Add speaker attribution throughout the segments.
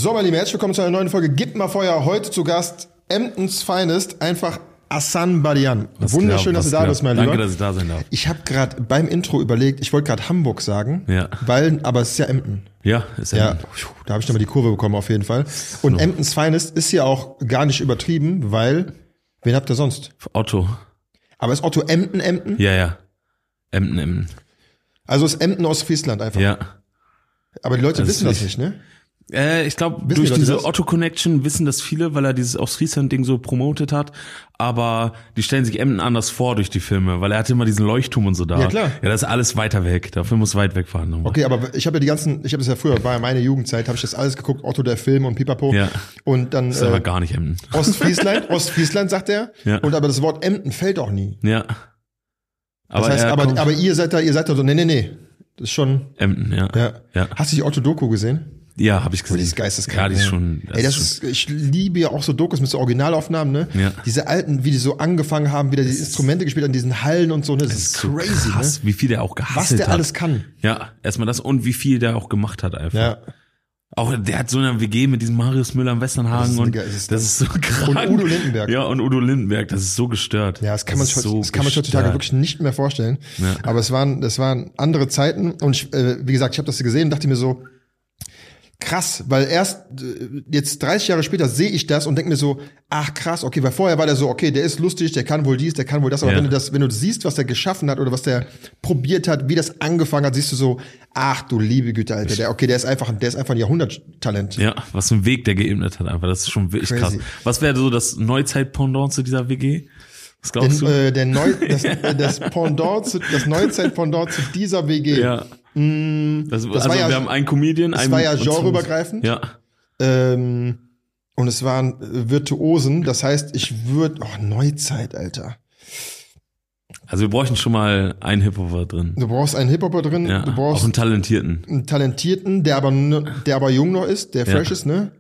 Speaker 1: So, meine Lieben, herzlich willkommen zu einer neuen Folge Gib mal Feuer. Heute zu Gast Emdens Finest, einfach Hassan Badian. Wunderschön, dass du da bist, mein Lieber.
Speaker 2: Danke, dass ich da sein darf.
Speaker 1: Ich habe gerade beim Intro überlegt, ich wollte gerade Hamburg sagen, aber es ist ja Emden.
Speaker 2: Ja, ist Emden.
Speaker 1: Ja, da habe ich nochmal die Kurve bekommen auf jeden Fall. Und Emdens Finest ist ja auch gar nicht übertrieben, weil, wen habt ihr sonst?
Speaker 2: Otto.
Speaker 1: Aber ist Otto Emden?
Speaker 2: Ja. Emden.
Speaker 1: Also ist Emden aus Friesland einfach.
Speaker 2: Ja.
Speaker 1: Aber die Leute wissen das nicht, ne?
Speaker 2: Ich glaube, durch diese Otto-Connection wissen das viele, weil er dieses Ostfriesland-Ding so promotet hat. Aber die stellen sich Emden anders vor durch die Filme, weil er hatte immer diesen Leuchtturm und so da.
Speaker 1: Ja, klar.
Speaker 2: Ja, das ist alles weiter weg. Dafür muss weit wegfahren. Nochmal.
Speaker 1: Okay, aber ich habe ja ich habe das ja früher, war ja meine Jugendzeit, habe ich das alles geguckt, Otto der Film und Pipapo.
Speaker 2: Ja.
Speaker 1: Und dann.
Speaker 2: Das ist aber gar nicht Emden.
Speaker 1: Ostfriesland sagt er.
Speaker 2: Ja.
Speaker 1: Und aber das Wort Emden fällt auch nie.
Speaker 2: Ja.
Speaker 1: Aber das heißt, aber ihr seid da so, nee. Das ist schon.
Speaker 2: Emden, ja.
Speaker 1: Hast du die Otto-Doku gesehen?
Speaker 2: Ja, habe ich gesehen.
Speaker 1: Die ist geisteskrank.
Speaker 2: Ja, die ist schon.
Speaker 1: Ich liebe ja auch so Dokus mit so Originalaufnahmen, ne?
Speaker 2: Ja.
Speaker 1: Diese alten, wie die so angefangen haben, wie der die Instrumente gespielt hat in diesen Hallen und so, ne? Das ist crazy,
Speaker 2: so krass,
Speaker 1: ne?
Speaker 2: Wie viel der auch gehasselt hat.
Speaker 1: Was der alles kann.
Speaker 2: Ja, erstmal das und wie viel der auch gemacht hat einfach.
Speaker 1: Ja.
Speaker 2: Auch der hat so eine WG mit diesem Marius Müller am Westernhagen und das ist so krass.
Speaker 1: Und Udo Lindenberg.
Speaker 2: Ja, und Udo Lindenberg, das ist so gestört.
Speaker 1: Ja, das kann man sich heutzutage wirklich nicht mehr vorstellen. Ja. Aber das waren andere Zeiten und wie gesagt, ich habe das gesehen und dachte mir so, krass, weil erst jetzt 30 Jahre später sehe ich das und denke mir so, ach krass, okay, weil vorher war der so, okay, der ist lustig, der kann wohl dies, der kann wohl das, aber wenn du siehst, was der geschaffen hat oder was der probiert hat, wie das angefangen hat, siehst du so, ach du liebe Güte, Alter, der ist einfach ein Jahrhunderttalent.
Speaker 2: Ja, was für ein Weg der geebnet hat einfach, das ist schon wirklich krass. Was wäre so das Neuzeit-Pendant zu dieser WG? Was glaubst du?
Speaker 1: Das Neuzeit-Pendant zu dieser WG.
Speaker 2: Ja. Wir haben einen Comedian.
Speaker 1: Es war ja genreübergreifend.
Speaker 2: Ja.
Speaker 1: Und es waren Virtuosen. Das heißt, Neuzeit, Alter.
Speaker 2: Also wir bräuchten schon mal einen Hip-Hopper drin.
Speaker 1: Du brauchst einen Hip-Hopper drin.
Speaker 2: Ja,
Speaker 1: du brauchst
Speaker 2: auch einen Talentierten.
Speaker 1: Einen Talentierten, der aber jung noch ist, der fresh ist, ne?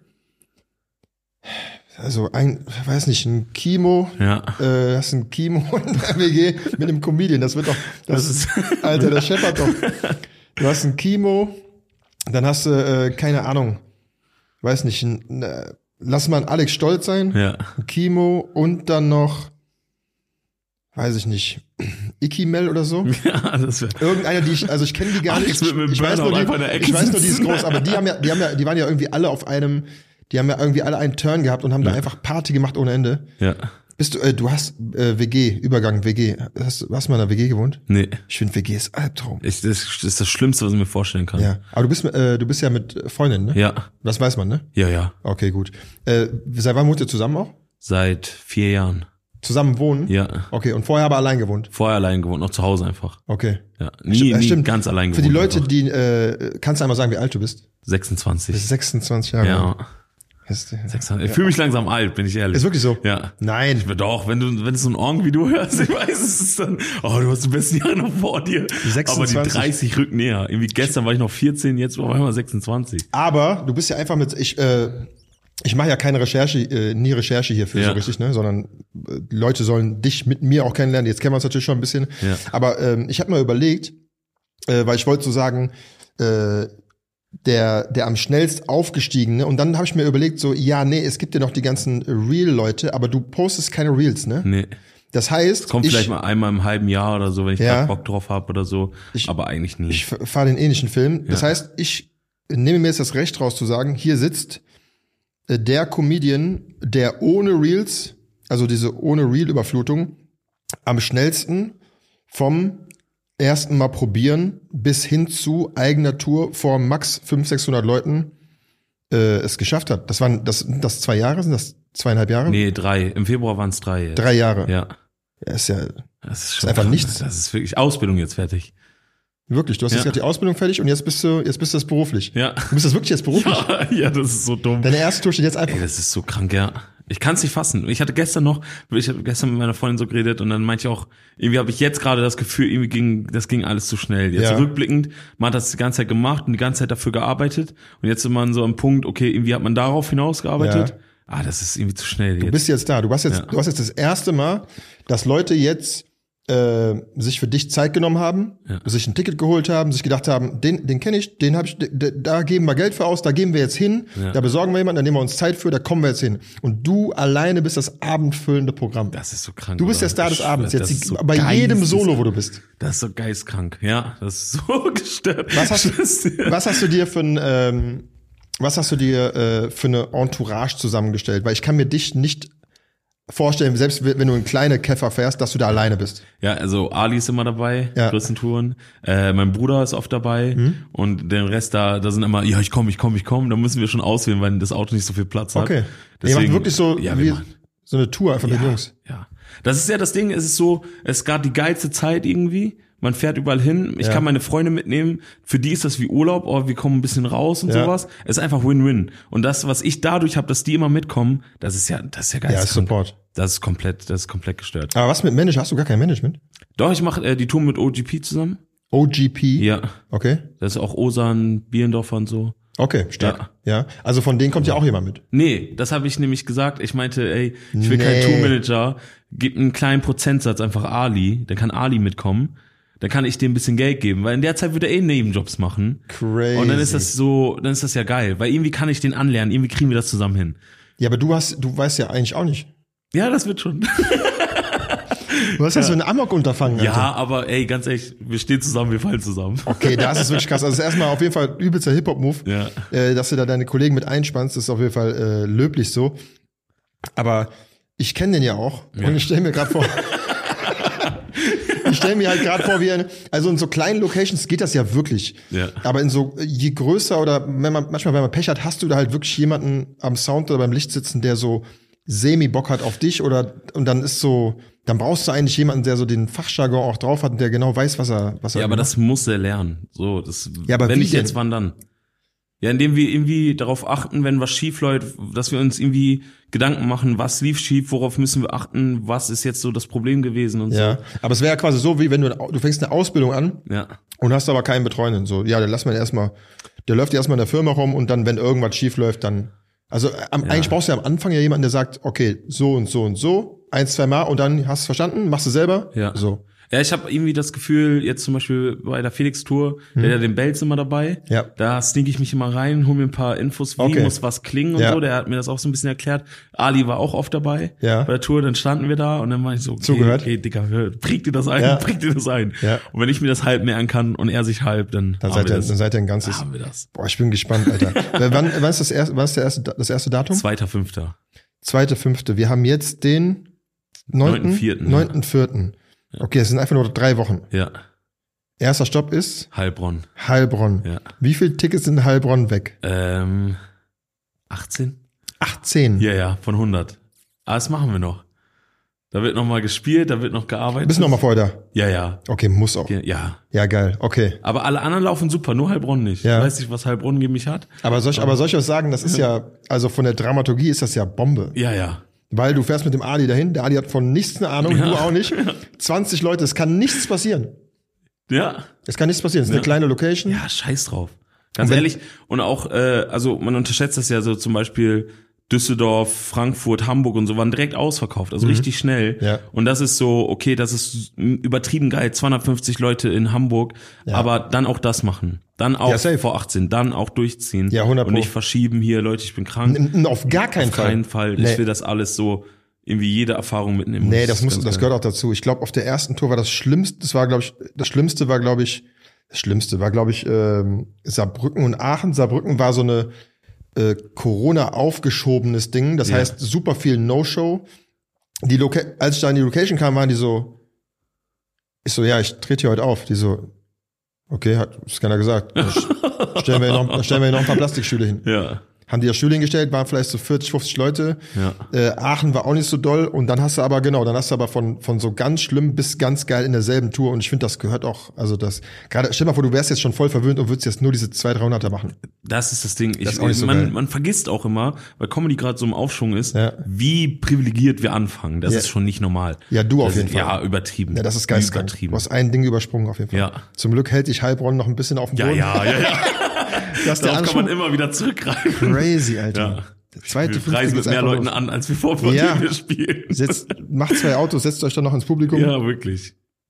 Speaker 1: Also ein Kimo.
Speaker 2: Ja.
Speaker 1: Hast ein Kimo in der WG mit einem Comedian. Das wird doch, Alter, der scheppert doch. Du hast ein Kimo, dann hast du, keine Ahnung, weiß nicht, lass mal ein Alex Stolz sein.
Speaker 2: Ja.
Speaker 1: Ein Kimo und dann noch, weiß ich nicht, Ikimel oder so.
Speaker 2: Ja, das wäre.
Speaker 1: Irgendeiner, ich kenne die gar nicht. Ich weiß nur, die ist groß, aber die waren ja irgendwie alle die haben ja irgendwie alle einen Turn gehabt und haben da einfach Party gemacht ohne Ende.
Speaker 2: Ja.
Speaker 1: Du hast Übergang WG. Hast du mal in einer WG gewohnt?
Speaker 2: Nee.
Speaker 1: Ich finde WG ist Albtraum.
Speaker 2: Das ist das Schlimmste, was ich mir vorstellen kann.
Speaker 1: Ja. Aber du bist ja mit Freundin, ne?
Speaker 2: Ja.
Speaker 1: Das weiß man, ne?
Speaker 2: Ja.
Speaker 1: Okay, gut. Seit wann wohnt ihr zusammen auch?
Speaker 2: Seit 4 Jahren.
Speaker 1: Zusammen wohnen?
Speaker 2: Ja.
Speaker 1: Okay, und vorher aber allein gewohnt?
Speaker 2: Vorher allein gewohnt, noch zu Hause einfach.
Speaker 1: Okay.
Speaker 2: Ja. Nie ganz allein gewohnt.
Speaker 1: Für die Leute, kannst du einmal sagen, wie alt du bist?
Speaker 2: 26.
Speaker 1: Du bist 26 Jahre.
Speaker 2: Ja. Ich fühle mich langsam alt, bin ich ehrlich.
Speaker 1: Ist wirklich so?
Speaker 2: Ja.
Speaker 1: Nein.
Speaker 2: Doch, wenn es so ein Org wie du hörst, ich weiß, es ist dann, du hast die besten Jahre noch vor dir.
Speaker 1: 26.
Speaker 2: Aber die 30 rücken näher. Irgendwie gestern war ich noch 14, jetzt war ich mal 26.
Speaker 1: Aber du bist ja einfach ich mache ja keine nie Recherche hierfür so richtig, ne, sondern Leute sollen dich mit mir auch kennenlernen. Jetzt kennen wir uns natürlich schon ein bisschen.
Speaker 2: Ja.
Speaker 1: Aber ich habe mal überlegt, weil ich wollte so sagen, der am schnellst aufgestiegene, und dann habe ich mir überlegt so, es gibt ja noch die ganzen Real-Leute, aber du postest keine Reels, ne?
Speaker 2: Nee.
Speaker 1: Das heißt,
Speaker 2: kommt vielleicht mal einmal im halben Jahr oder so, wenn ich gerade Bock drauf habe oder so, aber eigentlich nie.
Speaker 1: Ich fahre den ähnlichen Film. Das heißt, ich nehme mir jetzt das Recht raus zu sagen, hier sitzt der Comedian, der ohne Reels, also diese ohne Reel-Überflutung, am schnellsten vom ersten Mal probieren bis hin zu eigener Tour vor max 500-600 Leuten es geschafft hat. Sind das 2 Jahre? Sind das 2,5 Jahre?
Speaker 2: Nee, 3. Im Februar waren es 3 jetzt.
Speaker 1: 3 Jahre?
Speaker 2: Ja.
Speaker 1: Das ist
Speaker 2: schon
Speaker 1: einfach nichts.
Speaker 2: Das ist wirklich Ausbildung jetzt fertig.
Speaker 1: Wirklich, du hast jetzt gerade die Ausbildung fertig und jetzt bist du das beruflich.
Speaker 2: Ja.
Speaker 1: Du bist das wirklich jetzt beruflich?
Speaker 2: Ja, das ist so dumm.
Speaker 1: Deine erste Tour steht jetzt einfach.
Speaker 2: Ey, das ist so krank, ja. Ich kann es nicht fassen. Ich habe gestern mit meiner Freundin so geredet und dann meinte ich auch, irgendwie habe ich jetzt gerade das Gefühl, das ging alles zu schnell. Jetzt rückblickend, man hat das die ganze Zeit gemacht und die ganze Zeit dafür gearbeitet und jetzt ist man so am Punkt, okay, irgendwie hat man darauf hinausgearbeitet. Das ist irgendwie zu schnell jetzt.
Speaker 1: Du bist jetzt da. Du hast jetzt das erste Mal, dass Leute jetzt sich für dich Zeit genommen haben, sich ein Ticket geholt haben, sich gedacht haben, den kenne ich, den habe ich, da geben wir Geld für aus, da gehen wir jetzt hin, da besorgen wir jemanden, da nehmen wir uns Zeit für, da kommen wir jetzt hin. Und du alleine bist das abendfüllende Programm.
Speaker 2: Das ist so krank.
Speaker 1: Du bist der Star des Abends, jetzt so bei jedem Solo, wo du bist.
Speaker 2: Das ist so geistkrank, ja, das ist so gestört.
Speaker 1: Was hast du dir für eine Entourage zusammengestellt? Weil ich kann mir dich nicht vorstellen, selbst wenn du in kleine Käfer fährst, dass du da alleine bist.
Speaker 2: Ja, also Ali ist immer dabei, größten Touren. Mein Bruder ist oft dabei und den Rest da sind immer, ja, ich komm. Da müssen wir schon auswählen, weil das Auto nicht so viel Platz hat.
Speaker 1: Okay.
Speaker 2: Deswegen,
Speaker 1: ihr macht wirklich so, so eine Tour einfach mit Jungs.
Speaker 2: Ja. Das ist ja das Ding, es ist so, es ist gerade die geilste Zeit irgendwie. Man fährt überall hin. Ich kann meine Freunde mitnehmen. Für die ist das wie Urlaub. Oh, wir kommen ein bisschen raus und sowas. Es ist einfach Win-Win. Und das, was ich dadurch habe, dass die immer mitkommen, das ist ja geil.
Speaker 1: Ja, ist Support.
Speaker 2: Das ist komplett gestört.
Speaker 1: Aber was mit Management? Hast du gar kein Management?
Speaker 2: Doch, ich mache die Tour mit OGP zusammen.
Speaker 1: OGP?
Speaker 2: Ja.
Speaker 1: Okay.
Speaker 2: Das ist auch Osan, Bierendorfer und so.
Speaker 1: Okay, stark. Ja. Also von denen kommt ja auch jemand mit.
Speaker 2: Nee, das habe ich nämlich gesagt. Ich meinte, ich will keinen Tourmanager. Gib einen kleinen Prozentsatz einfach Ali. Dann kann Ali mitkommen. Dann kann ich dem ein bisschen Geld geben, weil in der Zeit wird er Nebenjobs machen.
Speaker 1: Crazy.
Speaker 2: Und dann ist das ja geil, weil irgendwie kann ich den anlernen, irgendwie kriegen wir das zusammen hin.
Speaker 1: Ja, aber du weißt ja eigentlich auch nicht.
Speaker 2: Ja, das wird schon.
Speaker 1: Du hast ja so ein Amok-Unterfangen.
Speaker 2: Ja, Alter. Aber ganz ehrlich, wir stehen zusammen, wir fallen zusammen.
Speaker 1: Okay, das ist wirklich krass. Also erstmal auf jeden Fall übelster Hip-Hop-Move, dass du da deine Kollegen mit einspannst, ist auf jeden Fall löblich so. Aber ich kenne den ja auch und ich stelle mir gerade vor... Ich stelle mir halt gerade vor, also in so kleinen Locations geht das ja wirklich. Ja. Aber in so, je größer oder manchmal, wenn man Pech hat, hast du da halt wirklich jemanden am Sound oder beim Licht sitzen, der so semi-Bock hat auf dich und dann dann brauchst du eigentlich jemanden, der so den Fachjargon auch drauf hat und der genau weiß, was er
Speaker 2: Ja, aber das muss er lernen. So,
Speaker 1: aber
Speaker 2: wenn nicht jetzt, wann dann? Ja, indem wir irgendwie darauf achten, wenn was schief läuft, dass wir uns irgendwie Gedanken machen, was lief schief, worauf müssen wir achten, was ist jetzt so das Problem gewesen und so.
Speaker 1: Ja, aber es wäre ja quasi so, wie wenn du fängst eine Ausbildung an und hast aber keinen Betreuenden. So, ja, dann der läuft erstmal in der Firma rum und dann, wenn irgendwas schief läuft, dann, also eigentlich brauchst du ja am Anfang ja jemanden, der sagt, okay, so und so und so, 1, 2 Mal und dann hast du verstanden, machst du selber.
Speaker 2: Ja.
Speaker 1: So.
Speaker 2: Ja, ich habe irgendwie das Gefühl, jetzt zum Beispiel bei der Felix-Tour, der hat ja den Belz immer dabei. Ja. Da sneak ich mich immer rein, hol mir ein paar Infos, wie muss was klingen und so. Der hat mir das auch so ein bisschen erklärt. Ali war auch oft dabei bei der Tour, dann standen wir da und dann war ich so, okay Digga, präg dir das ein. Ja. Und wenn ich mir das halb merken kann und er sich halb, dann
Speaker 1: seid ihr ein ganzes.
Speaker 2: Haben wir das.
Speaker 1: Boah, ich bin gespannt, Alter. wann ist das erste Datum?
Speaker 2: 2.5.
Speaker 1: 2.5. Wir haben jetzt den 9.4. Okay, es sind einfach nur 3 Wochen.
Speaker 2: Ja.
Speaker 1: Erster Stopp ist?
Speaker 2: Heilbronn.
Speaker 1: Ja. Wie viele Tickets sind in Heilbronn weg?
Speaker 2: 18.
Speaker 1: 18?
Speaker 2: Ja, von 100. Aber das machen wir noch. Da wird noch mal gespielt, da wird noch gearbeitet.
Speaker 1: Bist du noch mal vorher da?
Speaker 2: Ja.
Speaker 1: Okay, muss auch.
Speaker 2: Ja.
Speaker 1: Ja, geil, okay.
Speaker 2: Aber alle anderen laufen super, nur Heilbronn nicht. Ja. Ich weiß nicht, was Heilbronn gegen mich hat.
Speaker 1: Aber soll ich was sagen, das ist ja, also von der Dramaturgie ist das ja Bombe.
Speaker 2: Ja.
Speaker 1: Weil du fährst mit dem Ali dahin, der Ali hat von nichts eine Ahnung, du auch nicht. 20 Leute, es kann nichts passieren.
Speaker 2: Ja.
Speaker 1: Es kann nichts passieren, es ist eine kleine Location.
Speaker 2: Ja, scheiß drauf. Ganz ehrlich. Und auch, also man unterschätzt das ja so zum Beispiel Düsseldorf, Frankfurt, Hamburg und so waren direkt ausverkauft, also richtig schnell. Ja. Und das ist so, okay, das ist übertrieben geil, 250 Leute in Hamburg, aber dann auch das machen. Dann auch vor 18, dann auch durchziehen. Ja, 100%. Und nicht verschieben hier, Leute, ich bin krank.
Speaker 1: Auf gar keinen Fall.
Speaker 2: Auf keinen Fall. Nee. Ich will das alles so irgendwie jede Erfahrung mitnehmen.
Speaker 1: Nee, das gehört auch dazu. Ich glaube, auf der ersten Tour war das Schlimmste war, glaube ich, Saarbrücken und Aachen. Saarbrücken war so eine Corona aufgeschobenes Ding. Das heißt, super viel No-Show. Als ich da in die Location kam, waren die so, ich so, ja, ich trete hier heute auf. Die so, okay, hat das keiner gesagt. Stellen wir noch ein paar Plastikstühle hin. Ja. Haben die ja Stühle hingestellt, waren vielleicht so 40, 50 Leute. Ja. Aachen war auch nicht so doll. Und dann hast du aber von so ganz schlimm bis ganz geil in derselben Tour. Und ich finde, das gehört auch, also das, gerade, stell dir mal vor, du wärst jetzt schon voll verwöhnt und würdest jetzt nur diese 200-300er machen.
Speaker 2: Das ist das Ding. Man vergisst auch immer, weil Comedy gerade so im Aufschwung ist, wie privilegiert wir anfangen. Das ist schon nicht normal.
Speaker 1: Ja, du auf jeden Fall.
Speaker 2: Ja, übertrieben.
Speaker 1: Ja, das ist geistkrank. Du hast ein Ding übersprungen auf jeden Fall. Ja. Zum Glück hält dich Heilbronn noch ein bisschen auf dem Boden.
Speaker 2: Ja. Darauf kann man immer wieder zurückgreifen.
Speaker 1: Crazy, Alter.
Speaker 2: Ja. Wir reisen mit mehr Leuten an, als wir wir spielen.
Speaker 1: Macht 2 Autos, setzt euch dann noch ins Publikum.
Speaker 2: Ja, wirklich.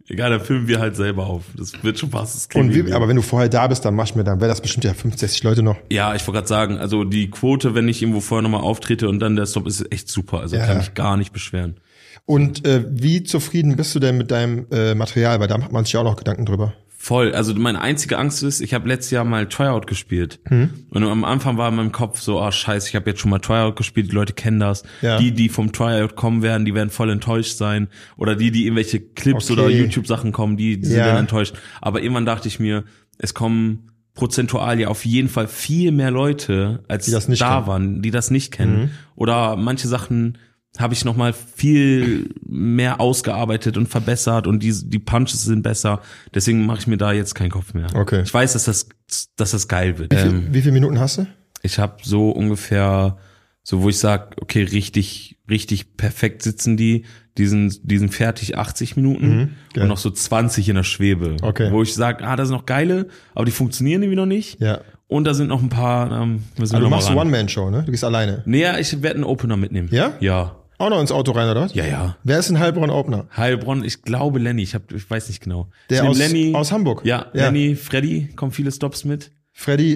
Speaker 2: Egal, dann filmen wir halt selber auf. Das wird schon fast.
Speaker 1: Aber wenn du vorher da bist, dann wäre das bestimmt ja 50, 60 Leute noch.
Speaker 2: Ja, ich wollte gerade sagen, also die Quote, wenn ich irgendwo vorher nochmal auftrete und dann der Stop, ist echt super. Also kann mich gar nicht beschweren.
Speaker 1: Und wie zufrieden bist du denn mit deinem Material? Weil da macht man sich ja auch noch Gedanken drüber.
Speaker 2: Voll. Also meine einzige Angst ist, ich habe letztes Jahr mal Tryout gespielt. Und am Anfang war in meinem Kopf so, scheiße, ich habe jetzt schon mal Tryout gespielt, die Leute kennen das. Ja. Die vom Tryout kommen werden, die werden voll enttäuscht sein. Oder die irgendwelche Clips oder YouTube-Sachen kommen, die sind dann enttäuscht. Aber irgendwann dachte ich mir, es kommen prozentual ja auf jeden Fall viel mehr Leute, als die waren, die das nicht kennen. Oder manche Sachen habe ich nochmal viel mehr ausgearbeitet und verbessert und die Punches sind besser. Deswegen mache ich mir da jetzt keinen Kopf mehr.
Speaker 1: Okay.
Speaker 2: Ich weiß, dass das geil wird.
Speaker 1: Wie viele Minuten hast du?
Speaker 2: Ich habe so ungefähr, so wo ich sag, okay, richtig perfekt sitzen die sind fertig 80 Minuten und noch so 20 in der Schwebe.
Speaker 1: Okay.
Speaker 2: Wo ich sag, das sind noch geile, aber die funktionieren irgendwie noch nicht.
Speaker 1: Ja.
Speaker 2: Und da sind noch ein paar,
Speaker 1: also du machst eine One-Man-Show, ne? Du gehst alleine.
Speaker 2: Nee, ich werde einen Opener mitnehmen.
Speaker 1: Ja?
Speaker 2: Ja.
Speaker 1: Auch noch ins Auto rein, oder was?
Speaker 2: Ja.
Speaker 1: Wer ist ein Heilbronn-Opener?
Speaker 2: Heilbronn, ich glaube Lenny, ich weiß nicht genau.
Speaker 1: Der aus Hamburg?
Speaker 2: Ja, Lenny, Freddy, kommen viele Stops mit.
Speaker 1: Freddy,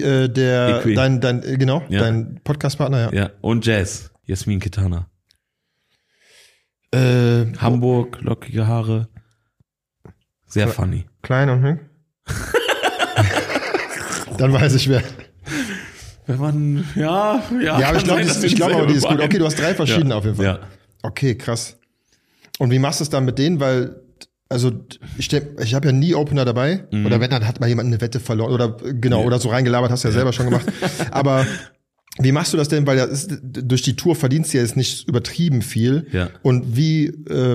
Speaker 1: dein Podcast-Partner, ja.
Speaker 2: Ja, und Jazz, Jasmin Kitana. Hamburg, lockige Haare. Sehr funny.
Speaker 1: Klein und Dann weiß ich wer.
Speaker 2: Wenn man, ja,
Speaker 1: aber ich glaube aber, die ist gut. Okay, du hast 3 verschiedene auf jeden Fall.
Speaker 2: Ja.
Speaker 1: Okay, krass. Und wie machst du es dann mit denen? Weil, also, ich habe ja nie Opener dabei. Oder wenn, dann hat mal jemand eine Wette verloren. Oder oder so reingelabert, hast du ja selber schon gemacht. Aber wie machst du das denn? Weil durch die Tour verdienst du ja jetzt nicht übertrieben viel.
Speaker 2: Ja.
Speaker 1: Und wie,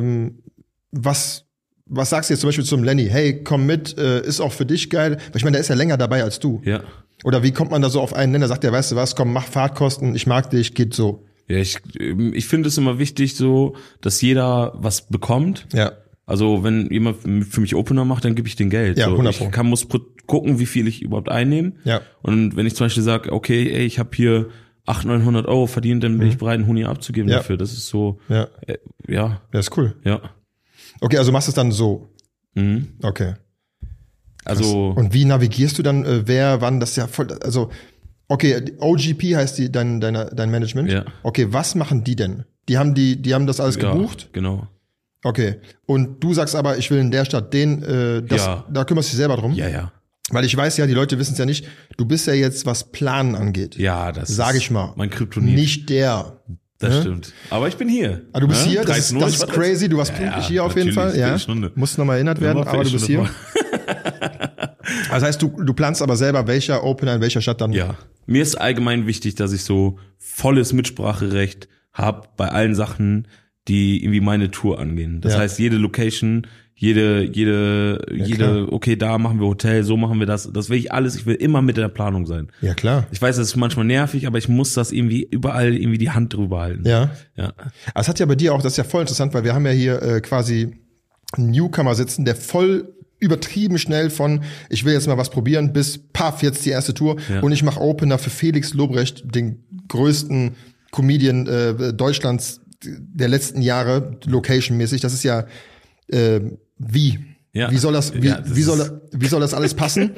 Speaker 1: was sagst du jetzt zum Beispiel zum Lenny? Hey, komm mit, ist auch für dich geil. Weil ich meine, der ist ja länger dabei als du.
Speaker 2: Ja.
Speaker 1: Oder wie kommt man da so auf einen Nenner? Sagt der, weißt du was, komm, mach Fahrtkosten, ich mag dich, geht so.
Speaker 2: Ja, ich finde es immer wichtig so, dass jeder was bekommt.
Speaker 1: Ja.
Speaker 2: Also wenn jemand für mich Opener macht, dann gebe ich den Geld.
Speaker 1: Ja,
Speaker 2: so,
Speaker 1: 100%.
Speaker 2: Ich muss gucken, wie viel ich überhaupt einnehme.
Speaker 1: Ja.
Speaker 2: Und wenn ich zum Beispiel sage, okay, ich habe hier 800-900 Euro verdient, dann bin ich bereit, einen Huni abzugeben dafür. Das ist so,
Speaker 1: ja.
Speaker 2: Ja,
Speaker 1: ist cool.
Speaker 2: Ja.
Speaker 1: Okay, also machst du es dann so. Okay.
Speaker 2: Also.
Speaker 1: Und wie navigierst du dann, wer, wann, das ist ja voll, also, okay, OGP heißt dein Management.
Speaker 2: Ja.
Speaker 1: Okay, was machen die denn? Die haben das alles gebucht?
Speaker 2: Genau.
Speaker 1: Okay. Und du sagst aber, ich will in der Stadt da kümmerst du dich selber drum?
Speaker 2: Ja.
Speaker 1: Weil ich weiß ja, die Leute wissen es ja nicht, du bist ja jetzt, was Planen angeht.
Speaker 2: Ja, das
Speaker 1: sag ich mal.
Speaker 2: Mein Kryptonit.
Speaker 1: Nicht der.
Speaker 2: Das stimmt. Aber ich bin hier.
Speaker 1: Du bist hier, das ist crazy, du warst pünktlich hier auf jeden Fall. Ja. Musst nochmal erinnert werden, aber du bist hier. Das heißt, du planst aber selber, welcher Opener in welcher Stadt dann.
Speaker 2: Ja. Mir ist allgemein wichtig, dass ich so volles Mitspracherecht habe bei allen Sachen, die irgendwie meine Tour angehen. Das heißt, jede Location, jede, okay, da machen wir Hotel, so machen wir das. Das will ich alles, ich will immer mit der Planung sein.
Speaker 1: Ja, klar.
Speaker 2: Ich weiß, das ist manchmal nervig, aber ich muss das irgendwie überall irgendwie die Hand drüber halten.
Speaker 1: Ja. Aber es hat ja bei dir auch, das ist ja voll interessant, weil wir haben ja hier quasi einen Newcomer sitzen, der voll übertrieben schnell von, ich will jetzt mal was probieren, bis paff, jetzt die erste Tour und ich mache Opener für Felix Lobrecht, den größten Comedian Deutschlands der letzten Jahre, location-mäßig. Das ist ja wie soll das das alles passen?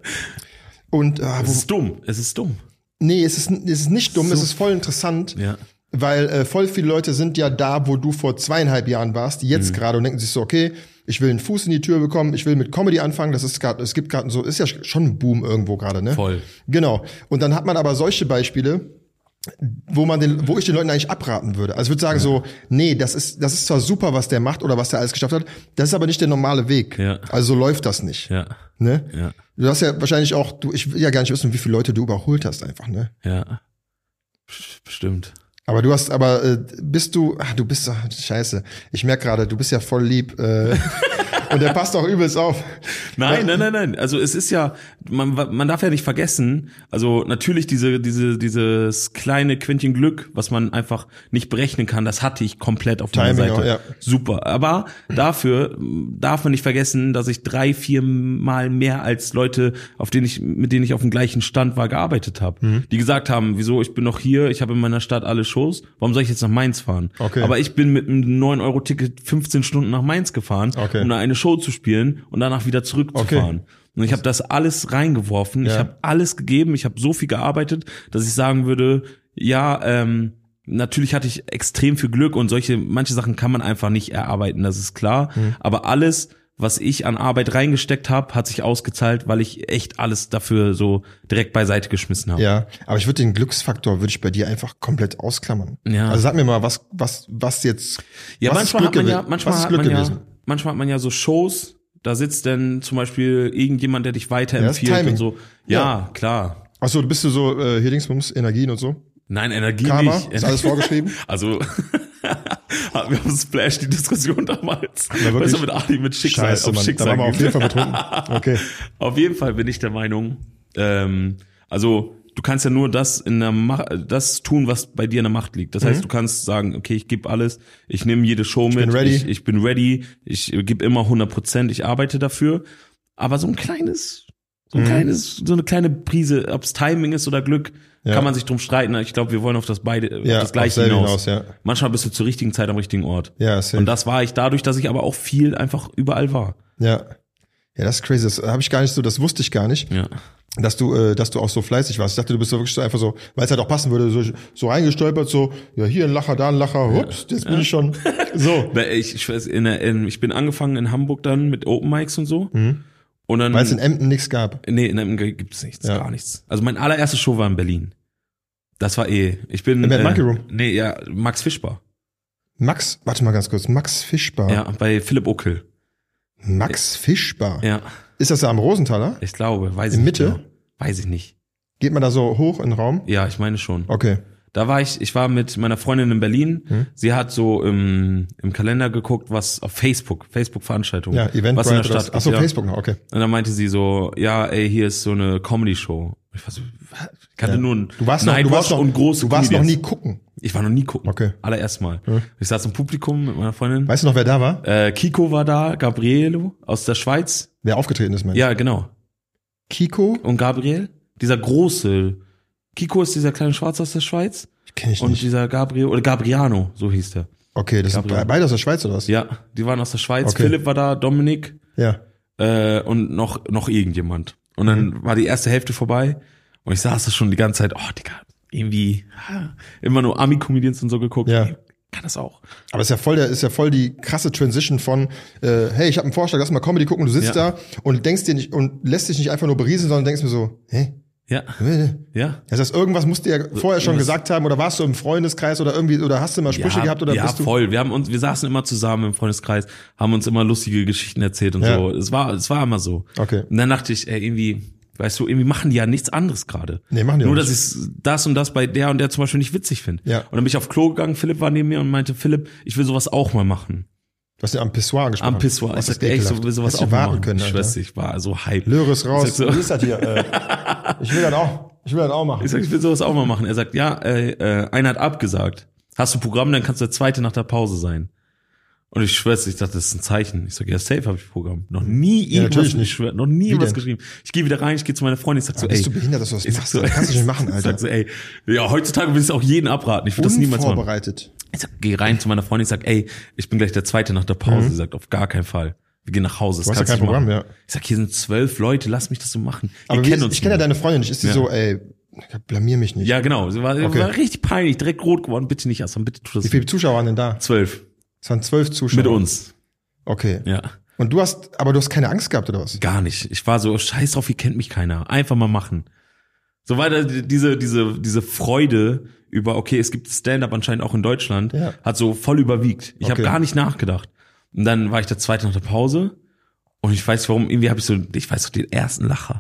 Speaker 1: Und
Speaker 2: es ist dumm.
Speaker 1: Nee, es ist nicht dumm, es ist voll interessant.
Speaker 2: Ja.
Speaker 1: Weil voll viele Leute sind ja da, wo du vor 2,5 Jahren warst, jetzt gerade und denken sich so, okay, ich will einen Fuß in die Tür bekommen, ich will mit Comedy anfangen, es gibt gerade so, ist ja schon ein Boom irgendwo gerade, ne?
Speaker 2: Voll.
Speaker 1: Genau. Und dann hat man aber solche Beispiele, wo ich den Leuten eigentlich abraten würde. Also ich würde sagen so, nee, das ist zwar super, was der macht oder was der alles geschafft hat, das ist aber nicht der normale Weg.
Speaker 2: Ja.
Speaker 1: Also so läuft das nicht.
Speaker 2: Ja.
Speaker 1: Ne?
Speaker 2: Ja.
Speaker 1: Du hast ja wahrscheinlich auch, ich will ja gar nicht wissen, wie viele Leute du überholt hast einfach, ne?
Speaker 2: Ja. Bestimmt.
Speaker 1: Aber du bist scheiße. Ich merke gerade, du bist ja voll lieb. Und der passt auch übelst auf.
Speaker 2: Nein. Also es ist ja, man darf ja nicht vergessen, also natürlich dieses kleine Quäntchen Glück, was man einfach nicht berechnen kann, das hatte ich komplett auf meiner Seite.
Speaker 1: Ja.
Speaker 2: Super. Aber dafür darf man nicht vergessen, dass ich 3-4 Mal mehr als Leute, mit denen ich auf dem gleichen Stand war, gearbeitet habe. Die gesagt haben, wieso, ich bin noch hier, ich habe in meiner Stadt alle Shows, warum soll ich jetzt nach Mainz fahren?
Speaker 1: Okay.
Speaker 2: Aber ich bin mit einem 9-Euro-Ticket 15 Stunden nach Mainz gefahren, um eine eine Show zu spielen und danach wieder zurückzufahren. Okay. Und ich habe das alles reingeworfen, ich habe alles gegeben, ich habe so viel gearbeitet, dass ich sagen würde, natürlich hatte ich extrem viel Glück und manche Sachen kann man einfach nicht erarbeiten, das ist klar, aber alles, was ich an Arbeit reingesteckt habe, hat sich ausgezahlt, weil ich echt alles dafür so direkt beiseite geschmissen habe.
Speaker 1: Ja, aber ich würde den Glücksfaktor bei dir einfach komplett ausklammern. Ja. Also sag mir mal, was jetzt
Speaker 2: manchmal hat man ja so Shows, da sitzt dann zum Beispiel irgendjemand, der dich weiterempfiehlt und so. Ja, klar.
Speaker 1: Achso, bist du so hier Dingsbums, Energien und so?
Speaker 2: Nein, Energie
Speaker 1: Karma,
Speaker 2: nicht.
Speaker 1: Ist alles vorgeschrieben?
Speaker 2: Also hatten wir auf Splash die Diskussion damals. Weißt du, mit Adi, mit Schicksal.
Speaker 1: Scheiße, auf Schicksal. Da waren wir auf jeden Fall betrunken. Okay.
Speaker 2: Auf jeden Fall bin ich der Meinung, also du kannst ja nur das das tun, was bei dir in der Macht liegt. Das heißt, du kannst sagen, okay, ich gebe alles, ich nehme jede Show mit, ich bin ready, ich gebe immer 100%, ich arbeite dafür. Aber so eine kleine Prise, ob's Timing ist oder Glück, kann man sich drum streiten. Ich glaube, wir wollen auf das Gleiche hinaus. Manchmal bist du zur richtigen Zeit am richtigen Ort.
Speaker 1: Ja, safe.
Speaker 2: Und das war ich dadurch, dass ich aber auch viel einfach überall war.
Speaker 1: Ja. Ja, das ist crazy. Das habe ich gar nicht so, das wusste ich gar nicht. Ja. Dass du auch so fleißig warst. Ich dachte, du bist so wirklich so einfach so, weil es halt auch passen würde, so reingestolpert, so, ja, hier ein Lacher, da ein Lacher, hups, jetzt bin ich schon so.
Speaker 2: Ich bin angefangen in Hamburg dann mit Open Mics und so. Und dann,
Speaker 1: weil es in Emden nichts gab.
Speaker 2: Nee, in Emden gibt's nichts, gar nichts. Also meine allererste Show war in Berlin. Das war ich bin
Speaker 1: Im Monkey Room.
Speaker 2: Nee, ja, Max Fischbar.
Speaker 1: Warte mal ganz kurz, Max Fischbar.
Speaker 2: Ja, bei Philipp Uckel.
Speaker 1: Max Fischbar?
Speaker 2: Ja.
Speaker 1: Ist das da am Rosenthaler?
Speaker 2: Ich glaube, weiß ich
Speaker 1: nicht. In
Speaker 2: Mitte?
Speaker 1: Genau.
Speaker 2: Weiß ich nicht.
Speaker 1: Geht man da so hoch in den Raum?
Speaker 2: Ja, ich meine schon.
Speaker 1: Okay.
Speaker 2: Da war ich war mit meiner Freundin in Berlin. Sie hat so im Kalender geguckt, was auf Facebook-Veranstaltungen.
Speaker 1: Ja, Event
Speaker 2: was in der Stadt.
Speaker 1: Ach so, Facebook noch, okay.
Speaker 2: Und dann meinte sie so, ja, ey, hier ist so eine Comedy-Show. Ich war so, ich kannte nur ein
Speaker 1: Du warst noch nie gucken.
Speaker 2: Ich war noch nie gucken.
Speaker 1: Okay.
Speaker 2: Allererst mal. Ich saß im Publikum mit meiner Freundin.
Speaker 1: Weißt du noch, wer da war?
Speaker 2: Kiko war da, Gabrielo aus der Schweiz.
Speaker 1: Wer aufgetreten ist, meinst du?
Speaker 2: Ja, genau.
Speaker 1: Kiko?
Speaker 2: Und Gabriel. Dieser große. Kiko ist dieser kleine Schwarze aus der Schweiz.
Speaker 1: Kenn ich nicht.
Speaker 2: Und dieser Gabriel, oder Gabriano, so hieß der.
Speaker 1: Okay, das sind beide aus der Schweiz, oder was?
Speaker 2: Ja, die waren aus der Schweiz.
Speaker 1: Okay.
Speaker 2: Philipp war da, Dominik.
Speaker 1: Ja.
Speaker 2: Und noch irgendjemand. Und dann war die erste Hälfte vorbei. Und ich saß da schon die ganze Zeit, Digga, irgendwie immer nur Ami-Comedians und so geguckt.
Speaker 1: Ja.
Speaker 2: Ey, kann das auch.
Speaker 1: Aber ist ja voll die krasse Transition von, hey, ich habe einen Vorschlag, lass mal Comedy gucken, du sitzt da und denkst dir nicht und lässt dich nicht einfach nur berieseln, sondern denkst mir so, hä?
Speaker 2: Ja. Ja.
Speaker 1: Das heißt, irgendwas musst du ja vorher schon gesagt haben, oder warst du im Freundeskreis oder irgendwie, oder hast du immer Sprüche gehabt, oder bist du?
Speaker 2: Ja, voll. Wir saßen immer zusammen im Freundeskreis, haben uns immer lustige Geschichten erzählt und so. Es war immer so.
Speaker 1: Okay.
Speaker 2: Und dann dachte ich, irgendwie, weißt du, irgendwie machen die ja nichts anderes gerade.
Speaker 1: Nee, machen die
Speaker 2: nur,
Speaker 1: auch
Speaker 2: dass ich das und das bei der und der zum Beispiel nicht witzig finde.
Speaker 1: Ja.
Speaker 2: Und dann bin ich auf Klo gegangen, Philipp war neben mir und meinte, Philipp, ich will sowas auch mal machen.
Speaker 1: Du hast ja am Pissoir gesprochen.
Speaker 2: Am Pissoir. Ich sagte, ey, ich will sowas auch mal machen.
Speaker 1: Können,
Speaker 2: ich weiß, ich war so hype.
Speaker 1: Löres raus. Wie ist das hier? Ich will das auch machen.
Speaker 2: Ich sag, ich will sowas auch mal machen. Er sagt, ja, einer hat abgesagt. Hast du Programm, dann kannst du der Zweite nach der Pause sein. Und ich schwör's, ich dachte, das ist ein Zeichen. Ich sag, ja, safe habe ich Programm. Noch nie irgendwas, ich schwör, noch nie irgendwas geschrieben. Ich gehe wieder rein, ich gehe zu meiner Freundin, ich sag so,
Speaker 1: bist du behindert, dass du das machst? Das kannst du nicht machen, Alter.
Speaker 2: Ich sag so, ey, ja, heutzutage will ich es auch jeden abraten. Ich würde das niemals machen.
Speaker 1: Vorbereitet.
Speaker 2: Ich sag, geh rein zu meiner Freundin, ich sag, ey, ich bin gleich der Zweite nach der Pause. Sie sagt, auf gar keinen Fall. Wir gehen nach Hause.
Speaker 1: Du hast ja kein Programm, ja.
Speaker 2: Ich sag, hier sind 12 Leute, lass mich das so machen.
Speaker 1: Aber ich kenne ja deine Freundin nicht. Ist die so, ey, blamier mich nicht.
Speaker 2: Ja, genau. Sie war richtig peinlich, direkt rot geworden. Bitte nicht, Hassan, bitte tu das.
Speaker 1: Wie viele Zuschauer waren denn da?
Speaker 2: 12.
Speaker 1: Es waren 12 Zuschauer.
Speaker 2: Mit uns.
Speaker 1: Okay.
Speaker 2: Ja.
Speaker 1: Und du hast keine Angst gehabt, oder was?
Speaker 2: Gar nicht. Ich war so, scheiß drauf, hier kennt mich keiner. Einfach mal machen. So weiter, diese Freude über, okay, es gibt Stand-up anscheinend auch in Deutschland, hat so voll überwiegt. Ich habe gar nicht nachgedacht. Und dann war ich der Zweite nach der Pause und ich weiß warum, irgendwie habe ich weiß doch den ersten Lacher.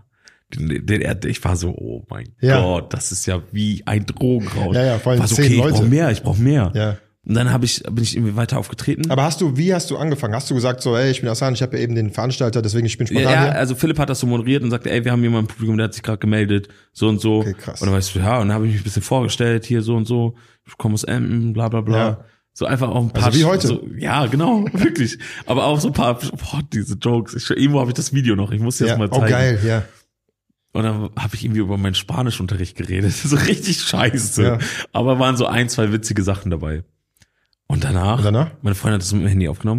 Speaker 2: Ich war so, oh mein Gott, das ist ja wie ein Drogenrausch.
Speaker 1: Ja, vor allem
Speaker 2: war so,
Speaker 1: 10
Speaker 2: okay,
Speaker 1: Leute.
Speaker 2: Ich brauch mehr.
Speaker 1: Ja.
Speaker 2: Und dann bin ich irgendwie weiter aufgetreten.
Speaker 1: Aber wie hast du angefangen? Hast du gesagt so, ey, ich bin Hassan, ich habe ja eben den Veranstalter, deswegen ich bin spontan
Speaker 2: hier?
Speaker 1: Ja,
Speaker 2: also Philipp hat das so moderiert und sagte, ey, wir haben jemanden im Publikum, der hat sich gerade gemeldet, so und so.
Speaker 1: Okay, krass.
Speaker 2: Und dann weißt du, ja, und dann habe ich mich ein bisschen vorgestellt, hier so und so, ich komme aus Emden, bla bla bla. Ja. So einfach auch ein paar.
Speaker 1: Also wie heute.
Speaker 2: So, ja, genau, wirklich. Aber auch so ein paar, diese Jokes. Irgendwo habe ich das Video noch, ich muss dir das mal zeigen.
Speaker 1: Oh geil, ja.
Speaker 2: Und dann habe ich irgendwie über meinen Spanischunterricht geredet. So richtig scheiße. Ja. Aber waren so 1, 2 witzige Sachen dabei. Und danach? Meine Freundin hat das mit dem Handy aufgenommen.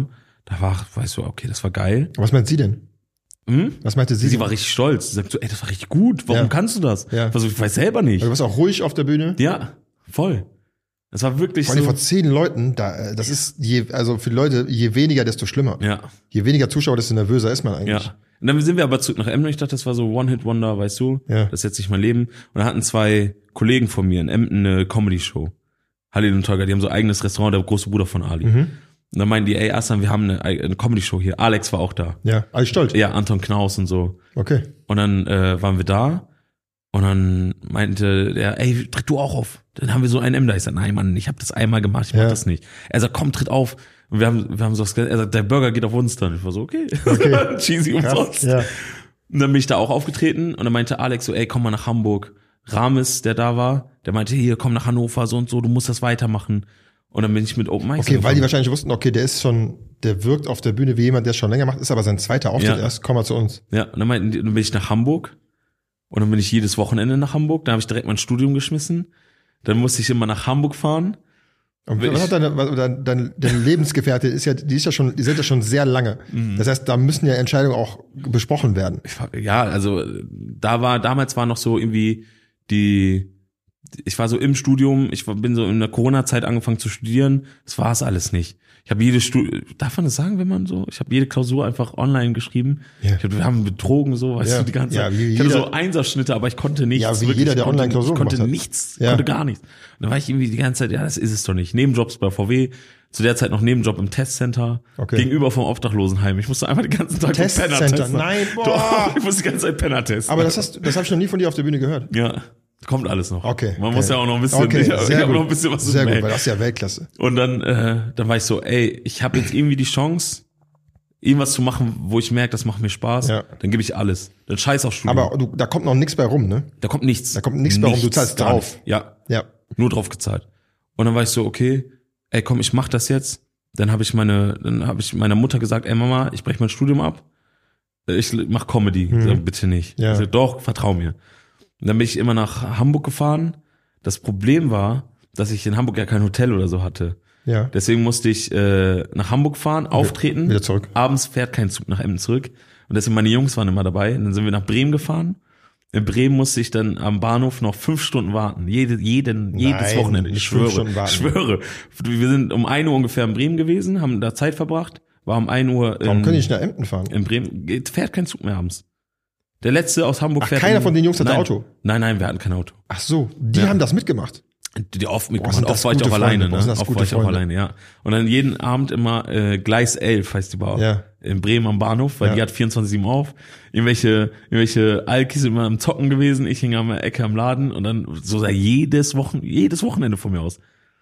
Speaker 2: weißt du, okay, das war geil.
Speaker 1: Was meint sie denn? Was meinte sie?
Speaker 2: Sie war richtig stolz. Sie sagt so, ey, das war richtig gut. Warum kannst du das?
Speaker 1: Ja.
Speaker 2: Also, ich weiß selber nicht.
Speaker 1: Aber du warst auch ruhig auf der Bühne?
Speaker 2: Ja, voll. Das war wirklich
Speaker 1: vor allem vor 10 Leuten, das ist also für die Leute, je weniger, desto schlimmer.
Speaker 2: Ja.
Speaker 1: Je weniger Zuschauer, desto nervöser ist man eigentlich.
Speaker 2: Ja. Und dann sind wir aber zurück nach Emden. Ich dachte, das war so One-Hit-Wonder, weißt du?
Speaker 1: Ja.
Speaker 2: Das ist jetzt nicht mein Leben. Und da hatten 2 Kollegen von mir in Emden eine Comedy-Show. Halil und Tolga, die haben so ein eigenes Restaurant, der große Bruder von Ali. Und dann meinten die, ey, Aslan, wir haben eine Comedy-Show hier. Alex war auch da.
Speaker 1: Ja, Ali Stolz.
Speaker 2: Ja, Anton Knaus und so.
Speaker 1: Okay.
Speaker 2: Und dann waren wir da. Und dann meinte der, ey, tritt du auch auf. Dann haben wir so einen Emder. Ich sag, nein, Mann, ich habe das einmal gemacht, ich mach das nicht. Er sagt, komm, tritt auf. Und wir haben so, er sagt, der Burger geht auf uns dann. Ich war so, okay. Cheesy umsonst. Ja. Und dann bin ich da auch aufgetreten und dann meinte Alex so, ey, komm mal nach Hamburg. Rames, der da war, der meinte, hier, komm nach Hannover, so und so, du musst das weitermachen. Und dann bin ich mit Open Mics
Speaker 1: Okay, weil die wahrscheinlich wussten, okay, der wirkt auf der Bühne wie jemand, der es schon länger macht, ist aber sein zweiter Auftritt erst, komm mal zu uns.
Speaker 2: Ja, und dann bin ich nach Hamburg. Und dann bin ich jedes Wochenende nach Hamburg. Da habe ich direkt mein Studium geschmissen. Dann musste ich immer nach Hamburg fahren.
Speaker 1: Und was hat deine Lebensgefährtin die sind ja schon sehr lange. Das heißt, da müssen ja Entscheidungen auch besprochen werden.
Speaker 2: Ja, also damals war noch so irgendwie ich war so im Studium, bin so in der Corona-Zeit angefangen zu studieren. Das war es alles nicht. Ich habe darf man das sagen, wenn man so? Ich habe jede Klausur einfach online geschrieben. Ja. Wir haben betrogen, so, weißt du, die ganze Zeit. Ich hatte so Einserschnitte, aber ich konnte nichts.
Speaker 1: Ja, wie jeder, der Online-Klausur gemacht hat.
Speaker 2: Ich konnte nichts, konnte gar nichts. Und dann war ich irgendwie die ganze Zeit, ja, das ist es doch nicht. Nebenjobs bei VW, zu der Zeit noch Nebenjob im Testcenter, gegenüber vom Obdachlosenheim. Ich musste einfach den ganzen Tag
Speaker 1: Penner testen. Nein, boah.
Speaker 2: Doch, ich musste die ganze Zeit Penner testen.
Speaker 1: Aber das habe ich noch nie von dir auf der Bühne gehört.
Speaker 2: Ja. Kommt alles noch.
Speaker 1: Okay.
Speaker 2: Man muss ja auch noch ein bisschen,
Speaker 1: ich
Speaker 2: habe noch ein bisschen was zu
Speaker 1: Sehr gut, weil das ist ja Weltklasse.
Speaker 2: Und dann war ich so, ey, ich habe jetzt irgendwie die Chance, irgendwas zu machen, wo ich merke, das macht mir Spaß. Ja. Dann gebe ich alles. Dann scheiß auf Studium.
Speaker 1: Aber da kommt noch nichts bei rum, ne?
Speaker 2: Da kommt nichts.
Speaker 1: Da kommt nichts bei rum, du zahlst drauf.
Speaker 2: Ja. Nur drauf gezahlt. Und dann war ich so, okay, ey, komm, ich mach das jetzt. Dann habe ich meiner Mutter gesagt, ey Mama, ich breche mein Studium ab. Ich mach Comedy. Sag, bitte nicht. Ja. Ich sag, doch, vertrau mir. Und dann bin ich immer nach Hamburg gefahren. Das Problem war, dass ich in Hamburg ja kein Hotel oder so hatte.
Speaker 1: Ja.
Speaker 2: Deswegen musste ich nach Hamburg fahren, auftreten.
Speaker 1: Wieder zurück.
Speaker 2: Abends fährt kein Zug nach Emden zurück. Und deswegen meine Jungs waren immer dabei. Und dann sind wir nach Bremen gefahren. In Bremen musste ich dann am Bahnhof noch 5 Stunden warten. Jedes Wochenende. Ich schwöre. Wir sind um 1 Uhr ungefähr in Bremen gewesen, haben da Zeit verbracht. War um 1 Uhr
Speaker 1: Warum können die nicht nach Emden fahren?
Speaker 2: In Bremen fährt kein Zug mehr abends. Der letzte aus Hamburg fährt.
Speaker 1: Keiner von den Jungs hatte Auto?
Speaker 2: Nein, wir hatten kein Auto.
Speaker 1: Ach so, die haben das mitgemacht.
Speaker 2: Die oft mitgemacht. Oft war ich auch alleine, ne? Oft war ich auch alleine, ja. Und dann jeden Abend immer Gleis 11 heißt die Bar. Ja. In Bremen am Bahnhof, weil die hat 24/7 auf. Irgendwelche Alkis sind immer am Zocken gewesen. Ich hing an der Ecke am Laden und dann so jedes Wochenende von mir aus.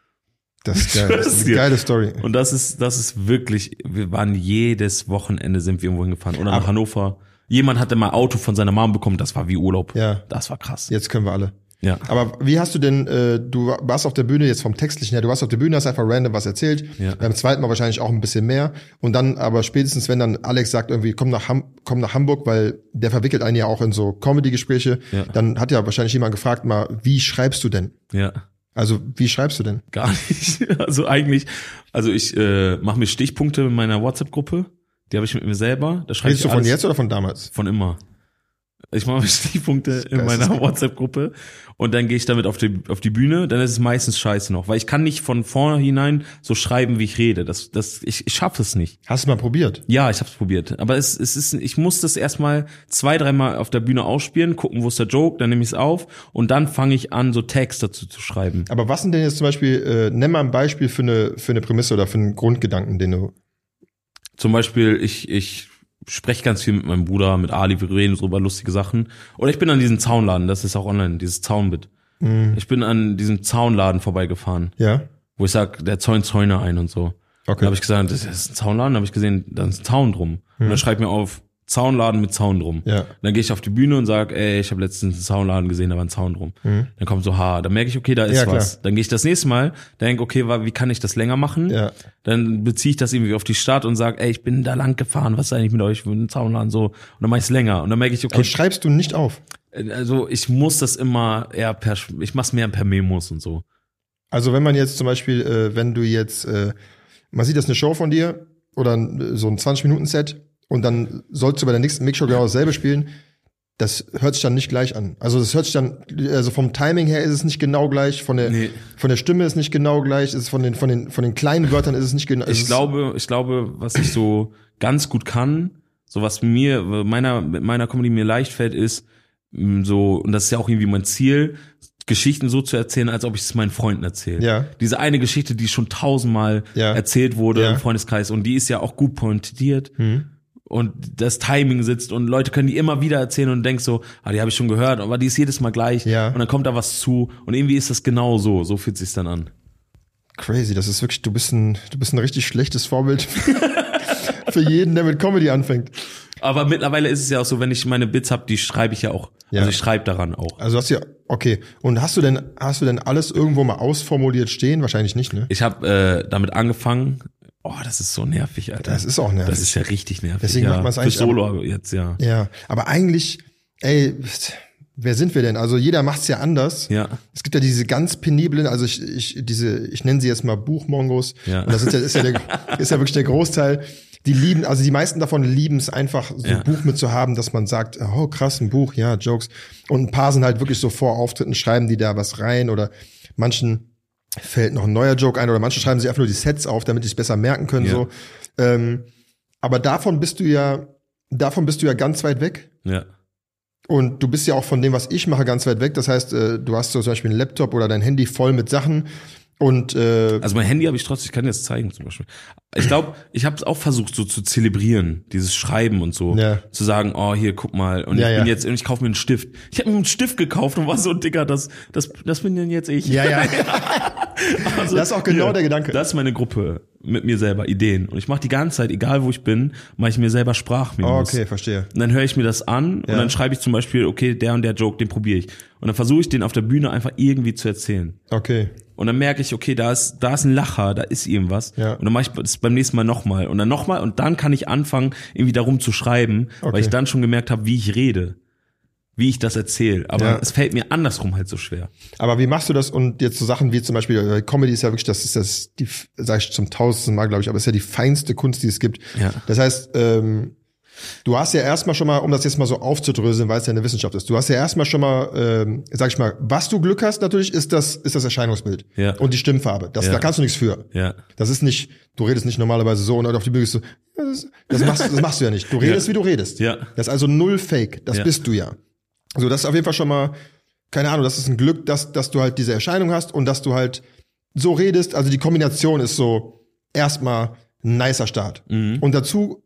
Speaker 1: Das ist geil. Das ist eine geile Story.
Speaker 2: Und das ist wirklich, wir waren jedes Wochenende sind wir irgendwo hingefahren. Oder nach Hannover. Jemand hatte mal Auto von seiner Mom bekommen, das war wie Urlaub. Ja. Das war krass.
Speaker 1: Jetzt können wir alle.
Speaker 2: Ja.
Speaker 1: Aber wie hast du denn, du warst auf der Bühne jetzt vom Textlichen her, du warst auf der Bühne, hast einfach random was erzählt. Ja. Beim zweiten Mal wahrscheinlich auch ein bisschen mehr. Und dann aber spätestens, wenn dann Alex sagt irgendwie, komm nach Hamburg, weil der verwickelt einen ja auch in so Comedy-Gespräche, dann hat ja wahrscheinlich jemand gefragt mal, wie schreibst du denn?
Speaker 2: Ja.
Speaker 1: Also, wie schreibst du denn?
Speaker 2: Gar nicht. Also ich mache mir Stichpunkte in meiner WhatsApp-Gruppe. Die habe ich mit mir selber. Da schreibe ich
Speaker 1: du von jetzt oder von damals?
Speaker 2: Von immer. Ich mache mir Stichpunkte in meiner WhatsApp-Gruppe und dann gehe ich damit auf die Bühne. Dann ist es meistens scheiße noch, weil ich kann nicht von vornherein so schreiben, wie ich rede. Ich schaffe es nicht.
Speaker 1: Hast du mal probiert?
Speaker 2: Ja, ich habe es probiert. Aber ich muss das erstmal 2-3 Mal auf der Bühne ausspielen, gucken, wo ist der Joke, dann nehme ich es auf und dann fange ich an, so Text dazu zu schreiben.
Speaker 1: Aber was sind denn jetzt zum Beispiel, nenn mal ein Beispiel für eine Prämisse oder für einen Grundgedanken, den du...
Speaker 2: Zum Beispiel, ich spreche ganz viel mit meinem Bruder, mit Ali, wir reden so über lustige Sachen. Oder ich bin an diesem Zaunladen, das ist auch online, dieses Zaunbit. Ich bin an diesem Zaunladen vorbeigefahren. Ja. Wo ich sag, der zäunt Zäune ein und so. Okay. Da habe ich gesagt, das ist ein Zaunladen, da habe ich gesehen, da ist ein Zaun drum. Und dann schreibt mir auf, Zaunladen mit Zaun drum. Ja. Dann gehe ich auf die Bühne und sag, ey, ich habe letztens einen Zaunladen gesehen, da war ein Zaun drum. Dann kommt so, dann merke ich, okay, da ist was. Dann gehe ich das nächste Mal, denke, okay, wie kann ich das länger machen? Ja. Dann beziehe ich das irgendwie auf die Stadt und sag, ey, ich bin da lang gefahren, was ist eigentlich mit euch für einen Zaunladen so? Und dann mache ich es länger. Und dann merke ich, okay.
Speaker 1: Aber schreibst du nicht auf?
Speaker 2: Also ich muss das immer eher ich mach's mehr per Memos und so.
Speaker 1: Also wenn man jetzt zum Beispiel, wenn du jetzt, man sieht das eine Show von dir, oder so ein 20-Minuten-Set und dann sollst du bei der nächsten Mixshow genau dasselbe spielen, das hört sich dann nicht gleich an. Also das hört sich dann, also vom Timing her ist es nicht genau gleich, von der Stimme ist nicht genau gleich, ist von den kleinen Wörtern ist es nicht genau.
Speaker 2: Ich glaube, was ich so ganz gut kann, so was mit meiner Comedy mir leicht fällt, ist so, und das ist ja auch irgendwie mein Ziel, Geschichten so zu erzählen, als ob ich es meinen Freunden erzähle.
Speaker 1: Ja.
Speaker 2: Diese eine Geschichte, die schon 1000-mal erzählt wurde im Freundeskreis und die ist ja auch gut pointiert. Und das Timing sitzt und Leute können die immer wieder erzählen und denkst so, die habe ich schon gehört, aber die ist jedes Mal gleich und dann kommt da was zu und irgendwie ist das genau so fühlt sich's dann an.
Speaker 1: Crazy, das ist wirklich, du bist ein richtig schlechtes Vorbild für jeden, der mit Comedy anfängt.
Speaker 2: Aber mittlerweile ist es ja auch so, wenn ich meine Bits habe, die schreibe ich ja auch. Also ich schreibe daran auch.
Speaker 1: Also okay. Und hast du denn alles irgendwo mal ausformuliert stehen? Wahrscheinlich nicht, ne?
Speaker 2: Ich habe damit angefangen. Oh, das ist so nervig, Alter.
Speaker 1: Das ist auch nervig.
Speaker 2: Das ist ja richtig nervig.
Speaker 1: Deswegen macht man es eigentlich.
Speaker 2: Für Solo jetzt, ja.
Speaker 1: Ja, aber eigentlich, wer sind wir denn? Also jeder macht's ja anders.
Speaker 2: Ja.
Speaker 1: Es gibt ja diese ganz peniblen, also ich nenne sie jetzt mal Buchmongos. Ja. Und das ist ja wirklich der Großteil. Die meisten davon lieben es einfach, so ein Buch mit zu haben, dass man sagt, oh krass, ein Buch, ja, Jokes. Und ein paar sind halt wirklich so vor Auftritten, schreiben die da was rein oder manchen fällt noch ein neuer Joke ein oder manche schreiben sich einfach nur die Sets auf, damit die es besser merken können, so. Aber davon bist du ja ganz weit weg.
Speaker 2: Ja.
Speaker 1: Und du bist ja auch von dem, was ich mache, ganz weit weg. Das heißt, du hast so zum Beispiel einen Laptop oder dein Handy voll mit Sachen. Und
Speaker 2: also mein Handy habe ich trotzdem, ich kann dir das zeigen zum Beispiel. Ich glaube, ich habe es auch versucht so zu zelebrieren, dieses Schreiben und so, zu sagen, oh hier guck mal und ich kaufe mir einen Stift. Ich habe mir einen Stift gekauft und war so dicker, das bin denn jetzt ich.
Speaker 1: Ja. Also, das ist auch genau der Gedanke.
Speaker 2: Das ist meine Gruppe mit mir selber, Ideen. Und ich mache die ganze Zeit, egal wo ich bin, mache ich mir selber Sprachmemos.
Speaker 1: Okay, verstehe.
Speaker 2: Und dann höre ich mir das an und dann schreibe ich zum Beispiel, okay, der und der Joke, den probiere ich. Und dann versuche ich den auf der Bühne einfach irgendwie zu erzählen.
Speaker 1: Okay.
Speaker 2: Und dann merke ich, okay, da ist ein Lacher, da ist irgendwas. Ja. Und dann mache ich das beim nächsten Mal nochmal. Und dann nochmal und dann kann ich anfangen, irgendwie darum zu schreiben, weil ich dann schon gemerkt habe, wie ich rede. Wie ich das erzähle. Aber es fällt mir andersrum halt so schwer.
Speaker 1: Aber wie machst du das? Und jetzt so Sachen wie zum Beispiel, Comedy ist ja wirklich, das sag ich zum 1000. Mal, glaube ich, aber es ist ja die feinste Kunst, die es gibt. Ja. Das heißt, du hast ja erstmal schon mal, um das jetzt mal so aufzudröseln, weil es ja eine Wissenschaft ist, du hast ja erstmal schon mal, sag ich mal, was du Glück hast natürlich, ist das Erscheinungsbild. Ja. Und die Stimmfarbe. Da kannst du nichts für. Ja. Das ist nicht, du redest nicht normalerweise so und auf die Bühne so, das machst du ja nicht. Du redest, wie du redest. Ja. Das ist also null Fake. Das bist du ja. So, das ist auf jeden Fall schon mal, keine Ahnung, das ist ein Glück, dass du halt diese Erscheinung hast und dass du halt so redest. Also die Kombination ist so erstmal ein nicer Start. Mhm. Und dazu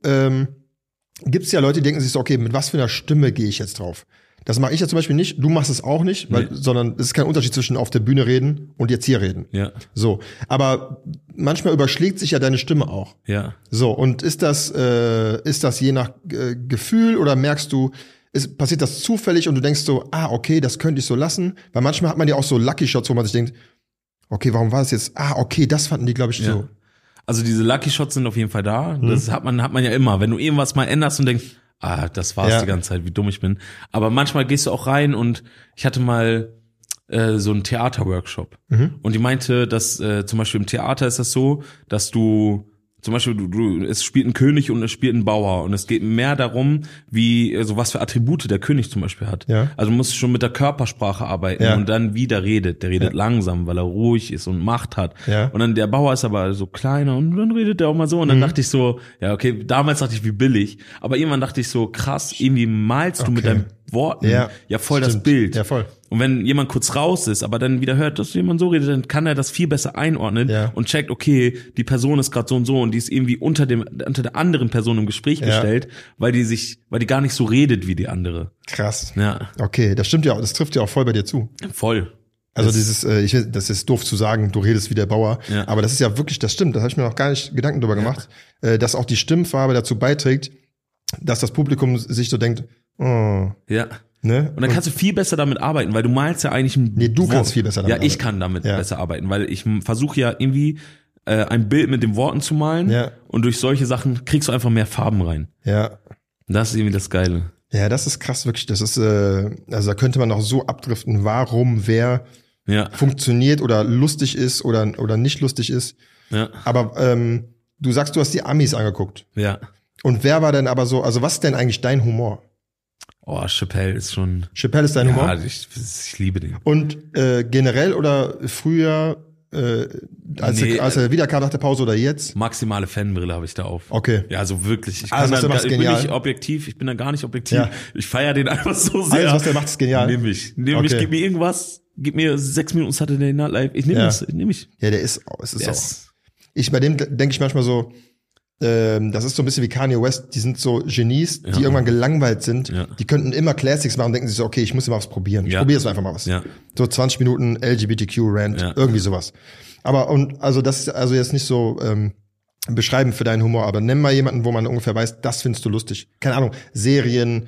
Speaker 1: gibt's ja Leute, die denken sich so, okay, mit was für einer Stimme gehe ich jetzt drauf? Das mache ich ja zum Beispiel nicht. Du machst es auch nicht, sondern es ist kein Unterschied zwischen auf der Bühne reden und jetzt hier reden. Ja. So, aber manchmal überschlägt sich ja deine Stimme auch. Ja. So, und ist das je nach Gefühl oder merkst du, passiert das zufällig und du denkst so, okay, das könnte ich so lassen? Weil manchmal hat man ja auch so Lucky Shots, wo man sich denkt, okay, warum war das jetzt? Okay, das fanden die, glaube ich, so.
Speaker 2: Also diese Lucky Shots sind auf jeden Fall da. Das hat man ja immer. Wenn du irgendwas mal änderst und denkst, das war's die ganze Zeit, wie dumm ich bin. Aber manchmal gehst du auch rein und ich hatte mal so einen Theaterworkshop. Und die meinte, dass zum Beispiel im Theater ist das so, dass du zum Beispiel, es spielt ein König und es spielt ein Bauer und es geht mehr darum, wie, also was für Attribute der König zum Beispiel hat. Ja. Also du musst schon mit der Körpersprache arbeiten und dann wie der redet. Der redet langsam, weil er ruhig ist und Macht hat. Ja. Und dann der Bauer ist aber so kleiner und dann redet der auch mal so und dann dachte ich so, ja okay, damals dachte ich, wie billig. Aber irgendwann dachte ich so, krass, irgendwie malst du mit deinen Worten voll das Bild. Ja, voll. Und wenn jemand kurz raus ist, aber dann wieder hört, dass jemand so redet, dann kann er das viel besser einordnen und checkt, okay, die Person ist gerade so und so und die ist irgendwie unter der anderen Person im Gespräch gestellt, weil die gar nicht so redet wie die andere.
Speaker 1: Krass. Ja. Okay, das stimmt ja, das trifft ja auch voll bei dir zu.
Speaker 2: Voll.
Speaker 1: Also das ist doof zu sagen, du redest wie der Bauer, aber das ist ja wirklich, das stimmt, das habe ich mir noch gar nicht Gedanken drüber gemacht, dass auch die Stimmfarbe dazu beiträgt, dass das Publikum sich so denkt, oh. Ja. Ne?
Speaker 2: Und dann kannst du viel besser damit arbeiten, weil du malst ja eigentlich
Speaker 1: kannst viel besser damit arbeiten.
Speaker 2: Ja, ich kann damit besser arbeiten, weil ich versuche ja irgendwie ein Bild mit den Worten zu malen und durch solche Sachen kriegst du einfach mehr Farben rein. Ja. Das ist irgendwie das Geile.
Speaker 1: Ja, das ist krass, wirklich. Das ist, also da könnte man auch so abdriften, warum wer funktioniert oder lustig ist oder nicht lustig ist. Ja. Aber du sagst, du hast die Amis angeguckt.
Speaker 2: Ja.
Speaker 1: Und wer war denn aber so, also was ist denn eigentlich dein Humor?
Speaker 2: Oh, Chappelle ist schon...
Speaker 1: Chappelle ist dein Humor?
Speaker 2: Ja, ich liebe den.
Speaker 1: Und generell oder früher, als er wiederkam nach der Pause oder jetzt?
Speaker 2: Maximale Fanbrille habe ich da auf.
Speaker 1: Okay.
Speaker 2: Ja, also wirklich. Ich
Speaker 1: bin
Speaker 2: nicht objektiv, ich bin da gar nicht objektiv.
Speaker 1: Ja.
Speaker 2: Ich feiere den einfach so sehr.
Speaker 1: Alles, was der macht, ist genial.
Speaker 2: Nimm mich, gib mir irgendwas, gib mir 6 Minuten Saturday Night Live. Ich nehme das, nehme ich.
Speaker 1: Ja, der ist, es ist auch. Bei dem denke ich manchmal so, das ist so ein bisschen wie Kanye West, die sind so Genies, die irgendwann gelangweilt sind, die könnten immer Classics machen und denken sich so, okay, ich muss immer was probieren. Ich probiere jetzt einfach mal was. Ja. So 20 Minuten LGBTQ-Rant, irgendwie sowas. Aber, also das ist also jetzt nicht so beschreibend für deinen Humor, aber nenn mal jemanden, wo man ungefähr weiß, das findest du lustig. Keine Ahnung, Serien,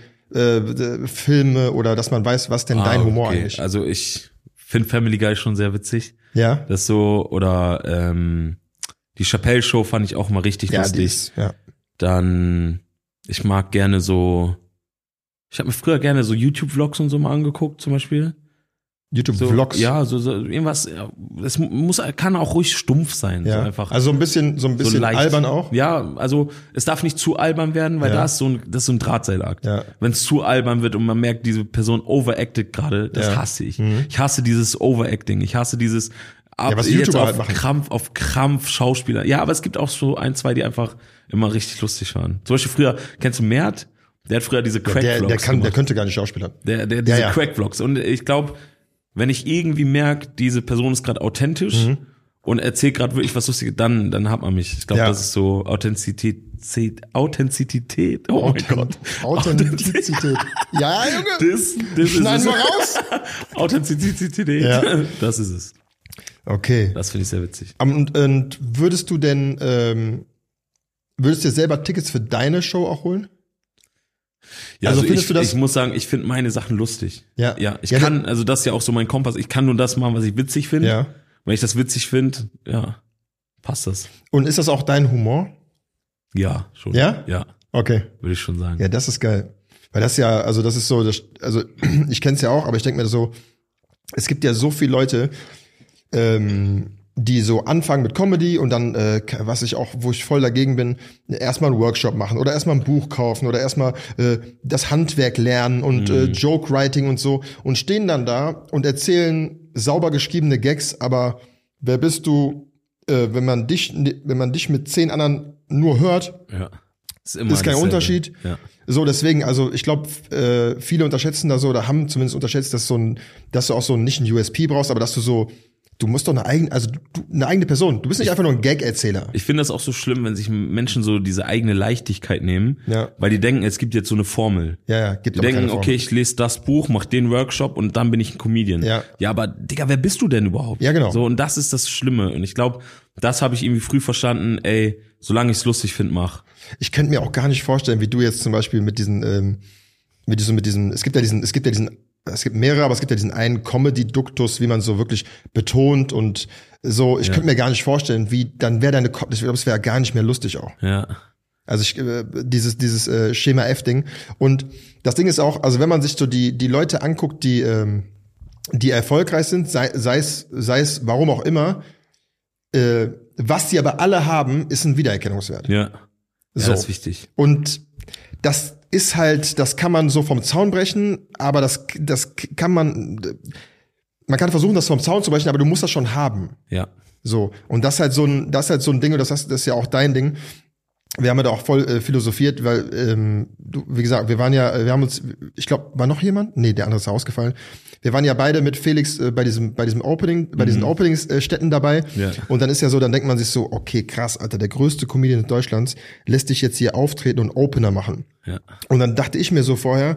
Speaker 1: Filme oder dass man weiß, was denn dein Humor eigentlich.
Speaker 2: Also ich finde Family Guy schon sehr witzig.
Speaker 1: Ja.
Speaker 2: Das so, oder die Chappelle-Show fand ich auch mal richtig lustig. Dann, ich mag gerne so, ich habe mir früher gerne so YouTube-Vlogs und so mal angeguckt, zum Beispiel.
Speaker 1: YouTube-Vlogs?
Speaker 2: So, ja, so irgendwas, es kann auch ruhig stumpf sein.
Speaker 1: Ja.
Speaker 2: So einfach.
Speaker 1: Also so ein bisschen albern auch?
Speaker 2: Ja, also es darf nicht zu albern werden, weil das ist so ein Drahtseilakt. Ja. Wenn es zu albern wird und man merkt, diese Person overacted gerade, das hasse ich. Ich hasse dieses Overacting, ich hasse dieses
Speaker 1: was YouTuber halt machen.
Speaker 2: auf Krampf Schauspieler. Ja, aber es gibt auch so 1, 2, die einfach immer richtig lustig waren. Zum Beispiel früher, kennst du Mert? Der hat früher diese Crack-Vlogs
Speaker 1: der könnte gar nicht Schauspieler.
Speaker 2: Diese Crack-Vlogs. Und ich glaube, wenn ich irgendwie merke, diese Person ist gerade authentisch und erzählt gerade wirklich was Lustiges, dann hat man mich. Ich glaube, das ist so Authentizität. Oh mein Gott.
Speaker 1: Authentizität. Ja, Junge. Das schneiden wir raus.
Speaker 2: Authentizität.
Speaker 1: Ja.
Speaker 2: Das ist es.
Speaker 1: Okay.
Speaker 2: Das finde ich sehr witzig.
Speaker 1: Und würdest du denn, würdest du dir selber Tickets für deine Show auch holen?
Speaker 2: Ja, also ich muss sagen, ich finde meine Sachen lustig. Ja. Ich kann, also das ist ja auch so mein Kompass, ich kann nur das machen, was ich witzig finde. Ja. Wenn ich das witzig finde, passt das.
Speaker 1: Und ist das auch dein Humor?
Speaker 2: Ja, schon.
Speaker 1: Ja?
Speaker 2: Ja.
Speaker 1: Okay.
Speaker 2: Würde ich schon sagen.
Speaker 1: Ja, das ist geil. Weil das ja, also das ist so, also ich kenne es ja auch, aber ich denke mir so, es gibt ja so viele Leute, die so anfangen mit Comedy und dann, wo ich voll dagegen bin, erstmal einen Workshop machen oder erstmal ein Buch kaufen oder erstmal das Handwerk lernen und Joke-Writing und so und stehen dann da und erzählen sauber geschriebene Gags, aber wer bist du, wenn man dich mit 10 anderen nur hört, ist kein Unterschied. Ja. So, deswegen, also ich glaube, viele unterschätzen da so oder haben zumindest unterschätzt, dass du auch so nicht ein USP brauchst, aber dass du musst doch eine eigene Person. Du bist nicht einfach nur ein Gag-Erzähler.
Speaker 2: Ich finde das auch so schlimm, wenn sich Menschen so diese eigene Leichtigkeit nehmen, weil die denken, es gibt jetzt so eine Formel.
Speaker 1: Gibt
Speaker 2: die denken, okay, ich lese das Buch, mach den Workshop und dann bin ich ein Comedian. Ja, aber Digga, wer bist du denn überhaupt?
Speaker 1: Ja, genau.
Speaker 2: So, und das ist das Schlimme. Und ich glaube, das habe ich irgendwie früh verstanden, solange ich es lustig finde, mach.
Speaker 1: Ich könnte mir auch gar nicht vorstellen, wie du jetzt zum Beispiel mit diesen, es gibt mehrere, aber es gibt ja diesen einen Comedy-Duktus, wie man so wirklich betont und so. Ich könnte mir gar nicht vorstellen, dann wäre ich glaube, es wäre gar nicht mehr lustig auch.
Speaker 2: Ja.
Speaker 1: Also dieses Schema F-Ding. Und das Ding ist auch, also wenn man sich so die Leute anguckt, die erfolgreich sind, sei es warum auch immer, was die aber alle haben, ist ein Wiedererkennungswert.
Speaker 2: Ja.
Speaker 1: So.
Speaker 2: Das ist wichtig.
Speaker 1: Und das ist halt, das kann man so vom Zaun brechen, aber das kann man kann versuchen, das vom Zaun zu brechen, aber du musst das schon haben.
Speaker 2: Ja.
Speaker 1: So. Und das ist halt so ein Ding, und das ist ja auch dein Ding. Wir haben ja da auch voll philosophiert, weil, wie gesagt, wir haben uns, ich glaube, war noch jemand? Nee, der andere ist ausgefallen. Wir waren ja beide mit Felix bei diesem Opening, bei diesen Openingsstätten dabei. Ja. Und dann ist ja so, dann denkt man sich so, okay, krass, Alter, der größte Comedian Deutschlands lässt dich jetzt hier auftreten und Opener machen. Ja. Und dann dachte ich mir so vorher,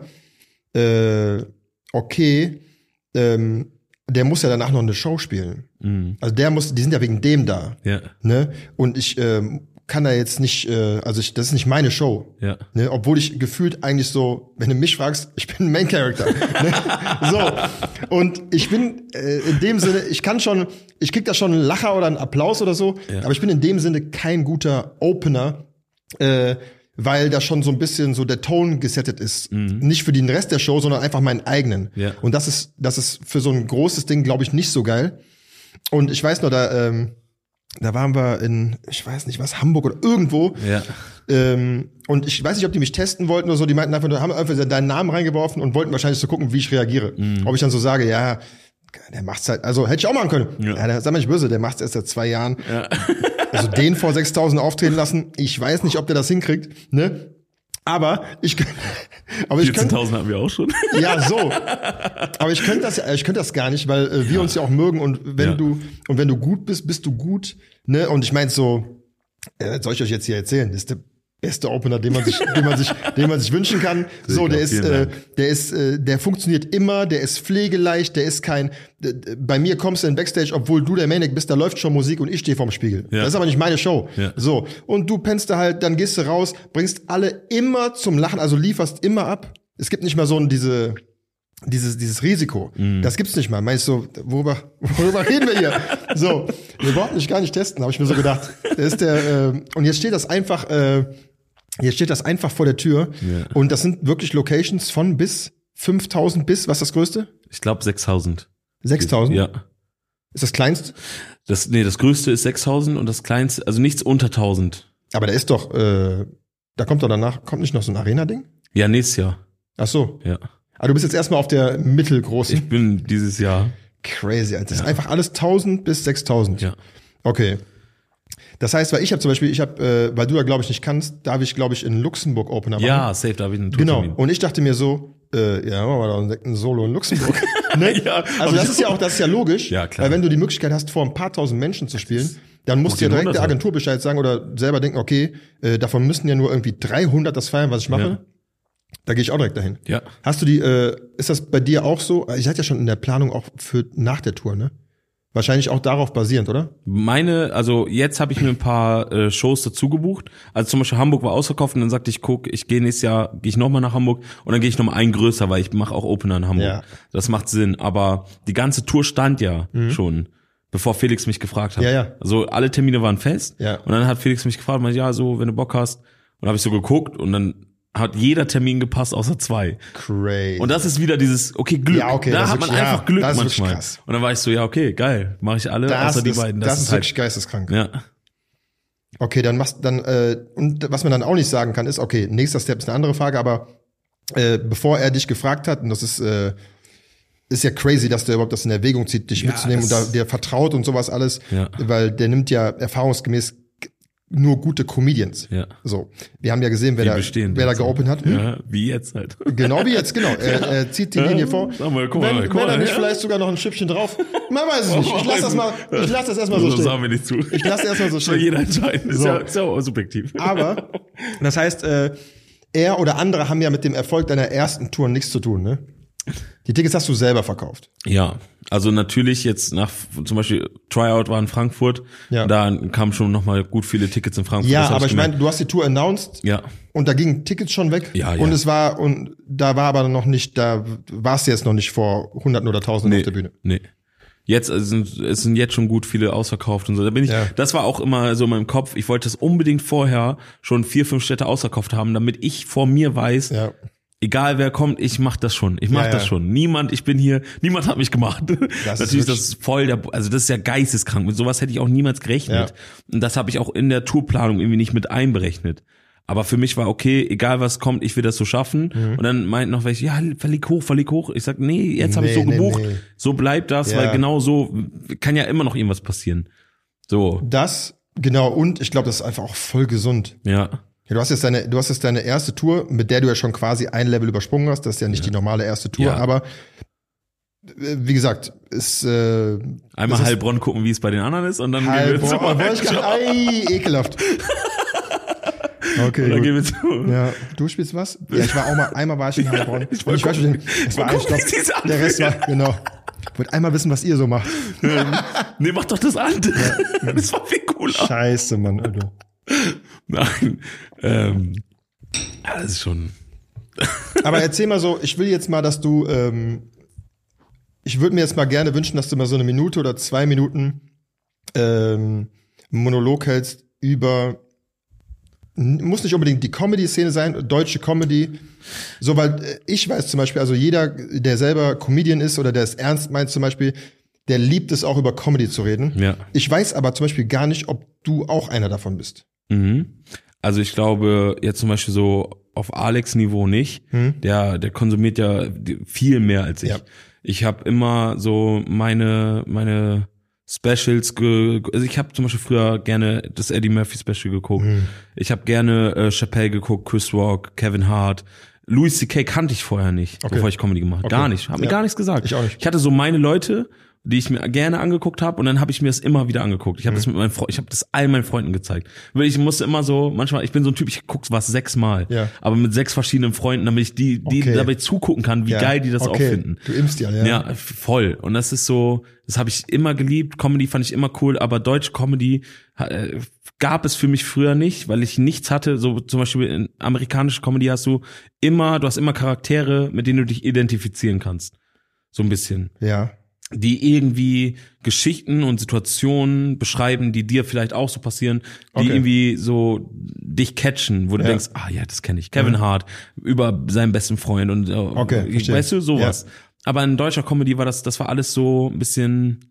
Speaker 1: okay, der muss ja danach noch eine Show spielen. Mhm. Also die sind ja wegen dem da. Ja. Ne? Und ich kann da jetzt nicht, das ist nicht meine Show. Ja. Ne? Obwohl ich gefühlt eigentlich so, wenn du mich fragst, ich bin ein Main Character. Ne? So. Und ich bin in dem Sinne, ich krieg da schon einen Lacher oder einen Applaus oder so, aber ich bin in dem Sinne kein guter Opener, weil da schon so ein bisschen so der Ton gesettet ist. Mhm. Nicht für den Rest der Show, sondern einfach meinen eigenen. Ja. Und das ist für so ein großes Ding, glaube ich, nicht so geil. Und ich weiß noch, Da waren wir in, ich weiß nicht was, Hamburg oder irgendwo.
Speaker 2: Ja.
Speaker 1: Und ich weiß nicht, ob die mich testen wollten oder so. Die meinten einfach nur, haben einfach deinen Namen reingeworfen und wollten wahrscheinlich so gucken, wie ich reagiere. Ob ich dann so sage, ja, der macht's halt, also hätte ich auch machen können. Ja, sag mal nicht böse, der macht's erst seit 2 Jahren. Ja. Also den vor 6.000 auftreten lassen, ich weiß nicht, ob der das hinkriegt, ne? Aber ich könnte.
Speaker 2: 14.000 hatten wir auch schon.
Speaker 1: Ja, so. Aber ich könnte das gar nicht, weil wir uns ja auch mögen und wenn du gut bist, bist du gut, ne? Und ich meine so, soll ich euch jetzt hier erzählen, das ist der beste Opener, den man sich wünschen kann. So, der funktioniert immer, der ist pflegeleicht, der ist kein, bei mir kommst du in Backstage, obwohl du der Manic bist, da läuft schon Musik und ich stehe vorm Spiegel. Ja. Das ist aber nicht meine Show. Ja. So. Und du pennst da halt, dann gehst du raus, bringst alle immer zum Lachen, also lieferst immer ab. Es gibt nicht mal so dieses Risiko. Das gibt's nicht mal. Meinst du, worüber reden wir hier? So. Wir brauchen dich gar nicht testen, habe ich mir so gedacht. Der ist und jetzt steht das einfach vor der Tür. Ja. Und das sind wirklich Locations von bis 5.000 bis, was ist das Größte?
Speaker 2: Ich glaube 6.000.
Speaker 1: 6.000?
Speaker 2: Ja.
Speaker 1: Ist das kleinste?
Speaker 2: Das Größte ist 6.000 und das kleinste, also nichts unter 1.000.
Speaker 1: Aber da ist doch, da kommt nicht noch so ein Arena-Ding?
Speaker 2: Ja, nächstes Jahr.
Speaker 1: Ach so.
Speaker 2: Ja.
Speaker 1: Aber du bist jetzt erstmal auf der mittelgroßen.
Speaker 2: Ich bin dieses Jahr.
Speaker 1: Crazy, Alter. Das ist einfach alles 1.000 bis 6.000.
Speaker 2: Ja.
Speaker 1: Okay. Das heißt, weil weil du da glaube ich nicht kannst, darf ich glaube ich in Luxemburg Opener machen.
Speaker 2: Ja, safe, da habe ich einen Tourtermin.
Speaker 1: Genau. Und ich dachte mir so, ja, machen wir doch ein Solo in Luxemburg. Ne? Ja, also das ist ja logisch.
Speaker 2: Ja, klar.
Speaker 1: Weil wenn du die Möglichkeit hast, vor ein paar tausend Menschen zu spielen, dann musst du ja direkt der Agentur Bescheid sagen oder selber denken, okay, davon müssen ja nur irgendwie 300 das feiern, was ich mache. Ja. Da gehe ich auch direkt dahin.
Speaker 2: Ja.
Speaker 1: Hast du ist das bei dir auch so? Ihr seid ja schon in der Planung auch für nach der Tour, ne? Wahrscheinlich auch darauf basierend, oder?
Speaker 2: Also jetzt habe ich mir ein paar Shows dazu gebucht. Also zum Beispiel Hamburg war ausverkauft und dann sagte ich, ich gehe nächstes Jahr, gehe ich nochmal nach Hamburg und dann gehe ich nochmal einen größer, weil ich mache auch Opener in Hamburg. Ja. Das macht Sinn. Aber die ganze Tour stand ja schon, bevor Felix mich gefragt hat.
Speaker 1: Ja, ja.
Speaker 2: Also alle Termine waren fest.
Speaker 1: Ja.
Speaker 2: Und dann hat Felix mich gefragt, meinte, ja, so, wenn du Bock hast. Und dann habe ich so geguckt und dann hat jeder Termin gepasst, außer 2.
Speaker 1: Crazy.
Speaker 2: Und das ist wieder dieses, okay, Glück.
Speaker 1: Ja, okay,
Speaker 2: da hat man einfach Glück
Speaker 1: das
Speaker 2: manchmal.
Speaker 1: Ist krass.
Speaker 2: Und dann war ich so, ja, okay, geil, mache ich alle, außer die beiden.
Speaker 1: Das ist wirklich geisteskrank.
Speaker 2: Ja.
Speaker 1: Okay, und was man dann auch nicht sagen kann, ist, okay, nächster Step ist eine andere Frage, aber bevor er dich gefragt hat, und das ist ja crazy, dass der überhaupt das in Erwägung zieht, dich mitzunehmen und der vertraut und sowas alles, weil der nimmt ja erfahrungsgemäß nur gute Comedians.
Speaker 2: Ja.
Speaker 1: So. Wir haben ja gesehen, wer da geopend hat.
Speaker 2: Ja, wie jetzt halt.
Speaker 1: Genau wie jetzt, genau. Er zieht die Linie vor.
Speaker 2: Sag mal, guck mal,
Speaker 1: wenn er nicht vielleicht sogar noch ein Schippchen drauf. Man weiß es nicht. Ich lass das erstmal so stehen.
Speaker 2: Das sagen wir nicht zu.
Speaker 1: Ich lass das erstmal so stehen.
Speaker 2: Jeder entscheiden. Ist ja auch subjektiv.
Speaker 1: Aber, das heißt, er oder andere haben ja mit dem Erfolg deiner ersten Tour nichts zu tun, ne? Die Tickets hast du selber verkauft.
Speaker 2: Ja, also natürlich jetzt zum Beispiel Tryout war in Frankfurt, da kamen schon nochmal gut viele Tickets in Frankfurt.
Speaker 1: Ja, aber ich meine, du hast die Tour announced und da gingen Tickets schon weg und da war aber noch nicht, da warst du jetzt noch nicht vor Hunderten oder Tausenden auf der Bühne.
Speaker 2: Nee. Jetzt es sind jetzt schon gut viele ausverkauft und so. Das war auch immer so in meinem Kopf. Ich wollte das unbedingt vorher schon 4, 5 Städte ausverkauft haben, damit ich vor mir weiß, egal wer kommt, ich mach das schon. Ich mach das schon. Niemand hat mich gemacht. Natürlich, das ist das ist ja geisteskrank. Mit sowas hätte ich auch niemals gerechnet. Ja. Und das habe ich auch in der Tourplanung irgendwie nicht mit einberechnet. Aber für mich war okay, egal was kommt, ich will das so schaffen. Und dann meinten noch welche, ja, verleg hoch. Ich sag, nee, jetzt habe ich so gebucht. Nee. So bleibt das, weil genau so kann ja immer noch irgendwas passieren. So.
Speaker 1: Das, genau. Und ich glaube, das ist einfach auch voll gesund.
Speaker 2: Ja.
Speaker 1: Ja, du hast jetzt deine erste Tour, mit der du ja schon quasi ein Level übersprungen hast. Das ist ja nicht die normale erste Tour, aber wie gesagt, ist
Speaker 2: einmal Heilbronn gucken, wie es bei den anderen ist, und dann gehen wir zu
Speaker 1: ekelhaft. Okay.
Speaker 2: Dann gehen wir zu.
Speaker 1: Ja, du spielst was? Ja, ich war auch mal, einmal war ich in Heilbronn. Der Rest war, genau. Ich wollte einmal wissen, was ihr so macht.
Speaker 2: Nee, mach doch das andere. Ja. Das war viel cooler.
Speaker 1: Scheiße, Mann, Alter.
Speaker 2: Nein, das ist schon.
Speaker 1: Aber erzähl mal so, ich will jetzt mal, dass du, ich würde mir jetzt mal gerne wünschen, dass du mal so 1 Minute oder 2 Minuten Monolog hältst über, muss nicht unbedingt die Comedy-Szene sein, deutsche Comedy, so, weil ich weiß zum Beispiel, also jeder, der selber Comedian ist oder der es ernst meint zum Beispiel, der liebt es auch, über Comedy zu reden.
Speaker 2: Ja.
Speaker 1: Ich weiß aber zum Beispiel gar nicht, ob du auch einer davon bist.
Speaker 2: Also ich glaube, jetzt zum Beispiel so auf Alex-Niveau nicht. Der konsumiert ja viel mehr als ich. Ja. Ich habe immer so meine Specials, also ich habe zum Beispiel früher gerne das Eddie Murphy Special geguckt. Ich habe gerne Chappelle geguckt, Chris Rock, Kevin Hart. Louis C.K. kannte ich vorher nicht, bevor ich Comedy gemacht habe. Gar nicht. Hab mir gar nichts gesagt.
Speaker 1: Ich auch nicht.
Speaker 2: Ich hatte so meine Leute, die ich mir gerne angeguckt habe, und dann habe ich mir das immer wieder angeguckt. Ich habe das mit meinen Freunden, ich habe das all meinen Freunden gezeigt. Weil ich musste immer so, manchmal, ich bin so ein Typ, ich gucke was 6 Mal, aber mit 6 verschiedenen Freunden, damit ich die dabei zugucken kann, wie geil die das auch finden.
Speaker 1: Du impfst ja,
Speaker 2: Ja, voll. Und das ist so, das habe ich immer geliebt. Comedy fand ich immer cool, aber deutsche Comedy gab es für mich früher nicht, weil ich nichts hatte. So zum Beispiel in amerikanischer Comedy hast du hast immer Charaktere, mit denen du dich identifizieren kannst. So ein bisschen.
Speaker 1: Ja.
Speaker 2: Die irgendwie Geschichten und Situationen beschreiben, die dir vielleicht auch so passieren, die irgendwie so dich catchen, wo du denkst, das kenne ich. Kevin Hart über seinen besten Freund und weißt du, sowas. Ja. Aber in deutscher Comedy war das war alles so ein bisschen,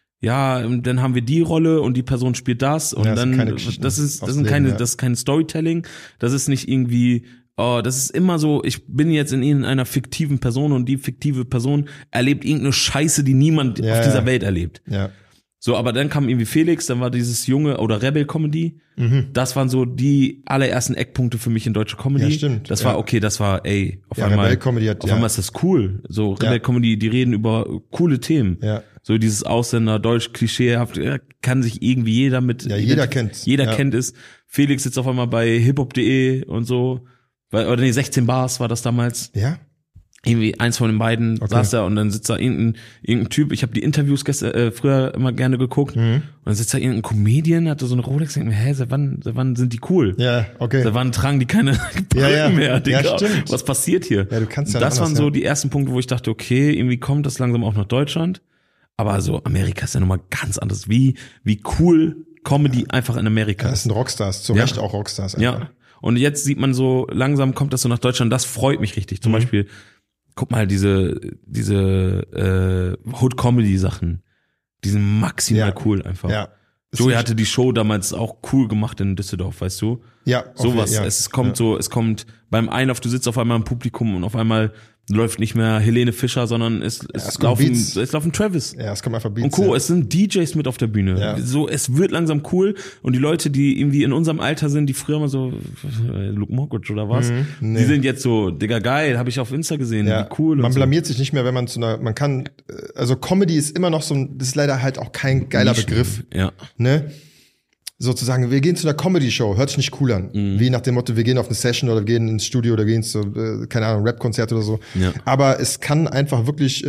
Speaker 2: und dann haben wir die Rolle und die Person spielt das und dann, das ist kein Storytelling, das ist nicht irgendwie, das ist immer so, ich bin jetzt in einer fiktiven Person und die fiktive Person erlebt irgendeine Scheiße, die niemand auf dieser Welt erlebt.
Speaker 1: Ja.
Speaker 2: So, aber dann kam irgendwie Felix, dann war dieses junge oder Rebel-Comedy. Das waren so die allerersten Eckpunkte für mich in deutscher Comedy. Ja,
Speaker 1: stimmt.
Speaker 2: Das war auf einmal.
Speaker 1: Rebel-Comedy
Speaker 2: auf einmal ist das cool. So, Rebel-Comedy, die reden über coole Themen.
Speaker 1: Ja.
Speaker 2: So dieses Ausländer, Deutsch, klischeehaft, kann sich irgendwie jeder mit.
Speaker 1: Ja, jeder kennt's.
Speaker 2: Jeder kennt es. Felix sitzt auf einmal bei hiphop.de und so. Oder 16 Bars war das damals.
Speaker 1: Ja.
Speaker 2: Irgendwie eins von den beiden saß da und dann sitzt da irgendein Typ. Ich habe die Interviews früher immer gerne geguckt. Und dann sitzt da irgendein Comedian, hatte so eine Rolex, denkt mir, seit wann sind die cool?
Speaker 1: Ja, okay.
Speaker 2: Seit wann tragen die keine Brücken mehr, Digga?
Speaker 1: Ja, stimmt.
Speaker 2: Was passiert hier?
Speaker 1: Ja, du kannst ja
Speaker 2: das waren so die ersten Punkte, wo ich dachte, okay, irgendwie kommt das langsam auch nach Deutschland. Aber so Amerika ist ja nochmal ganz anders. Wie cool Comedy einfach in Amerika ist.
Speaker 1: Das sind Rockstars, zu Recht auch Rockstars einfach.
Speaker 2: Ja. Und jetzt sieht man so, langsam kommt das so nach Deutschland, das freut mich richtig. Zum Beispiel, guck mal, diese Hood-Comedy-Sachen, die sind maximal cool einfach.
Speaker 1: Ja.
Speaker 2: Joey hatte die Show damals auch cool gemacht in Düsseldorf, weißt du?
Speaker 1: Ja.
Speaker 2: Sowas. Es kommt beim einen du sitzt auf einmal im Publikum und auf einmal läuft nicht mehr Helene Fischer, sondern es laufen Travis.
Speaker 1: Ja, es kommen einfach Beats.
Speaker 2: Und Co. Es sind DJs mit auf der Bühne. Ja. So, es wird langsam cool. Und die Leute, die irgendwie in unserem Alter sind, die früher mal so, Luke Mockridge oder was, die sind jetzt so, Digga, geil, habe ich auf Insta gesehen, wie cool.
Speaker 1: Man blamiert sich nicht mehr, wenn man also Comedy ist immer noch das ist leider halt auch kein geiler Begriff.
Speaker 2: Ja.
Speaker 1: Ne? Sozusagen, wir gehen zu einer Comedy-Show, hört sich nicht cool an. Wie nach dem Motto, wir gehen auf eine Session oder wir gehen ins Studio oder gehen zu, keine Ahnung, Rap-Konzert oder so.
Speaker 2: Ja.
Speaker 1: Aber es kann einfach wirklich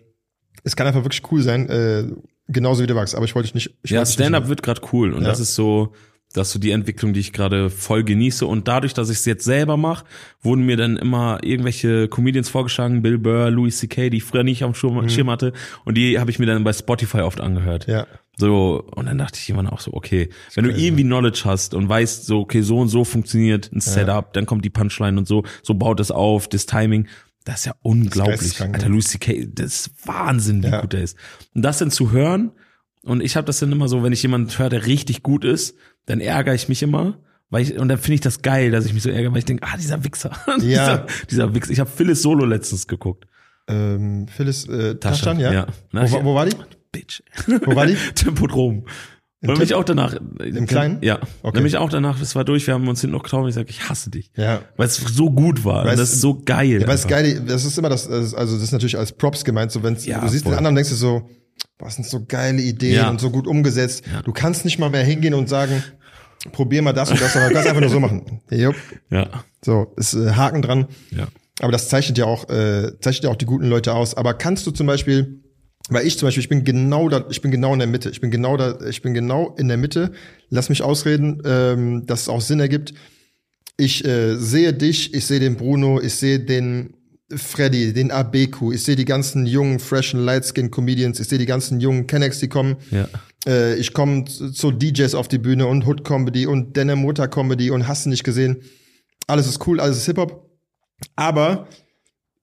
Speaker 1: cool sein, genauso wie du magst. Aber ich wollte dich nicht.
Speaker 2: Stand-up wird gerade cool und das ist so die Entwicklung, die ich gerade voll genieße. Und dadurch, dass ich es jetzt selber mache, wurden mir dann immer irgendwelche Comedians vorgeschlagen, Bill Burr, Louis C.K., die ich früher nicht am Schirm hatte. Und die habe ich mir dann bei Spotify oft angehört.
Speaker 1: Ja.
Speaker 2: So, und dann dachte ich immer auch so, okay, wenn du irgendwie Knowledge hast und weißt, so, okay, so und so funktioniert ein Setup, dann kommt die Punchline und so baut es auf, das Timing, das ist ja unglaublich. Alter, Louis C.K., das ist Wahnsinn, wie gut der ist. Und das dann zu hören, und ich habe das dann immer so, wenn ich jemanden höre, der richtig gut ist, dann ärgere ich mich immer, und dann finde ich das geil, dass ich mich so ärgere, weil ich denke, dieser Wichser, dieser Wichser. Ich habe Phyllis Solo letztens geguckt.
Speaker 1: Phyllis Taschan, ja.
Speaker 2: Wo
Speaker 1: war die?
Speaker 2: Bitch.
Speaker 1: Wo war die?
Speaker 2: Tempodrom. Und nämlich auch danach.
Speaker 1: Im Kleinen?
Speaker 2: Ja.
Speaker 1: Okay.
Speaker 2: Nämlich auch danach, das war durch, wir haben uns hinten noch getroffen und ich sag, ich hasse dich.
Speaker 1: Ja.
Speaker 2: Weil es so gut war. Das ist so geil.
Speaker 1: Ja, weil es geil, das ist immer das ist natürlich als Props gemeint, so wenn du siehst den anderen, denkst du so, was sind so geile Ideen und so gut umgesetzt. Ja. Du kannst nicht mal mehr hingehen und sagen, probier mal das und das, sondern du kannst einfach nur so machen. Jupp.
Speaker 2: Ja.
Speaker 1: So, ist Haken dran.
Speaker 2: Ja.
Speaker 1: Aber das zeichnet ja auch die guten Leute aus. Aber kannst du zum Beispiel, weil ich bin genau in der Mitte. Ich bin genau in der Mitte. Lass mich ausreden, dass es auch Sinn ergibt. Ich sehe dich, ich sehe den Bruno, ich sehe den Freddy, den Abeku, ich sehe die ganzen jungen, freshen, Light-Skin-Comedians, ich sehe die ganzen jungen Kennex, die kommen.
Speaker 2: Ja.
Speaker 1: Ich komme zu DJs auf die Bühne und Hood-Comedy und Denim-Mutter-Comedy und hast du nicht gesehen. Alles ist cool, alles ist Hip-Hop. Aber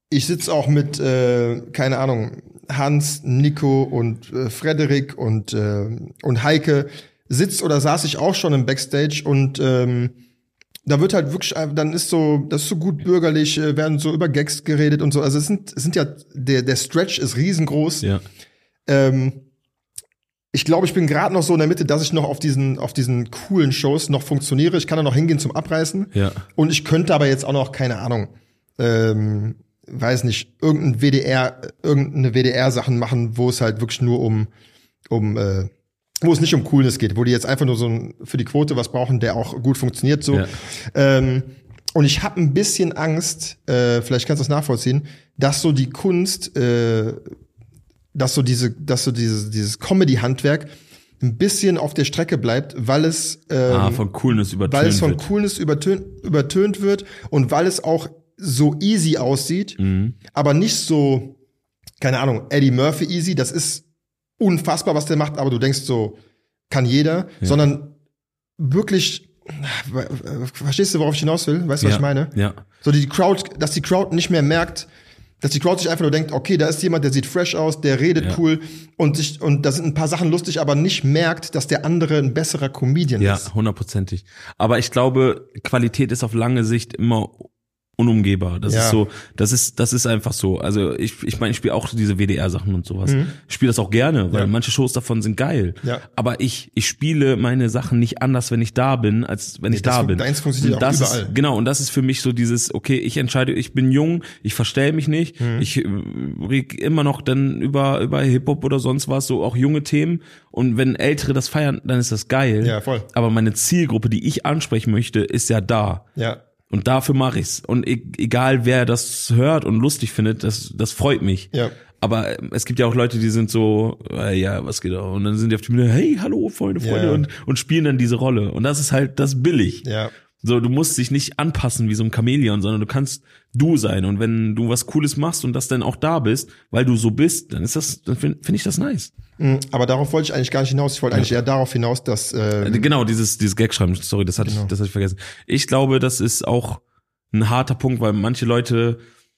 Speaker 1: ich sitze auch mit, keine Ahnung, Hans, Nico und Frederik und Heike, saß ich auch schon im Backstage und da wird halt wirklich, dann ist so, das ist so gut bürgerlich, werden so über Gags geredet und so. Also es sind ja, der Stretch ist riesengroß.
Speaker 2: Ja.
Speaker 1: Ich glaube, ich bin gerade noch so in der Mitte, dass ich noch auf diesen coolen Shows noch funktioniere. Ich kann da noch hingehen zum Abreißen.
Speaker 2: Ja.
Speaker 1: Und ich könnte aber jetzt auch noch, keine Ahnung, weiß nicht, irgendeine WDR-Sachen machen, wo es halt wirklich nur wo es nicht um Coolness geht, wo die jetzt einfach nur so für die Quote was brauchen, der auch gut funktioniert so. Ja. Und ich habe ein bisschen Angst, vielleicht kannst du das nachvollziehen, dass so die Kunst, dass so dieses Comedy-Handwerk ein bisschen auf der Strecke bleibt, weil es
Speaker 2: von Coolness
Speaker 1: übertönt wird und weil es auch so easy aussieht, aber nicht so, keine Ahnung, Eddie Murphy easy, das ist unfassbar, was der macht, aber du denkst so, kann jeder, sondern wirklich, verstehst du, worauf ich hinaus will? Weißt du, was ich meine?
Speaker 2: Ja.
Speaker 1: So dass die Crowd nicht mehr merkt, dass die Crowd sich einfach nur denkt, okay, da ist jemand, der sieht fresh aus, der redet cool und da sind ein paar Sachen lustig, aber nicht merkt, dass der andere ein besserer Comedian ist.
Speaker 2: Ja, 100%. Aber ich glaube, Qualität ist auf lange Sicht immer unumgehbar. Das ist so, das ist einfach so. Also ich meine, ich spiele auch diese WDR-Sachen und sowas. Ich spiele das auch gerne, weil manche Shows davon sind geil. Ja. Aber ich spiele meine Sachen nicht anders, wenn ich da bin, als wenn ich da bin.
Speaker 1: Deins funktioniert auch überall.
Speaker 2: Genau, und das ist für mich so dieses, okay, ich entscheide, ich bin jung, ich verstell mich nicht, ich reg immer noch dann über Hip-Hop oder sonst was, so auch junge Themen. Und wenn Ältere das feiern, dann ist das geil.
Speaker 1: Ja, voll.
Speaker 2: Aber meine Zielgruppe, die ich ansprechen möchte, ist ja da.
Speaker 1: Ja.
Speaker 2: Und dafür mache ich's. Und egal wer das hört und lustig findet, das freut mich.
Speaker 1: Ja.
Speaker 2: Aber es gibt ja auch Leute, die sind so, ja, was geht auch? Und dann sind die auf die Bühne, hey, hallo, Freunde, und spielen dann diese Rolle. Und das ist halt das billig.
Speaker 1: Ja.
Speaker 2: So, du musst dich nicht anpassen wie so ein Chamäleon, sondern du kannst du sein. Und wenn du was Cooles machst und das dann auch da bist, weil du so bist, dann finde ich das nice.
Speaker 1: Aber darauf wollte ich eigentlich gar nicht hinaus. Ich wollte eigentlich eher darauf hinaus, dass
Speaker 2: genau, dieses Gag-Schreiben, sorry, das hatte ich vergessen. Ich glaube, das ist auch ein harter Punkt, weil manche Leute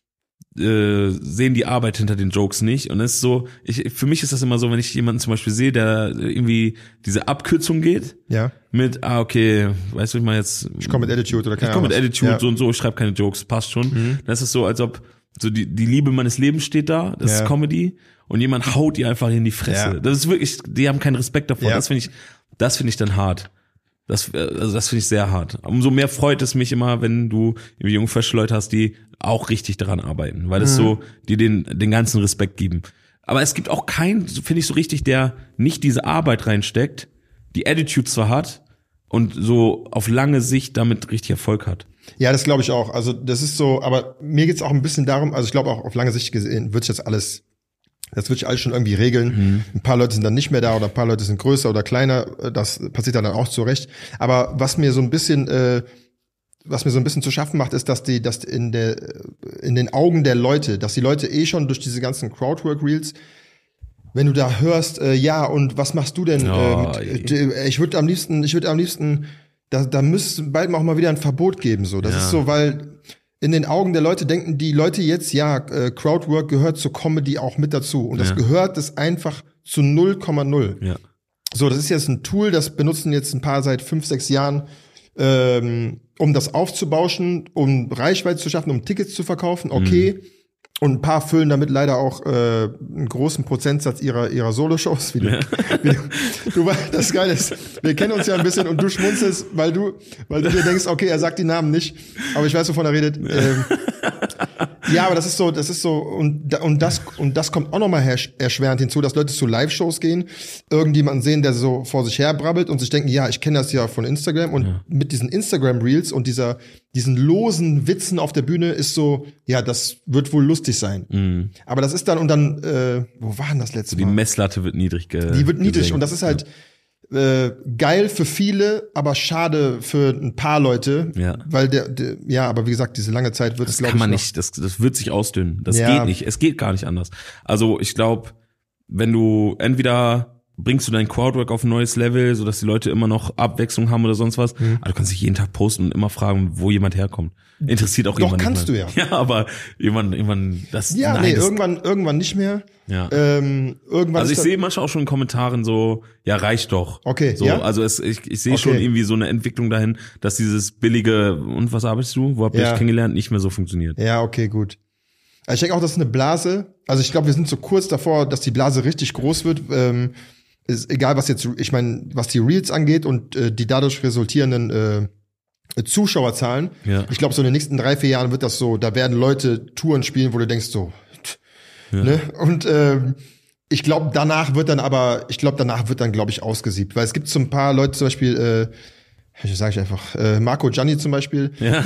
Speaker 2: sehen die Arbeit hinter den Jokes nicht. Und es ist so, für mich ist das immer so, wenn ich jemanden zum Beispiel sehe, der irgendwie diese Abkürzung geht, mit, okay, weißt du, ich meine jetzt,
Speaker 1: ich komme mit Attitude oder keine
Speaker 2: Ahnung. Ich komme mit Attitude, so und so, ich schreibe keine Jokes, passt schon. Dann ist es so, als ob so die Liebe meines Lebens steht da, das ist Comedy, und jemand haut die einfach in die Fresse. Ja. Das ist wirklich, die haben keinen Respekt davor. Ja. Das finde ich dann hart. Das finde ich sehr hart. Umso mehr freut es mich immer, wenn du junge, frische Leute hast, die auch richtig daran arbeiten, weil es so, die den ganzen Respekt geben. Aber es gibt auch keinen, finde ich, so richtig, der nicht diese Arbeit reinsteckt, die Attitude zwar hat und so auf lange Sicht damit richtig Erfolg hat.
Speaker 1: Ja, das glaube ich auch. Also das ist so, aber mir geht's auch ein bisschen darum, also ich glaube auch auf lange Sicht gesehen wird sich das wird sich alles schon irgendwie regeln. Ein paar Leute sind dann nicht mehr da oder ein paar Leute sind größer oder kleiner. Das passiert dann auch zurecht. Aber was mir so ein bisschen zu schaffen macht, ist, dass in den Augen der Leute, dass die Leute schon durch diese ganzen Crowdwork-Reels, wenn du da hörst, und was machst du denn? Ich würde am liebsten, da müsste bald auch mal wieder ein Verbot geben. So, das ist so, weil in den Augen der Leute denken die Leute jetzt, Crowdwork gehört zur Comedy auch mit dazu. Und das gehört es einfach zu 0,0.
Speaker 2: Ja.
Speaker 1: So, das ist jetzt ein Tool, das benutzen jetzt ein paar seit 5, 6 Jahren, um das aufzubauschen, um Reichweite zu schaffen, um Tickets zu verkaufen. Okay. Und ein paar füllen damit leider auch einen großen Prozentsatz ihrer Solo-Shows. Das Geile ist, wir kennen uns ja ein bisschen und du schmunzelst, weil du dir denkst, okay, er sagt die Namen nicht, aber ich weiß, wovon er redet. Ja, aber das ist so und das kommt auch nochmal erschwerend hinzu, dass Leute zu Live-Shows gehen, irgendjemanden sehen, der so vor sich her brabbelt und sich denken, ja, ich kenne das ja von Instagram und mit diesen Instagram-Reels und diesen losen Witzen auf der Bühne ist so, ja, das wird wohl lustig sein. Aber das ist dann, und dann, wo war denn das letzte Mal?
Speaker 2: Die Messlatte wird niedrig.
Speaker 1: Die wird niedrig gesenkt. Und das ist halt geil für viele, aber schade für ein paar Leute, weil aber wie gesagt, diese lange Zeit wird es, glaube ich,
Speaker 2: kann man nicht, das wird sich ausdünnen. Das geht nicht, es geht gar nicht anders. Also ich glaube, wenn du entweder bringst du dein Crowdwork auf ein neues Level, sodass die Leute immer noch Abwechslung haben oder sonst was. Aber du kannst dich jeden Tag posten und immer fragen, wo jemand herkommt. Interessiert auch jemand.
Speaker 1: Doch, kannst du ja.
Speaker 2: Ja, aber irgendwann das.
Speaker 1: Ja,
Speaker 2: nein, das,
Speaker 1: irgendwann nicht mehr.
Speaker 2: Ja.
Speaker 1: Irgendwann
Speaker 2: also ich sehe manchmal auch schon in Kommentaren so, ja, reicht doch.
Speaker 1: Okay,
Speaker 2: so,
Speaker 1: ja?
Speaker 2: Also ich sehe schon irgendwie so eine Entwicklung dahin, dass dieses billige, und was arbeitest du? Wo habt ihr euch kennengelernt? Nicht mehr so funktioniert.
Speaker 1: Ja, okay, gut. Also ich denke auch, das ist eine Blase. Also ich glaube, wir sind so kurz davor, dass die Blase richtig groß wird. Ist egal, was jetzt, ich meine, was die Reels angeht und die dadurch resultierenden Zuschauerzahlen.
Speaker 2: Ja.
Speaker 1: Ich glaube, so in den nächsten 3-4 Jahren wird das so, da werden Leute Touren spielen, wo du denkst so, ne? Und ich glaube, danach wird dann, glaube ich, ausgesiebt. Weil es gibt so ein paar Leute, zum Beispiel, sage ich einfach, Marco Gianni zum Beispiel. Ja.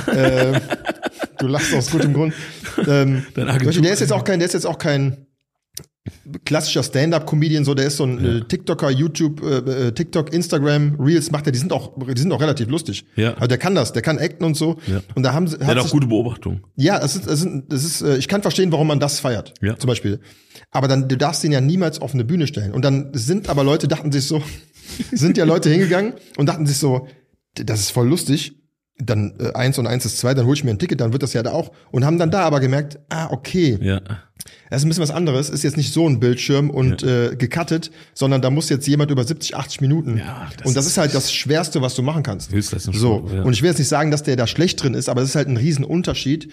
Speaker 1: Du lachst aus gutem Grund. Der ist jetzt auch kein klassischer Stand-up-Comedian, so, der ist so ein TikToker, YouTube, TikTok, Instagram, Reels macht er, die sind auch relativ lustig. Ja. Also der kann acten und so. Ja. Und da
Speaker 2: der hat auch gute Beobachtung.
Speaker 1: Ja, das ist, ich kann verstehen, warum man das feiert. Ja. Zum Beispiel. Aber dann, du darfst den ja niemals auf eine Bühne stellen. Und dann sind Leute hingegangen und dachten sich so, das ist voll lustig. Dann 1 und 1 ist 2, dann hol ich mir ein Ticket, dann wird das ja da auch. Und haben dann da aber gemerkt, okay, das ist ein bisschen was anderes, ist jetzt nicht so ein Bildschirm und gecuttet, sondern da muss jetzt jemand über 70, 80 Minuten. Ja, und das ist halt das Schwerste, was du machen kannst. So. Ja. Und ich will jetzt nicht sagen, dass der da schlecht drin ist, aber es ist halt ein Riesenunterschied.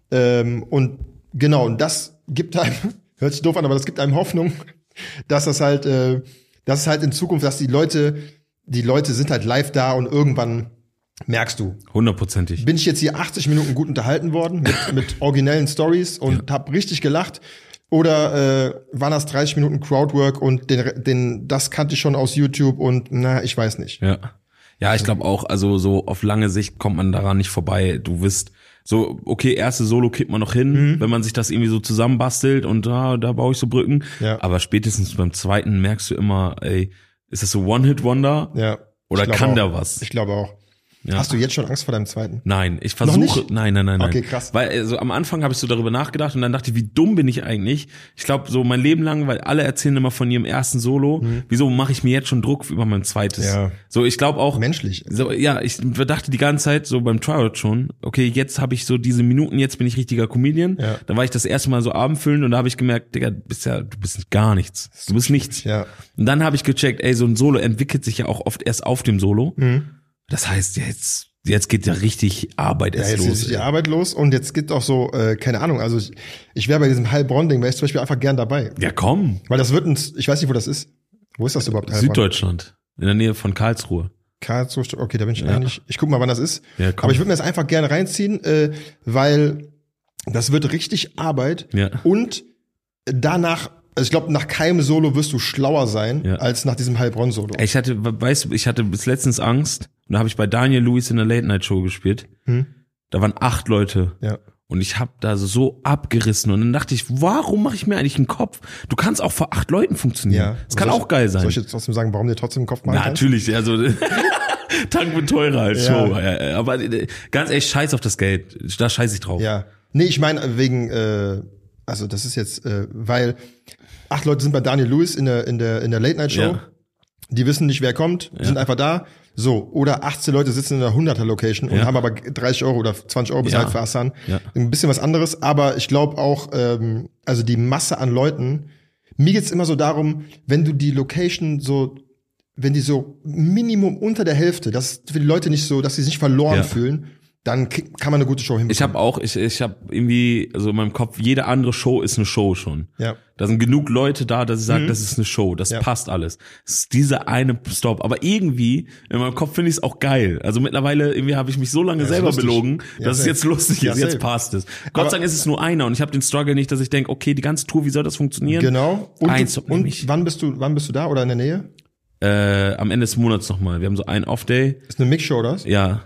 Speaker 1: Und genau, und das gibt einem, hört sich doof an, aber das gibt einem Hoffnung, dass das halt in Zukunft, dass die Leute sind halt live da und irgendwann merkst du.
Speaker 2: 100%.
Speaker 1: Bin ich jetzt hier 80 Minuten gut unterhalten worden mit originellen Stories und hab richtig gelacht? Oder waren das 30 Minuten Crowdwork und das kannte ich schon aus YouTube und ich weiß nicht.
Speaker 2: Ja, ich glaube auch, also so auf lange Sicht kommt man daran nicht vorbei. Du wirst so, okay, erste Solo kriegt man noch hin, wenn man sich das irgendwie so zusammenbastelt und da baue ich so Brücken. Ja. Aber spätestens beim zweiten merkst du immer, ey, ist das so One-Hit-Wonder?
Speaker 1: Ja.
Speaker 2: Oder kann da was?
Speaker 1: Ich glaube auch. Ja. Hast du jetzt schon Angst vor deinem zweiten?
Speaker 2: Nein, ich versuche. Nein.
Speaker 1: Okay, krass.
Speaker 2: Weil also am Anfang habe ich so darüber nachgedacht und dann dachte ich, wie dumm bin ich eigentlich? Ich glaube, so mein Leben lang, weil alle erzählen immer von ihrem ersten Solo. Wieso mache ich mir jetzt schon Druck über mein zweites? Ja. So, ich glaube auch.
Speaker 1: Menschlich.
Speaker 2: So, ja, ich dachte die ganze Zeit so beim Tryout schon, okay, jetzt habe ich so diese Minuten, jetzt bin ich richtiger Comedian. Ja. Da war ich das erste Mal so abendfüllend und da habe ich gemerkt, Digga, du bist gar nichts. Du bist nichts. Ja. Und dann habe ich gecheckt, ey, so ein Solo entwickelt sich ja auch oft erst auf dem Solo. Das heißt, jetzt geht ja richtig Arbeit
Speaker 1: erst los. Jetzt ist die Arbeit los und jetzt gibt auch so, keine Ahnung, also ich wäre bei diesem Heilbronn-Ding, wäre ich zum Beispiel einfach gern dabei.
Speaker 2: Ja, komm.
Speaker 1: Weil das wird ich weiß nicht, wo das ist. Wo ist das überhaupt?
Speaker 2: Süddeutschland, in der Nähe von Karlsruhe.
Speaker 1: Karlsruhe, okay, da bin ich eigentlich, ich guck mal, wann das ist. Ja, komm. Aber ich würde mir das einfach gerne reinziehen, weil das wird richtig Arbeit und danach, also ich glaube, nach keinem Solo wirst du schlauer sein, als nach diesem Heilbronn-Solo.
Speaker 2: Ich hatte bis letztens Angst, und da habe ich bei Daniel Lewis in der Late-Night-Show gespielt. Da waren 8 Leute. Ja. Und ich habe da so abgerissen. Und dann dachte ich, warum mache ich mir eigentlich einen Kopf? Du kannst auch vor 8 Leuten funktionieren. Das kann auch geil sein.
Speaker 1: Soll ich jetzt trotzdem sagen, warum dir trotzdem einen Kopf machen kannst?
Speaker 2: Natürlich, also Tank wird teurer als Show. Aber ganz ehrlich, scheiß auf das Geld. Da scheiß ich drauf.
Speaker 1: Ja. Nee, ich meine wegen, also das ist jetzt, weil 8 Leute sind bei Daniel Lewis in der Late-Night-Show. Ja. Die wissen nicht, wer kommt, sind einfach da. So, oder 18 Leute sitzen in der 100er-Location und haben aber 30 Euro oder 20 Euro bezahlt für Hassan. Ja. Ein bisschen was anderes, aber ich glaube auch, also die Masse an Leuten, mir geht's immer so darum, wenn du die Location so, wenn die so Minimum unter der Hälfte, dass für die Leute nicht so, dass sie sich nicht verloren fühlen, dann kann man eine gute Show hinbekommen.
Speaker 2: Ich habe irgendwie, also in meinem Kopf, jede andere Show ist eine Show schon. Ja. Da sind genug Leute da, dass ich sage, das ist eine Show, das passt alles. Es ist dieser eine Stop. Aber irgendwie, in meinem Kopf finde ich es auch geil. Also mittlerweile, irgendwie habe ich mich so lange selber belogen, dass es jetzt lustig ist, jetzt passt es. Gott sei Dank ist es nur einer und ich habe den Struggle nicht, dass ich denke, okay, die ganze Tour, wie soll das funktionieren?
Speaker 1: Genau. Und wann bist du da oder in der Nähe?
Speaker 2: Am Ende des Monats nochmal. Wir haben so einen Off-Day.
Speaker 1: Ist eine Mixshow, oder was?
Speaker 2: Ja.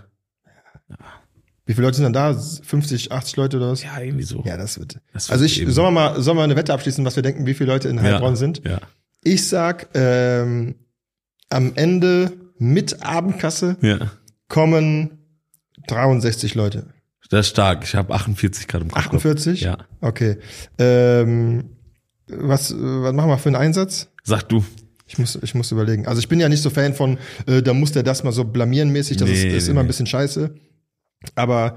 Speaker 1: Wie viele Leute sind dann da? 50, 80 Leute oder was?
Speaker 2: Ja, irgendwie so.
Speaker 1: Ja, das wird also sollen wir mal eine Wette abschließen, was wir denken, wie viele Leute in Heilbronn sind? Ja. Ich sag, am Ende mit Abendkasse kommen 63 Leute.
Speaker 2: Das ist stark. Ich habe 48 gerade im Kopf.
Speaker 1: 48?
Speaker 2: Ja.
Speaker 1: Okay. Was machen wir für einen Einsatz?
Speaker 2: Sag du.
Speaker 1: Ich muss überlegen. Also ich bin ja nicht so Fan von, da muss der das mal so blamieren mäßig, das ist immer ein bisschen scheiße. Aber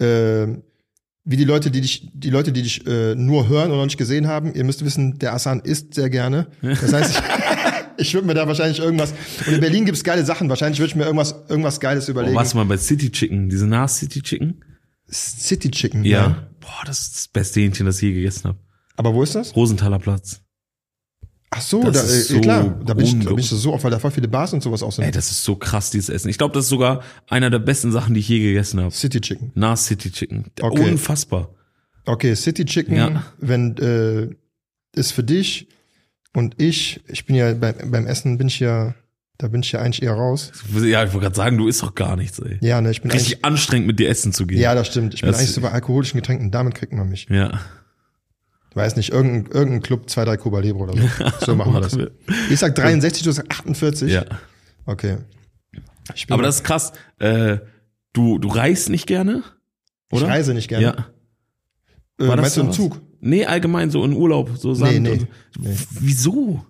Speaker 1: wie die Leute, die dich nur hören oder noch nicht gesehen haben, ihr müsst wissen, der Asan isst sehr gerne. Das heißt, ich würde mir da wahrscheinlich irgendwas, und in Berlin gibt's geile Sachen, wahrscheinlich würde ich mir irgendwas Geiles überlegen.
Speaker 2: Was mal bei City Chicken, diese Nas City Chicken?
Speaker 1: City Chicken,
Speaker 2: ja. Boah, das ist das beste Hähnchen, das ich je gegessen habe.
Speaker 1: Aber wo ist das?
Speaker 2: Rosenthaler Platz.
Speaker 1: Ach so, klar, da bin ich so oft, weil da voll viele Bars und sowas auch sind.
Speaker 2: Ey, das ist so krass, dieses Essen. Ich glaube, das ist sogar einer der besten Sachen, die ich je gegessen habe.
Speaker 1: City Chicken.
Speaker 2: Nas City Chicken.
Speaker 1: Okay.
Speaker 2: Unfassbar.
Speaker 1: Okay, City Chicken, wenn ist für dich und ich bin ja beim Essen bin ich ja eigentlich eher raus.
Speaker 2: Ja, ich wollte gerade sagen, du isst doch gar nichts, ey.
Speaker 1: Ja, ne, ich bin
Speaker 2: richtig anstrengend mit dir essen zu gehen.
Speaker 1: Ja, das stimmt. Ich bin eigentlich so bei alkoholischen Getränken, damit kriegt man mich.
Speaker 2: Ja.
Speaker 1: Weiß nicht, irgendein Club 2-3 Cuba Libre oder so. So machen wir das. Ich sag 63, du sagst 48?
Speaker 2: Ja.
Speaker 1: Okay.
Speaker 2: Aber das ist krass. Du reist nicht gerne? Oder?
Speaker 1: Ich reise nicht gerne.
Speaker 2: Ja. War
Speaker 1: meinst du im Zug?
Speaker 2: Nee, allgemein so in Urlaub, so Sand.
Speaker 1: Nee.
Speaker 2: Wieso?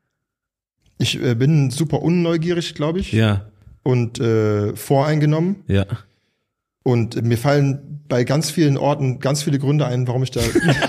Speaker 1: Ich bin super unneugierig, glaube ich.
Speaker 2: Ja. Und
Speaker 1: voreingenommen.
Speaker 2: Ja.
Speaker 1: Und mir fallen bei ganz vielen Orten ganz viele Gründe ein, warum ich da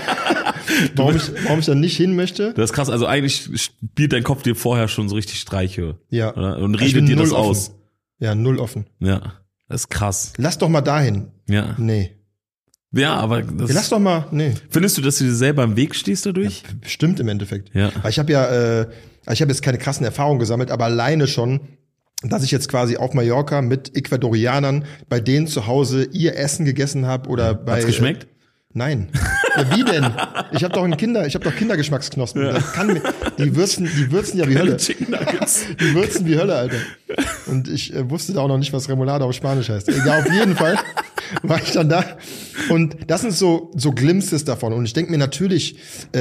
Speaker 1: warum ich da nicht hin möchte.
Speaker 2: Das ist krass, also eigentlich spielt dein Kopf dir vorher schon so richtig Streiche.
Speaker 1: Ja.
Speaker 2: Oder? Und redet dir das
Speaker 1: offen.
Speaker 2: aus.
Speaker 1: Ja, null offen.
Speaker 2: Ja, das ist krass.
Speaker 1: Lass doch mal dahin.
Speaker 2: Ja.
Speaker 1: Nee.
Speaker 2: Ja, aber das...
Speaker 1: Ja, lass doch mal, nee.
Speaker 2: Findest du, dass du dir selber im Weg stehst dadurch?
Speaker 1: Ja, bestimmt im Endeffekt.
Speaker 2: Ja.
Speaker 1: Weil ich habe jetzt keine krassen Erfahrungen gesammelt, aber alleine schon, dass ich jetzt quasi auf Mallorca mit Ecuadorianern bei denen zu Hause ihr Essen gegessen habe oder bei...
Speaker 2: Hat's geschmeckt?
Speaker 1: Nein. Ja, wie denn? Ich habe doch Kindergeschmacksknospen. Ja. Die würzen ja wie Hölle. Die würzen wie Hölle, Alter. Und ich wusste da auch noch nicht, was Remoulade auf Spanisch heißt. Egal, auf jeden Fall war ich dann da. Und das sind so Glimpses davon. Und ich denke mir natürlich,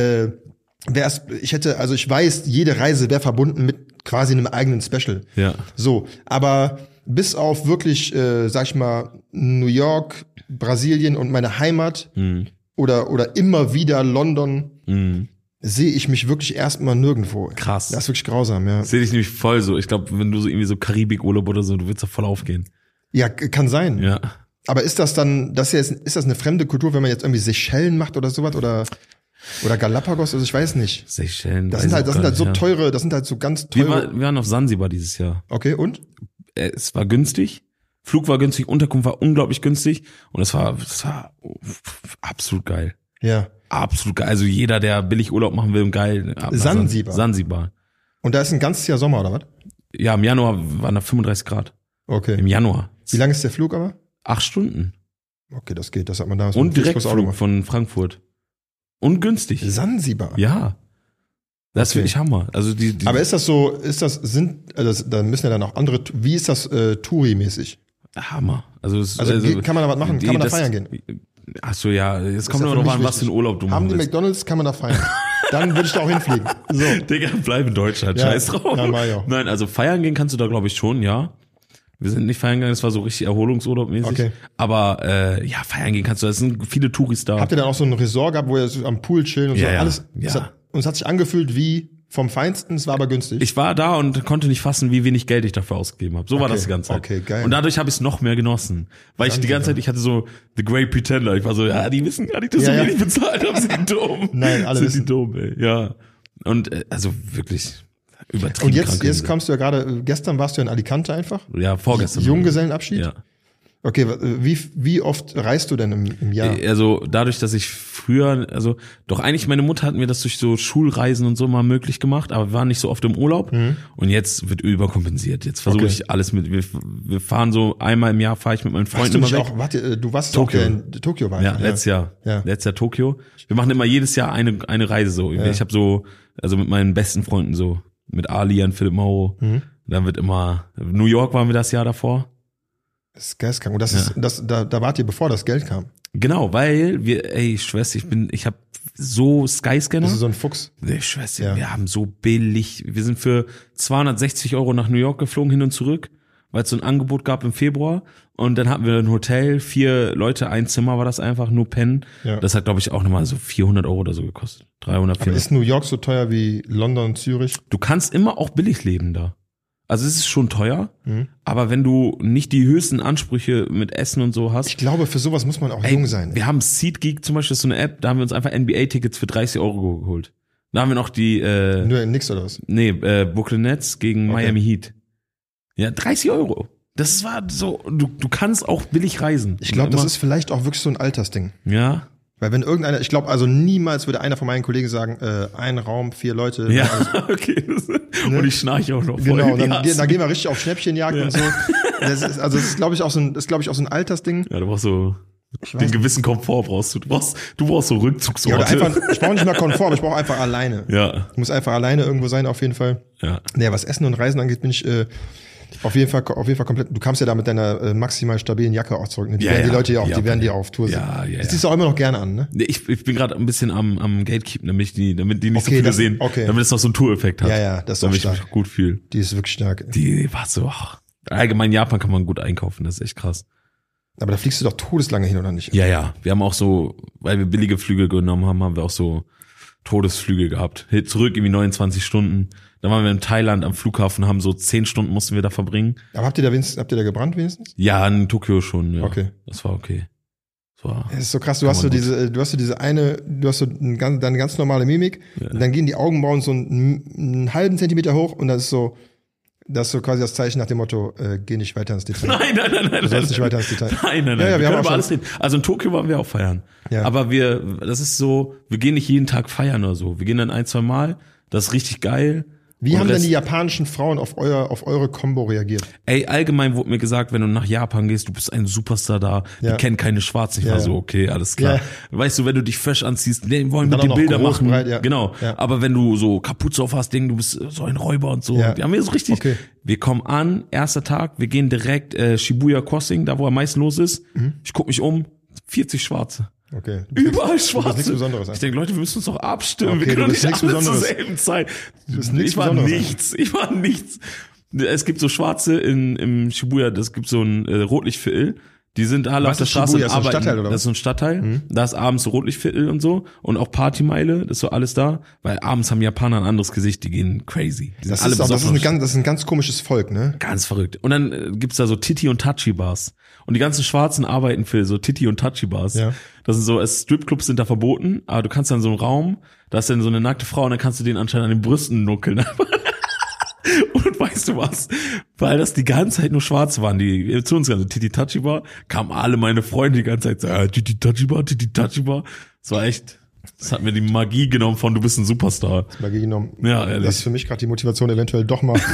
Speaker 1: ich weiß, jede Reise wäre verbunden mit quasi einem eigenen Special.
Speaker 2: Ja.
Speaker 1: So, aber bis auf wirklich, sag ich mal, New York, Brasilien und meine Heimat oder immer wieder London, sehe ich mich wirklich erstmal nirgendwo.
Speaker 2: Krass.
Speaker 1: Das ist wirklich grausam, ja.
Speaker 2: Sehe ich nämlich voll so. Ich glaube, wenn du so irgendwie so Karibik-Urlaub oder so, du willst da voll aufgehen.
Speaker 1: Ja, kann sein.
Speaker 2: Ja.
Speaker 1: Aber ist das dann, ist das eine fremde Kultur, wenn man jetzt irgendwie Seychellen macht oder sowas oder Galapagos? Also ich weiß nicht.
Speaker 2: Seychellen.
Speaker 1: Das sind halt so teure, das sind halt so ganz teure.
Speaker 2: Wir waren auf Sansibar dieses Jahr.
Speaker 1: Okay, und?
Speaker 2: Es war günstig. Flug war günstig, Unterkunft war unglaublich günstig und es war absolut geil.
Speaker 1: Ja.
Speaker 2: Absolut geil. Also jeder, der billig Urlaub machen will, geil.
Speaker 1: Sansibar. Und da ist ein ganzes Jahr Sommer, oder was?
Speaker 2: Ja, im Januar waren da 35 Grad.
Speaker 1: Okay.
Speaker 2: Im Januar.
Speaker 1: Wie lang ist der Flug aber?
Speaker 2: 8 Stunden.
Speaker 1: Okay, das geht. Das hat man da.
Speaker 2: Und Direktflug von Frankfurt. Und günstig.
Speaker 1: Sansibar.
Speaker 2: Ja. Das ist wirklich Hammer. Also
Speaker 1: aber ist das so, da müssen ja dann auch andere, wie ist das Touri-mäßig?
Speaker 2: Hammer. Also
Speaker 1: kann man da was machen? Kann man da feiern gehen?
Speaker 2: Ach so, ja. Jetzt kommt immer noch an, was für ein Urlaub du machst.
Speaker 1: Haben die McDonald's, kann man da feiern. Dann würde ich da auch hinfliegen. So.
Speaker 2: Digga, bleib in Deutschland. Ja, scheiß drauf.
Speaker 1: Ja, Mario.
Speaker 2: Nein, also feiern gehen kannst du da, glaube ich, schon, ja. Wir sind nicht feiern gegangen, das war so richtig Erholungsurlaub-mäßig. Okay. Aber feiern gehen kannst du, das sind viele Touris da.
Speaker 1: Habt ihr dann auch so ein Resort gehabt, wo ihr so am Pool chillen und so alles?
Speaker 2: Ja.
Speaker 1: Und es hat sich angefühlt wie vom Feinsten, es war aber günstig.
Speaker 2: Ich war da und konnte nicht fassen, wie wenig Geld ich dafür ausgegeben habe. So war das die ganze Zeit.
Speaker 1: Okay, geil.
Speaker 2: Und dadurch habe ich es noch mehr genossen. Weil ich die ganze Zeit, ich hatte so The Great Pretender. Ich war so, die wissen gar nicht, dass ich so wenig bezahlt habe. Sind die dumm.
Speaker 1: Nein, alle
Speaker 2: sind die dumm, ey. Ja. Und also wirklich übertrieben.
Speaker 1: Und jetzt kommst du ja gerade, gestern warst du in Alicante einfach?
Speaker 2: Ja, vorgestern.
Speaker 1: Junggesellenabschied?
Speaker 2: Ja.
Speaker 1: Okay, wie oft reist du denn im Jahr?
Speaker 2: Also dadurch, dass ich früher, doch eigentlich meine Mutter hat mir das durch so Schulreisen und so mal möglich gemacht, aber wir waren nicht so oft im Urlaub und jetzt wird überkompensiert. Jetzt versuche ich alles mit, wir fahren so einmal im Jahr, fahre ich mit meinen Freunden immer weg.
Speaker 1: Du warst
Speaker 2: Tokio.
Speaker 1: Auch in Tokio war.
Speaker 2: Ja, letztes Jahr. Letztes Jahr Tokio. Wir machen immer jedes Jahr eine Reise so. Ich habe mit meinen besten Freunden so, mit Ali und Philipp Mauro. Dann wird immer, New York waren wir das Jahr davor.
Speaker 1: Das ist geistkrank. Und da wart ihr, bevor das Geld kam.
Speaker 2: Genau, weil ich schwör's, ich habe so Skyscanner.
Speaker 1: Das ist so ein Fuchs.
Speaker 2: Ich schwör's, wir haben so billig, wir sind für 260 € nach New York geflogen, hin und zurück. weil es so ein Angebot gab im Februar. Und dann hatten wir ein Hotel, 4 Leute, ein Zimmer war das einfach, nur pennen. Ja. Das hat, glaube ich, auch nochmal so 400 € oder so gekostet. 300, 400.
Speaker 1: Aber ist New York so teuer wie London, Zürich?
Speaker 2: Du kannst immer auch billig leben da. Also es ist schon teuer, aber wenn du nicht die höchsten Ansprüche mit Essen und so hast.
Speaker 1: Ich glaube, für sowas muss man auch jung sein.
Speaker 2: Wir haben SeatGeek zum Beispiel, so eine App, da haben wir uns einfach NBA-Tickets für 30 € geholt. Da haben wir noch die
Speaker 1: nur in nix oder was?
Speaker 2: Nee, Brooklyn Nets gegen Miami Heat. Ja, 30 €. Das war so, du kannst auch billig reisen.
Speaker 1: Ich glaube, das ist vielleicht auch wirklich so ein Altersding.
Speaker 2: Ja.
Speaker 1: Weil wenn irgendeiner, ich glaube, also niemals würde einer von meinen Kollegen sagen, ein Raum, 4 Leute.
Speaker 2: Ja, okay. Ne? Und ich schnarche auch noch voll.
Speaker 1: Genau, dann gehen wir richtig auf Schnäppchenjagd und so. Das ist glaube ich, auch so ein Altersding.
Speaker 2: Ja, du brauchst so den gewissen Komfort brauchst du. Du brauchst so Rückzugsorte.
Speaker 1: Ja, oder einfach, ich brauche nicht mal Komfort, aber ich brauche einfach alleine.
Speaker 2: Ja.
Speaker 1: Ich muss einfach alleine irgendwo sein, auf jeden Fall.
Speaker 2: Ja.
Speaker 1: Naja, was Essen und Reisen angeht, bin ich auf jeden Fall komplett. Du kamst ja da mit deiner maximal stabilen Jacke auch zurück. Ne? Die werden die Leute ja auch, die werden die auf Tour sehen.
Speaker 2: Ja.
Speaker 1: Das ziehst du auch immer noch gerne an, ne?
Speaker 2: Ich bin gerade ein bisschen am Gatekeepen, damit die nicht so viele sehen.
Speaker 1: Okay.
Speaker 2: Damit es noch so einen Tour-Effekt hat.
Speaker 1: Ja, das ist
Speaker 2: damit
Speaker 1: auch stark.
Speaker 2: Ich mich gut fühle.
Speaker 1: Die ist wirklich stark.
Speaker 2: Die war so, allgemein Japan kann man gut einkaufen, das ist echt krass.
Speaker 1: Aber da fliegst du doch todeslange hin, oder nicht?
Speaker 2: Ja. Wir haben auch so, weil wir billige Flüge genommen haben, haben wir auch so Todesflüge gehabt. Zurück irgendwie 29 Stunden. Dann waren wir in Thailand am Flughafen, haben so 10 Stunden mussten wir da verbringen.
Speaker 1: Aber habt ihr da gebrannt wenigstens?
Speaker 2: Ja, in Tokio schon, ja.
Speaker 1: Okay.
Speaker 2: Das war okay.
Speaker 1: Es ist so krass, du hast so deine ganz normale Mimik, und dann gehen die Augenbrauen so einen halben Zentimeter hoch und das ist so quasi das Zeichen nach dem Motto, geh nicht weiter ins Detail.
Speaker 2: Nein.
Speaker 1: Du sollst nicht weiter ins Detail.
Speaker 2: Nein.
Speaker 1: Ja,
Speaker 2: wir haben über alles reden. Also in Tokio waren wir auch feiern. Ja. Aber das ist so, wir gehen nicht jeden Tag feiern oder so. Wir gehen dann 1-2 Mal. Das ist richtig geil.
Speaker 1: Wie haben denn die japanischen Frauen auf eure Kombo reagiert?
Speaker 2: Ey, allgemein wurde mir gesagt, wenn du nach Japan gehst, du bist ein Superstar da, die kennen keine Schwarzen. Ich war so, okay, alles klar. Ja. Weißt du, wenn du dich fresh anziehst, wollen wir die Bilder machen. Breit, Genau. Ja. Aber wenn du so Kapuze auf hast, denken, du bist so ein Räuber und so. Ja. Die haben wir so richtig. Okay. Wir kommen an, erster Tag, wir gehen direkt Shibuya Crossing, da wo am meisten los ist. Ich guck mich um, 40 Schwarze.
Speaker 1: Okay.
Speaker 2: Überall Schwarze.
Speaker 1: Das ist nichts Besonderes.
Speaker 2: Ich denke, Leute, wir müssen uns doch abstimmen.
Speaker 1: Okay,
Speaker 2: wir können
Speaker 1: nicht alle zur
Speaker 2: selben Zeit.
Speaker 1: Ich war
Speaker 2: nichts. Es gibt so Schwarze im Shibuya, das gibt so ein Rotlichtviertel. Die sind alle auf der Straße und arbeiten. Stadtteil, oder was? Das ist so ein Stadtteil. Da ist abends so Rotlichtviertel und so. Und auch Partymeile, das ist so alles da. Weil abends haben Japaner ein anderes Gesicht, die gehen crazy. Die
Speaker 1: das ist ein ganz komisches Volk, ne?
Speaker 2: Ganz verrückt. Und dann gibt's da so Titi- und Tachi-Bars. Und die ganzen Schwarzen arbeiten für so Titi- und Tachi-Bars. Ja. Das sind so, Stripclubs sind da verboten, aber du kannst dann so einen Raum, da ist dann so eine nackte Frau und dann kannst du den anscheinend an den Brüsten nuckeln. Und weißt du was? Weil das die ganze Zeit nur Schwarze waren, die zu uns ganze Titi Tachi Bar, kamen alle meine Freunde die ganze Zeit so, Titi Tachi Bar. Das war echt, das hat mir die Magie genommen von, du bist ein Superstar.
Speaker 1: Magie genommen.
Speaker 2: Ja, ehrlich.
Speaker 1: Das ist für mich gerade die Motivation, eventuell doch mal.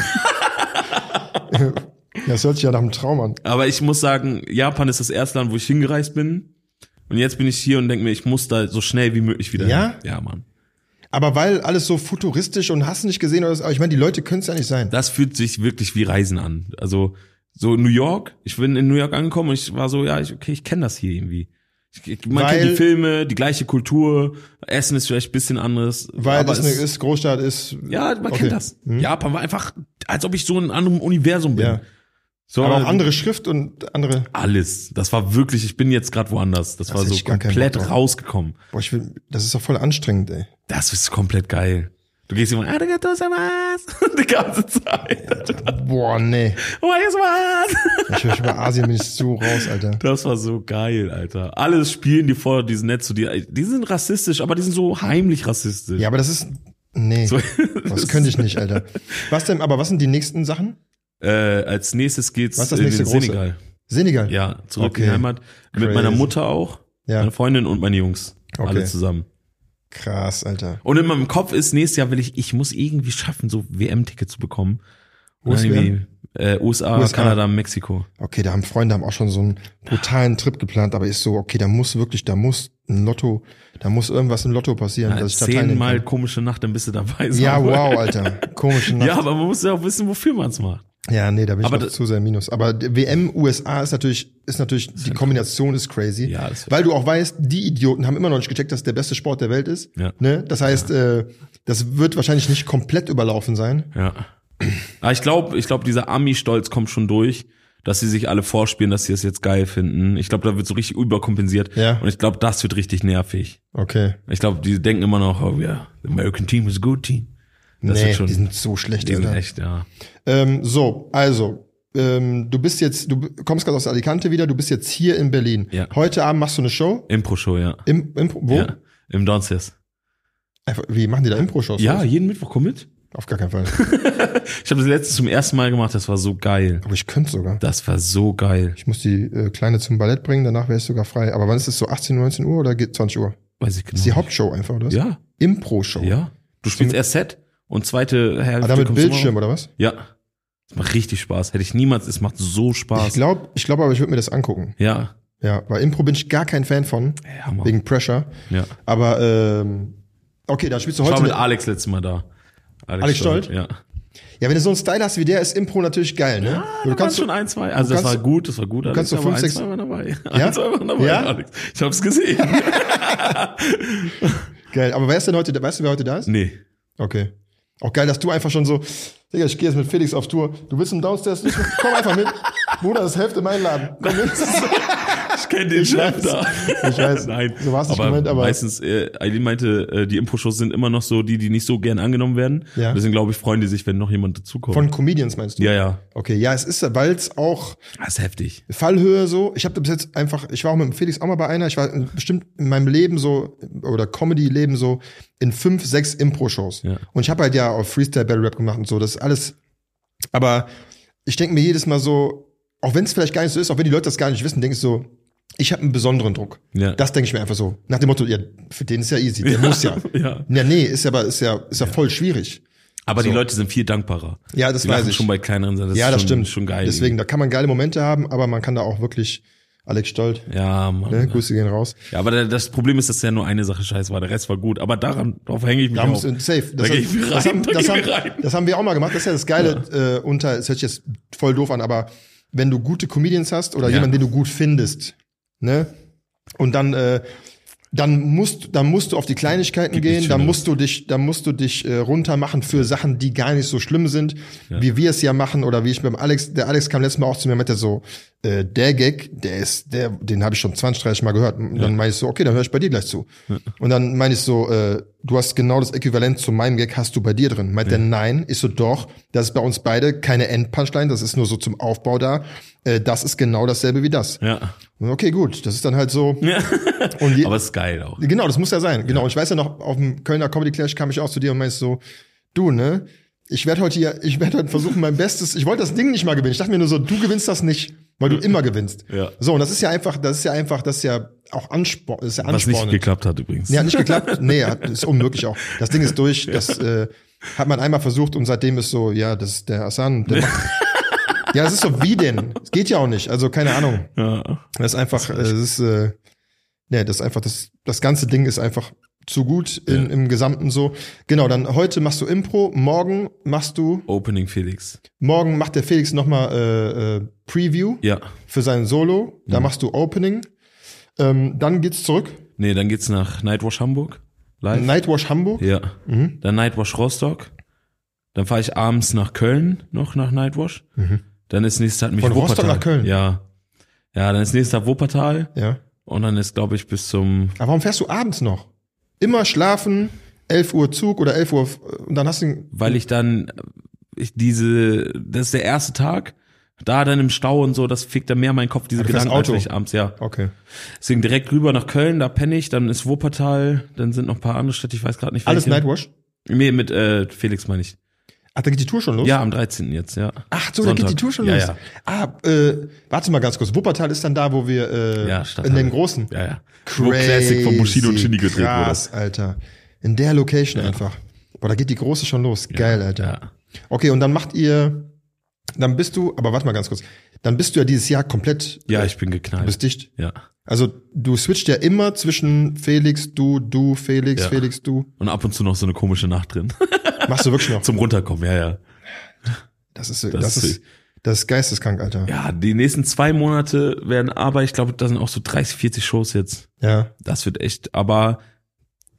Speaker 1: Das hört sich ja nach einem Traum an.
Speaker 2: Aber ich muss sagen, Japan ist das erste Land, wo ich hingereist bin. Und jetzt bin ich hier und denke mir, ich muss da so schnell wie möglich wieder hin. Ja, Mann.
Speaker 1: Aber weil alles so futuristisch und hast du nicht gesehen, aber ich meine, die Leute können es ja nicht sein.
Speaker 2: Das fühlt sich wirklich wie Reisen an. Also so New York, ich bin in New York angekommen und ich war so, ich kenne das hier irgendwie. Man kennt die Filme, die gleiche Kultur, Essen ist vielleicht ein bisschen anderes.
Speaker 1: Weil das eine Großstadt ist.
Speaker 2: Ja, man kennt das. Japan war einfach, als ob ich so in einem anderen Universum bin. Ja.
Speaker 1: So, aber auch andere Schrift und andere.
Speaker 2: Alles. Das war wirklich, ich bin jetzt gerade woanders. Das war so komplett rausgekommen.
Speaker 1: Boah, das ist doch voll anstrengend, ey.
Speaker 2: Das ist komplett geil. Du gehst immer, die ganze Zeit.
Speaker 1: Boah, nee. Ich höre schon bei Asien bin ich so raus, Alter.
Speaker 2: Das war so geil, Alter. Alles spielen die vor, die sind nett zu dir. Die sind rassistisch, aber die sind so heimlich rassistisch.
Speaker 1: Ja, aber das ist, nee. So, das könnte ich nicht, Alter. Was sind die nächsten Sachen?
Speaker 2: Als nächstes geht's
Speaker 1: in den Senegal. Senegal?
Speaker 2: Ja, zurück in die Heimat. Crazy. Mit meiner Mutter auch, meine Freundin und meine Jungs. Alle zusammen.
Speaker 1: Krass, Alter.
Speaker 2: Und in meinem Kopf ist, nächstes Jahr ich muss irgendwie schaffen, so WM-Ticket zu bekommen. USA, Kanada, Mexiko.
Speaker 1: Okay, Freunde haben auch schon so einen brutalen Trip geplant, aber ist so, okay, da muss irgendwas im Lotto passieren, dass ich da teilnehmen kann.
Speaker 2: 10-mal komische Nacht, dann bist du dabei.
Speaker 1: Ja, wow, Alter. Komische Nacht.
Speaker 2: Ja, aber man muss ja auch wissen, wofür man es macht.
Speaker 1: Ja, nee, da bin ich noch zu sehr minus. Aber WM, USA ist natürlich, die Kombination ist crazy. Ja, weil du auch weißt, die Idioten haben immer noch nicht gecheckt, dass es der beste Sport der Welt ist. Ja. Ne? Das heißt, das wird wahrscheinlich nicht komplett überlaufen sein.
Speaker 2: Ja. Aber ich glaube, dieser Ami-Stolz kommt schon durch, dass sie sich alle vorspielen, dass sie es jetzt geil finden. Ich glaube, da wird so richtig überkompensiert.
Speaker 1: Ja.
Speaker 2: Und ich glaube, das wird richtig nervig.
Speaker 1: Okay.
Speaker 2: Ich glaube, die denken immer noch, oh ja, the American team is a good team. Das
Speaker 1: nee, die sind so schlecht.
Speaker 2: Die sind echt, ja.
Speaker 1: So, also, du kommst gerade aus Alicante wieder, du bist jetzt hier in Berlin.
Speaker 2: Ja.
Speaker 1: Heute Abend machst du eine Show?
Speaker 2: Impro-Show, ja.
Speaker 1: Wo?
Speaker 2: Ja, im Downstairs.
Speaker 1: Einfach, wie machen die da Impro-Shows?
Speaker 2: Ja, jeden Mittwoch, komm mit.
Speaker 1: Auf gar keinen Fall.
Speaker 2: Ich habe das letzte zum ersten Mal gemacht, das war so geil.
Speaker 1: Aber ich könnte sogar.
Speaker 2: Das war so geil.
Speaker 1: Ich muss die Kleine zum Ballett bringen, danach wäre ich sogar frei. Aber wann ist es so? 18, 19 Uhr oder geht 20 Uhr?
Speaker 2: Weiß ich genau.
Speaker 1: Das ist die Hauptshow einfach, oder was?
Speaker 2: Ja.
Speaker 1: Impro-Show.
Speaker 2: Ja. Du spielst erst Set und zweite Hälfte.
Speaker 1: Da mit Bildschirm, oder was?
Speaker 2: Ja. Das macht richtig Spaß. Hätte ich niemals, es macht so Spaß.
Speaker 1: Ich glaube aber, ich würde mir das angucken.
Speaker 2: Ja.
Speaker 1: Ja, weil Impro bin ich gar kein Fan von.
Speaker 2: Ja, Mann.
Speaker 1: Wegen Pressure.
Speaker 2: Ja.
Speaker 1: Aber, okay, dann spielst du heute.
Speaker 2: Ich war mit Alex letztes Mal da.
Speaker 1: Alex Stolt?
Speaker 2: Ja.
Speaker 1: Ja, wenn du so einen Style hast wie der, ist Impro natürlich geil, ne?
Speaker 2: Ja,
Speaker 1: du kannst
Speaker 2: schon ein, zwei. Also das war gut.
Speaker 1: Du kannst so 5, 6
Speaker 2: Mal dabei.
Speaker 1: Ja?
Speaker 2: Ein, zwei Mal dabei,
Speaker 1: Ja?
Speaker 2: Alex. Ich hab's gesehen.
Speaker 1: Geil. Aber wer ist denn heute, weißt du, wer heute da ist?
Speaker 2: Nee.
Speaker 1: Okay. Auch geil, dass du einfach schon so, Digga, ich gehe jetzt mit Felix auf Tour. Du willst im Downstairs nicht? Komm einfach mit. Bruder, das ist Hälfte mein Laden. Komm mit.
Speaker 2: Ich kenne den Chef da.
Speaker 1: Ich weiß.
Speaker 2: Nein.
Speaker 1: So war's nicht gemeint, aber
Speaker 2: meistens, Eileen meinte, die Impro-Shows sind immer noch so die nicht so gern angenommen werden.
Speaker 1: Ja.
Speaker 2: Deswegen glaube ich, freuen die sich, wenn noch jemand dazukommt.
Speaker 1: von Comedians meinst du?
Speaker 2: Ja, ja.
Speaker 1: Okay, ja, es ist, weil es auch
Speaker 2: Das ist heftig.
Speaker 1: Fallhöhe so. Ich habe bis jetzt einfach, ich war auch mit dem Felix auch mal bei einer. Ich war bestimmt in meinem Leben so, oder Comedy-Leben so, in 5, 6 Impro-Shows.
Speaker 2: Ja.
Speaker 1: Und ich habe halt ja auch Freestyle Battle Rap gemacht und so. Das ist alles. Aber ich denke mir jedes Mal so, auch wenn es vielleicht gar nicht so ist, auch wenn die Leute das gar nicht wissen, denke ich so, ich habe einen besonderen Druck.
Speaker 2: Ja.
Speaker 1: Das denke ich mir einfach so. Nach dem Motto, ja, für den ist ja easy, der muss ja.
Speaker 2: Ja.
Speaker 1: Ja, nee, ist ja voll schwierig.
Speaker 2: Aber
Speaker 1: So.
Speaker 2: die Leute sind viel dankbarer.
Speaker 1: Ja, das
Speaker 2: die
Speaker 1: weiß
Speaker 2: machen
Speaker 1: ich.
Speaker 2: schon bei kleineren Sachen.
Speaker 1: Ja, das stimmt.
Speaker 2: Schon geil.
Speaker 1: Deswegen, da kann man geile Momente haben, aber man kann da auch wirklich Alex Stolt,
Speaker 2: Ja, Mann.
Speaker 1: ne, Grüße gehen raus.
Speaker 2: Ja, aber das Problem ist, dass ja nur eine Sache scheiße war. Der Rest war gut. Aber darauf hänge ich mich
Speaker 1: Da
Speaker 2: auf.
Speaker 1: musst du safe.
Speaker 2: Da geh ich mir rein,
Speaker 1: Das haben wir auch mal gemacht. Das ist ja das Geile es hört sich jetzt voll doof an, aber wenn du gute Comedians hast oder
Speaker 2: Ja.
Speaker 1: jemanden, den du gut findest, ne? Und dann musst du auf die Kleinigkeiten
Speaker 2: Gibt
Speaker 1: gehen,
Speaker 2: nichts
Speaker 1: dann musst du dich runter machen für Sachen, die gar nicht so schlimm sind, wie wir es ja machen oder wie ich beim Alex, der Alex kam letztes Mal auch zu mir und meinte so, der Gag, den habe ich schon 20, 30 Mal gehört. Und dann meine ich so, okay, dann höre ich bei dir gleich zu. Und dann meine ich so, du hast genau das Äquivalent zu meinem Gag, hast du bei dir drin. Meint der, nein, ich so, doch, das ist bei uns beide keine Endpunchline, das ist nur so zum Aufbau da. Das ist genau dasselbe wie das.
Speaker 2: Ja.
Speaker 1: Okay, gut, das ist dann halt so.
Speaker 2: Ja.
Speaker 1: Und
Speaker 2: Aber es ist geil auch.
Speaker 1: Genau, das muss ja sein. Genau. Und ich weiß ja noch, auf dem Kölner Comedy Clash kam ich auch zu dir und meinst so, du, ne, ich werde heute versuchen, mein Bestes, ich wollte das Ding nicht mal gewinnen. Ich dachte mir nur so, du gewinnst das nicht, weil du immer gewinnst.
Speaker 2: Ja.
Speaker 1: So, und das ist ja auch Ansporn, das ist ja
Speaker 2: Was
Speaker 1: Ansporn.
Speaker 2: nicht geklappt hat übrigens.
Speaker 1: Ja, nicht geklappt. Nee, ist unmöglich auch. Das Ding ist durch, das hat man einmal versucht und seitdem ist so, ja, das ist der Hassan, der macht, ja, es ist so, wie denn? Es geht ja auch nicht, also keine Ahnung.
Speaker 2: Ja.
Speaker 1: Das ist einfach, das ist einfach, das ganze Ding ist einfach zu gut im Gesamten so. Genau, dann heute machst du Impro, morgen macht der Felix nochmal Preview für sein Solo, da machst du Opening, dann geht's zurück.
Speaker 2: Nee, dann geht's nach Nightwash Hamburg. Live.
Speaker 1: Nightwash Hamburg.
Speaker 2: Ja. Dann Nightwash Rostock. Dann fahre ich abends nach Köln, noch nach Nightwash. Dann ist nächster Tag
Speaker 1: Von Rostock nach Köln?
Speaker 2: Ja. Ja, dann ist nächster Tag Wuppertal.
Speaker 1: Ja.
Speaker 2: Und dann ist, glaube ich, bis zum...
Speaker 1: Aber warum fährst du abends noch? Immer schlafen, 11 Uhr Zug oder 11 Uhr und dann hast du...
Speaker 2: Weil ich dann, das ist der erste Tag, da dann im Stau und so, das fickt dann mehr meinen Kopf, diese Gedanken, als wenn ich abends, ja.
Speaker 1: Okay.
Speaker 2: Deswegen direkt rüber nach Köln, da penne ich, dann ist Wuppertal, dann sind noch ein paar andere Städte, ich weiß gerade nicht welche.
Speaker 1: Alles Nightwash?
Speaker 2: Nee, mit Felix meine ich.
Speaker 1: Ach, da geht die Tour schon los?
Speaker 2: Ja, am 13. jetzt, ja.
Speaker 1: Ach so, da geht die Tour schon los?
Speaker 2: Ja.
Speaker 1: Warte mal ganz kurz. Wuppertal ist dann da, wo wir in dem großen.
Speaker 2: Ja.
Speaker 1: Crazy,
Speaker 2: wo Classic von Bushido und Shindy gedreht wurde.
Speaker 1: Krass, Alter. In der Location einfach. Boah, da geht die große schon los. Geil, Alter.
Speaker 2: Ja.
Speaker 1: Okay, und dann aber warte mal ganz kurz. Dann bist du ja dieses Jahr komplett.
Speaker 2: Ja, ich bin geknallt.
Speaker 1: Du bist dicht.
Speaker 2: Ja.
Speaker 1: Also du switcht ja immer zwischen Felix, du, Felix, Felix, du.
Speaker 2: Und ab und zu noch so eine komische Nacht drin.
Speaker 1: Machst du wirklich noch?
Speaker 2: Zum Runterkommen, ja.
Speaker 1: Das ist geisteskrank, Alter.
Speaker 2: Ja, die nächsten 2 Monate werden aber, ich glaube, da sind auch so 30, 40 Shows jetzt.
Speaker 1: Ja.
Speaker 2: Das wird echt, aber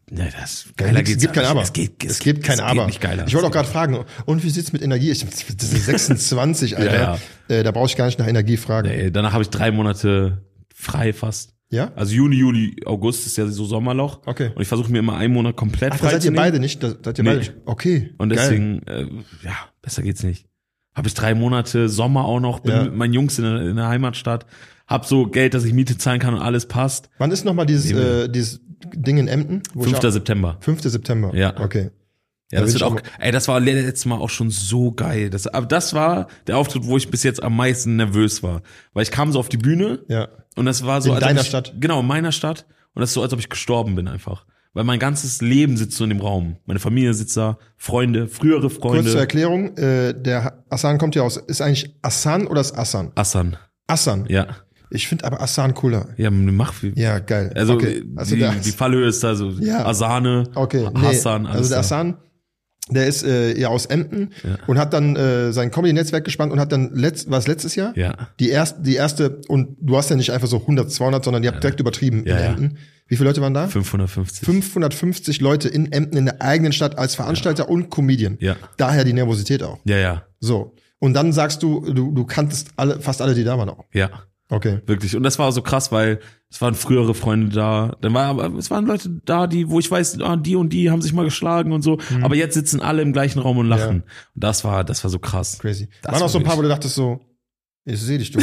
Speaker 2: Ja, geiler geht's.
Speaker 1: Es gibt kein Aber.
Speaker 2: Es gibt
Speaker 1: kein Aber.
Speaker 2: Nicht geiler.
Speaker 1: Ich wollte auch gerade fragen, und wie sieht's mit Energie? Das ist 26, Alter. Ja. Da brauche ich gar nicht nach Energie fragen.
Speaker 2: Nee, danach habe ich 3 Monate frei fast.
Speaker 1: Ja?
Speaker 2: Also Juni, Juli, August ist ja so Sommerloch.
Speaker 1: Okay.
Speaker 2: Und ich versuche mir immer einen Monat komplett frei
Speaker 1: seid
Speaker 2: zu
Speaker 1: ihr
Speaker 2: nehmen.
Speaker 1: beide nicht? Seid ihr beide nicht? Okay.
Speaker 2: Und deswegen, besser geht's nicht. Habe ich 3 Monate Sommer auch noch, bin mit meinen Jungs in der Heimatstadt, hab so Geld, dass ich Miete zahlen kann und alles passt.
Speaker 1: Wann ist nochmal dieses Ding in Emden?
Speaker 2: 5. September.
Speaker 1: 5. September.
Speaker 2: Ja.
Speaker 1: Okay.
Speaker 2: Ja, das wird auch, das war letztes Mal auch schon so geil. Aber das war der Auftritt, wo ich bis jetzt am meisten nervös war. Weil ich kam so auf die Bühne.
Speaker 1: Ja.
Speaker 2: Und das war so,
Speaker 1: in deiner Stadt?
Speaker 2: Genau, in meiner Stadt. Und das ist so, als ob ich gestorben bin einfach. Weil mein ganzes Leben sitzt so in dem Raum. Meine Familie sitzt da, Freunde, frühere Freunde.
Speaker 1: Kurz zur Erklärung, der Asan kommt ja aus, ist eigentlich Asan oder ist Asan?
Speaker 2: Asan.
Speaker 1: Asan?
Speaker 2: Ja.
Speaker 1: Ich finde aber Asan cooler.
Speaker 2: Ja, mach wie.
Speaker 1: Ja, geil.
Speaker 2: Also,
Speaker 1: okay.
Speaker 2: die Fallhöhe ist da so Asane, Hassan, alles.
Speaker 1: Also der Asan, der ist ja aus Emden und hat dann sein Comedy-Netzwerk gespannt und hat dann letztes Jahr?
Speaker 2: Ja.
Speaker 1: Die erste, und du hast ja nicht einfach so 100, 200, sondern ihr habt direkt übertrieben in Emden. Wie viele Leute waren da?
Speaker 2: 550.
Speaker 1: 550 Leute in Emden, in der eigenen Stadt als Veranstalter und Comedian.
Speaker 2: Ja.
Speaker 1: Daher die Nervosität auch.
Speaker 2: Ja.
Speaker 1: So. Und dann sagst du kanntest fast alle, die da waren auch.
Speaker 2: Ja.
Speaker 1: Okay.
Speaker 2: Wirklich. Und das war so krass, weil es waren frühere Freunde da. Es waren Leute da, wo ich weiß, die und die haben sich mal geschlagen und so. Aber jetzt sitzen alle im gleichen Raum und lachen. Ja. Und das war so krass.
Speaker 1: Crazy. Waren auch so ein paar, wo du dachtest so, ich sehe dich, du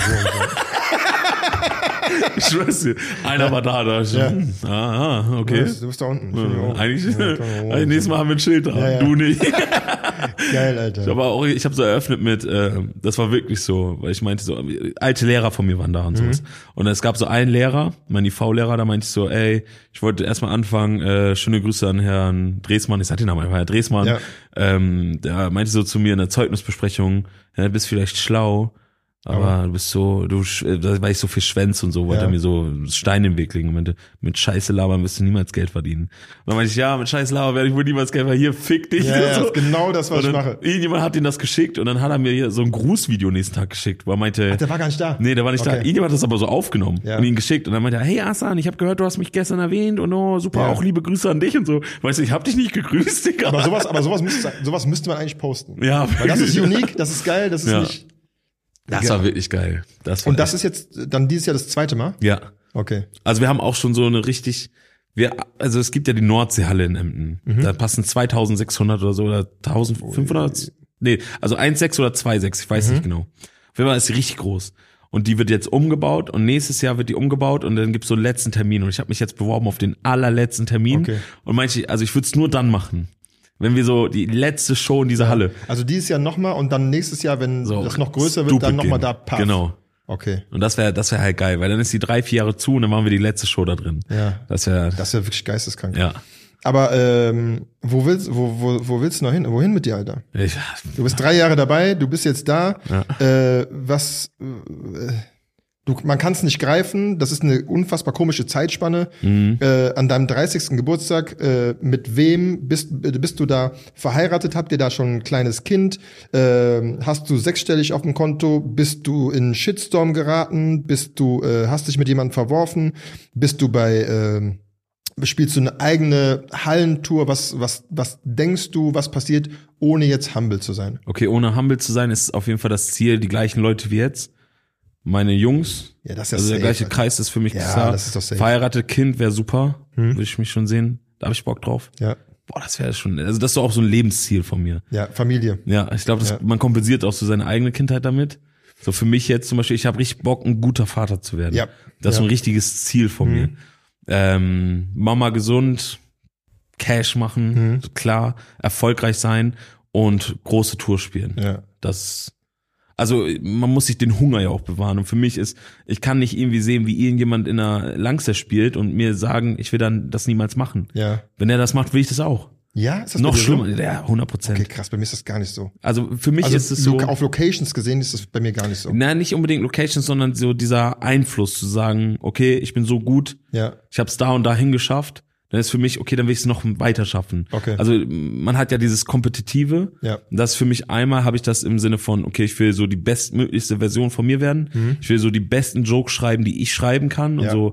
Speaker 2: Ich schwör's dir. Einer war da. Okay.
Speaker 1: Du bist da unten.
Speaker 2: Eigentlich nächstes Mal haben wir ein Schild da. Ja. Du nicht.
Speaker 1: Geil, Alter.
Speaker 2: Ich habe so eröffnet mit, das war wirklich so, weil ich meinte so, alte Lehrer von mir waren da und sowas. Und es gab so einen Lehrer, mein IV-Lehrer, da meinte ich so, ey, ich wollte erstmal anfangen, schöne Grüße an Herrn Dresmann, ich sag den Namen einfach, Herr Dresmann. Ja. Der meinte so zu mir in der Zeugnisbesprechung, du bist vielleicht schlau, aber du bist so, weil ich so viel schwänze und so, wollte er mir so Steine im Weg legen und meinte, mit Scheiße labern wirst du niemals Geld verdienen. Und dann meinte ich, mit Scheiße labern werde ich wohl niemals Geld verdienen, hier, fick dich.
Speaker 1: Ja, so. Das ist genau das, was ich mache.
Speaker 2: Irgendjemand hat ihm das geschickt und dann hat er mir hier so ein Grußvideo nächsten Tag geschickt, wo er meinte,
Speaker 1: der war gar nicht da.
Speaker 2: Nee, der war nicht da. Irgendjemand hat das aber so aufgenommen und ihn geschickt und dann meinte er, hey Asan, ich habe gehört, du hast mich gestern erwähnt und super, auch liebe Grüße an dich und so. Weißt du, ich habe dich nicht gegrüßt, Digga.
Speaker 1: Aber sowas müsste man eigentlich posten.
Speaker 2: Ja,
Speaker 1: weil das ist unique, das ist geil, das ist nicht.
Speaker 2: Das war wirklich geil.
Speaker 1: Und das ist jetzt dann dieses Jahr das 2. Mal?
Speaker 2: Ja.
Speaker 1: Okay.
Speaker 2: Also wir haben auch schon so eine also es gibt ja die Nordseehalle in Emden. Da passen 2600 oder so oder 1500. Nee, also 1,6 oder 2,6, ich weiß nicht genau. Auf jeden Fall ist die richtig groß. Und die wird jetzt umgebaut und nächstes Jahr wird die umgebaut und dann gibt's so einen letzten Termin. Und ich habe mich jetzt beworben auf den allerletzten Termin. Okay. Und meinte ich, also ich würde es nur dann machen. Wenn wir so die letzte Show in dieser Halle.
Speaker 1: Also dieses Jahr nochmal und dann nächstes Jahr, wenn das noch größer wird, dann nochmal da passen.
Speaker 2: Genau.
Speaker 1: Okay.
Speaker 2: Und das wär halt geil, weil dann ist die 3-4 Jahre zu und dann machen wir die letzte Show da drin.
Speaker 1: Ja. Das wär wirklich geisteskrank.
Speaker 2: Ja.
Speaker 1: Aber wo willst du noch hin? Wohin mit dir, Alter? Du bist 3 Jahre dabei, du bist jetzt da. Ja. Man kann es nicht greifen, das ist eine unfassbar komische Zeitspanne. An deinem 30. Geburtstag, mit wem bist du da verheiratet? Habt ihr da schon ein kleines Kind? Hast du 6-stellig auf dem Konto? Bist du in einen Shitstorm geraten? Hast dich mit jemandem verworfen? Spielst du eine eigene Hallentour? Was denkst du, was passiert, ohne jetzt humble zu sein?
Speaker 2: Okay, ohne humble zu sein ist auf jeden Fall das Ziel, die gleichen Leute wie jetzt. Meine Jungs,
Speaker 1: das ist
Speaker 2: also der gleiche Kreis ist für mich klar.
Speaker 1: Das ist doch safe.
Speaker 2: Verheiratet Kind wäre super, würde ich mich schon sehen. Da habe ich Bock drauf.
Speaker 1: Ja.
Speaker 2: Boah, das wäre schon, also das ist doch auch so ein Lebensziel von mir.
Speaker 1: Ja, Familie.
Speaker 2: Ja, ich glaube, man kompensiert auch so seine eigene Kindheit damit. So für mich jetzt zum Beispiel, ich habe richtig Bock, ein guter Vater zu werden.
Speaker 1: Ja.
Speaker 2: Das ist so ein richtiges Ziel von mir. Mama gesund, Cash machen, klar, erfolgreich sein und große Tour spielen.
Speaker 1: Ja.
Speaker 2: Also man muss sich den Hunger ja auch bewahren. Und für mich ich kann nicht irgendwie sehen, wie irgendjemand in einer Langser spielt und mir sagen, ich will dann das niemals machen.
Speaker 1: Ja.
Speaker 2: Wenn er das macht, will ich das auch.
Speaker 1: Ja, ist das
Speaker 2: noch schlimmer?
Speaker 1: So?
Speaker 2: Ja, 100%.
Speaker 1: Okay, krass, bei mir ist das gar nicht so.
Speaker 2: Also für mich ist es so.
Speaker 1: Auf Locations gesehen ist das bei mir gar nicht so.
Speaker 2: Nein, nicht unbedingt Locations, sondern so dieser Einfluss zu sagen, okay, ich bin so gut, ich habe es da und dahin geschafft. Dann ist für mich, okay, dann will ich es noch weiter schaffen.
Speaker 1: Okay.
Speaker 2: Also man hat ja dieses Kompetitive.
Speaker 1: Ja.
Speaker 2: Das für mich einmal habe ich das im Sinne von, okay, ich will so die bestmöglichste Version von mir werden. Ich will so die besten Jokes schreiben, die ich schreiben kann und so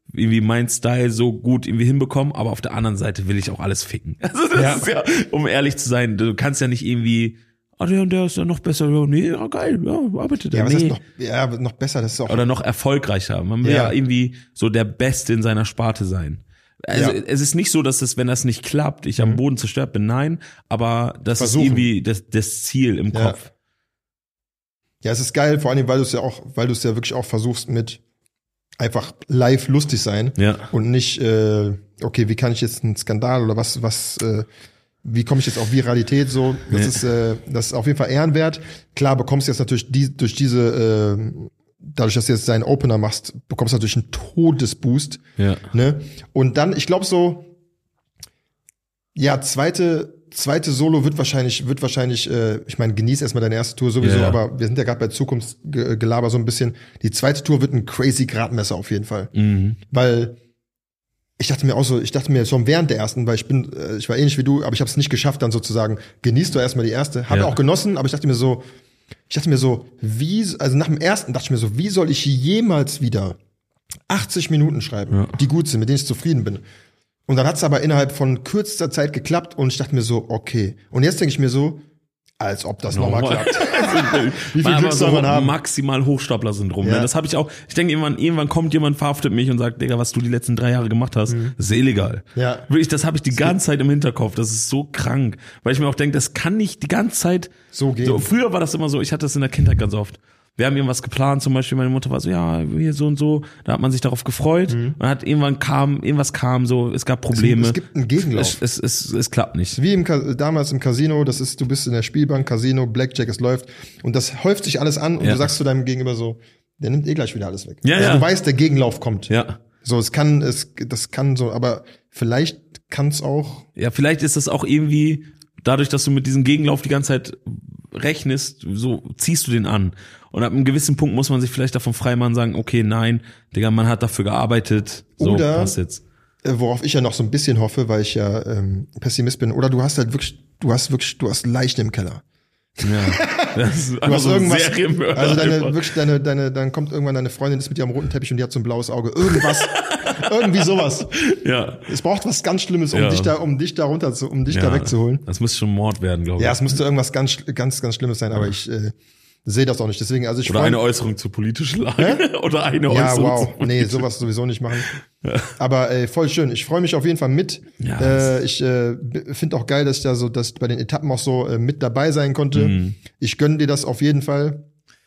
Speaker 2: irgendwie meinen Style so gut irgendwie hinbekommen, aber auf der anderen Seite will ich auch alles ficken. Also das ist ja, um ehrlich zu sein, du kannst ja nicht irgendwie, der ist ja noch besser, nee, ja geil, ja, arbeitet
Speaker 1: er. Ja, was heißt noch besser, das ist auch.
Speaker 2: Oder noch erfolgreicher. Man will ja irgendwie so der Beste in seiner Sparte sein. Also es ist nicht so, dass es, wenn das nicht klappt, ich am Boden zerstört bin, nein, aber das ist irgendwie das Ziel im Kopf.
Speaker 1: Ja, es ist geil, vor allem, weil du es ja wirklich auch versuchst mit einfach live lustig sein und nicht, okay, wie kann ich jetzt einen Skandal oder wie komme ich jetzt auf Viralität so? Das ist auf jeden Fall ehrenwert. Klar, bekommst du jetzt natürlich dadurch, dass du jetzt seinen Opener machst, bekommst du natürlich einen Todesboost. Ja. Ne? Und dann, ich glaube so, ja, zweite Solo wird wahrscheinlich, ich meine, genieß erstmal deine erste Tour sowieso, aber wir sind ja gerade bei Zukunftsgelaber so ein bisschen. Die zweite Tour wird ein crazy Gradmesser auf jeden Fall. Weil ich dachte mir schon während der ersten, weil ich war ähnlich wie du, aber ich habe es nicht geschafft, dann sozusagen, genießt du erstmal die erste. Habe auch genossen, aber ich dachte mir so, nach dem ersten dachte ich mir so, wie soll ich jemals wieder 80 Minuten schreiben, die gut sind, mit denen ich zufrieden bin. Und dann hat es aber innerhalb von kürzester Zeit geklappt und ich dachte mir so, okay. Und jetzt denke ich mir so, als ob das nochmal klappt.
Speaker 2: Wie viel Glück soll man haben? Maximal Hochstapler-Syndrom. Ja. Das habe ich auch. Ich denke, irgendwann kommt jemand, verhaftet mich und sagt, Digga, was du die letzten 3 Jahre gemacht hast, das ist illegal. Ja. Wirklich, das habe ich die ganze Zeit im Hinterkopf. Das ist so krank. Weil ich mir auch denke, das kann nicht die ganze Zeit so gehen. Früher war das immer so, ich hatte das in der Kindheit ganz oft. Wir haben irgendwas geplant, zum Beispiel meine Mutter war so, ja, hier so und so, da hat man sich darauf gefreut. Man hat irgendwas kam so, es gab Probleme.
Speaker 1: Es gibt einen Gegenlauf.
Speaker 2: Es klappt nicht.
Speaker 1: Wie damals im Casino, du bist in der Spielbank, Casino, Blackjack, es läuft und das häuft sich alles an und du sagst zu deinem Gegenüber so, der nimmt gleich wieder alles weg. Ja, also du weißt, der Gegenlauf kommt. Ja. So, das kann so, aber vielleicht kann es auch.
Speaker 2: Ja, vielleicht ist das auch irgendwie, dadurch, dass du mit diesem Gegenlauf die ganze Zeit rechnest, so ziehst du den an. Und ab einem gewissen Punkt muss man sich vielleicht davon freimachen und sagen, okay, nein, Digga, man hat dafür gearbeitet, so
Speaker 1: oder,
Speaker 2: passt jetzt.
Speaker 1: Worauf ich ja noch so ein bisschen hoffe, weil ich ja Pessimist bin, oder du hast Leichen im Keller.
Speaker 2: Ja, das ist
Speaker 1: du hast so irgendwas, also dann kommt irgendwann deine Freundin, ist mit dir am roten Teppich und die hat so ein blaues Auge. Irgendwie sowas. Ja. Es braucht was ganz Schlimmes, um dich da wegzuholen.
Speaker 2: Das müsste schon Mord werden, glaube ich.
Speaker 1: Ja, es müsste irgendwas ganz Schlimmes sein, aber ich sehe das auch nicht. Deswegen, also
Speaker 2: oder eine Äußerung zur politischen Lage. Oder eine Äußerung.
Speaker 1: Ja, wow. Nee, sowas sowieso nicht machen. Ja. Aber voll schön. Ich freue mich auf jeden Fall mit. Ja, ich finde auch geil, dass ich bei den Etappen auch so mit dabei sein konnte. Ich gönne dir das auf jeden Fall.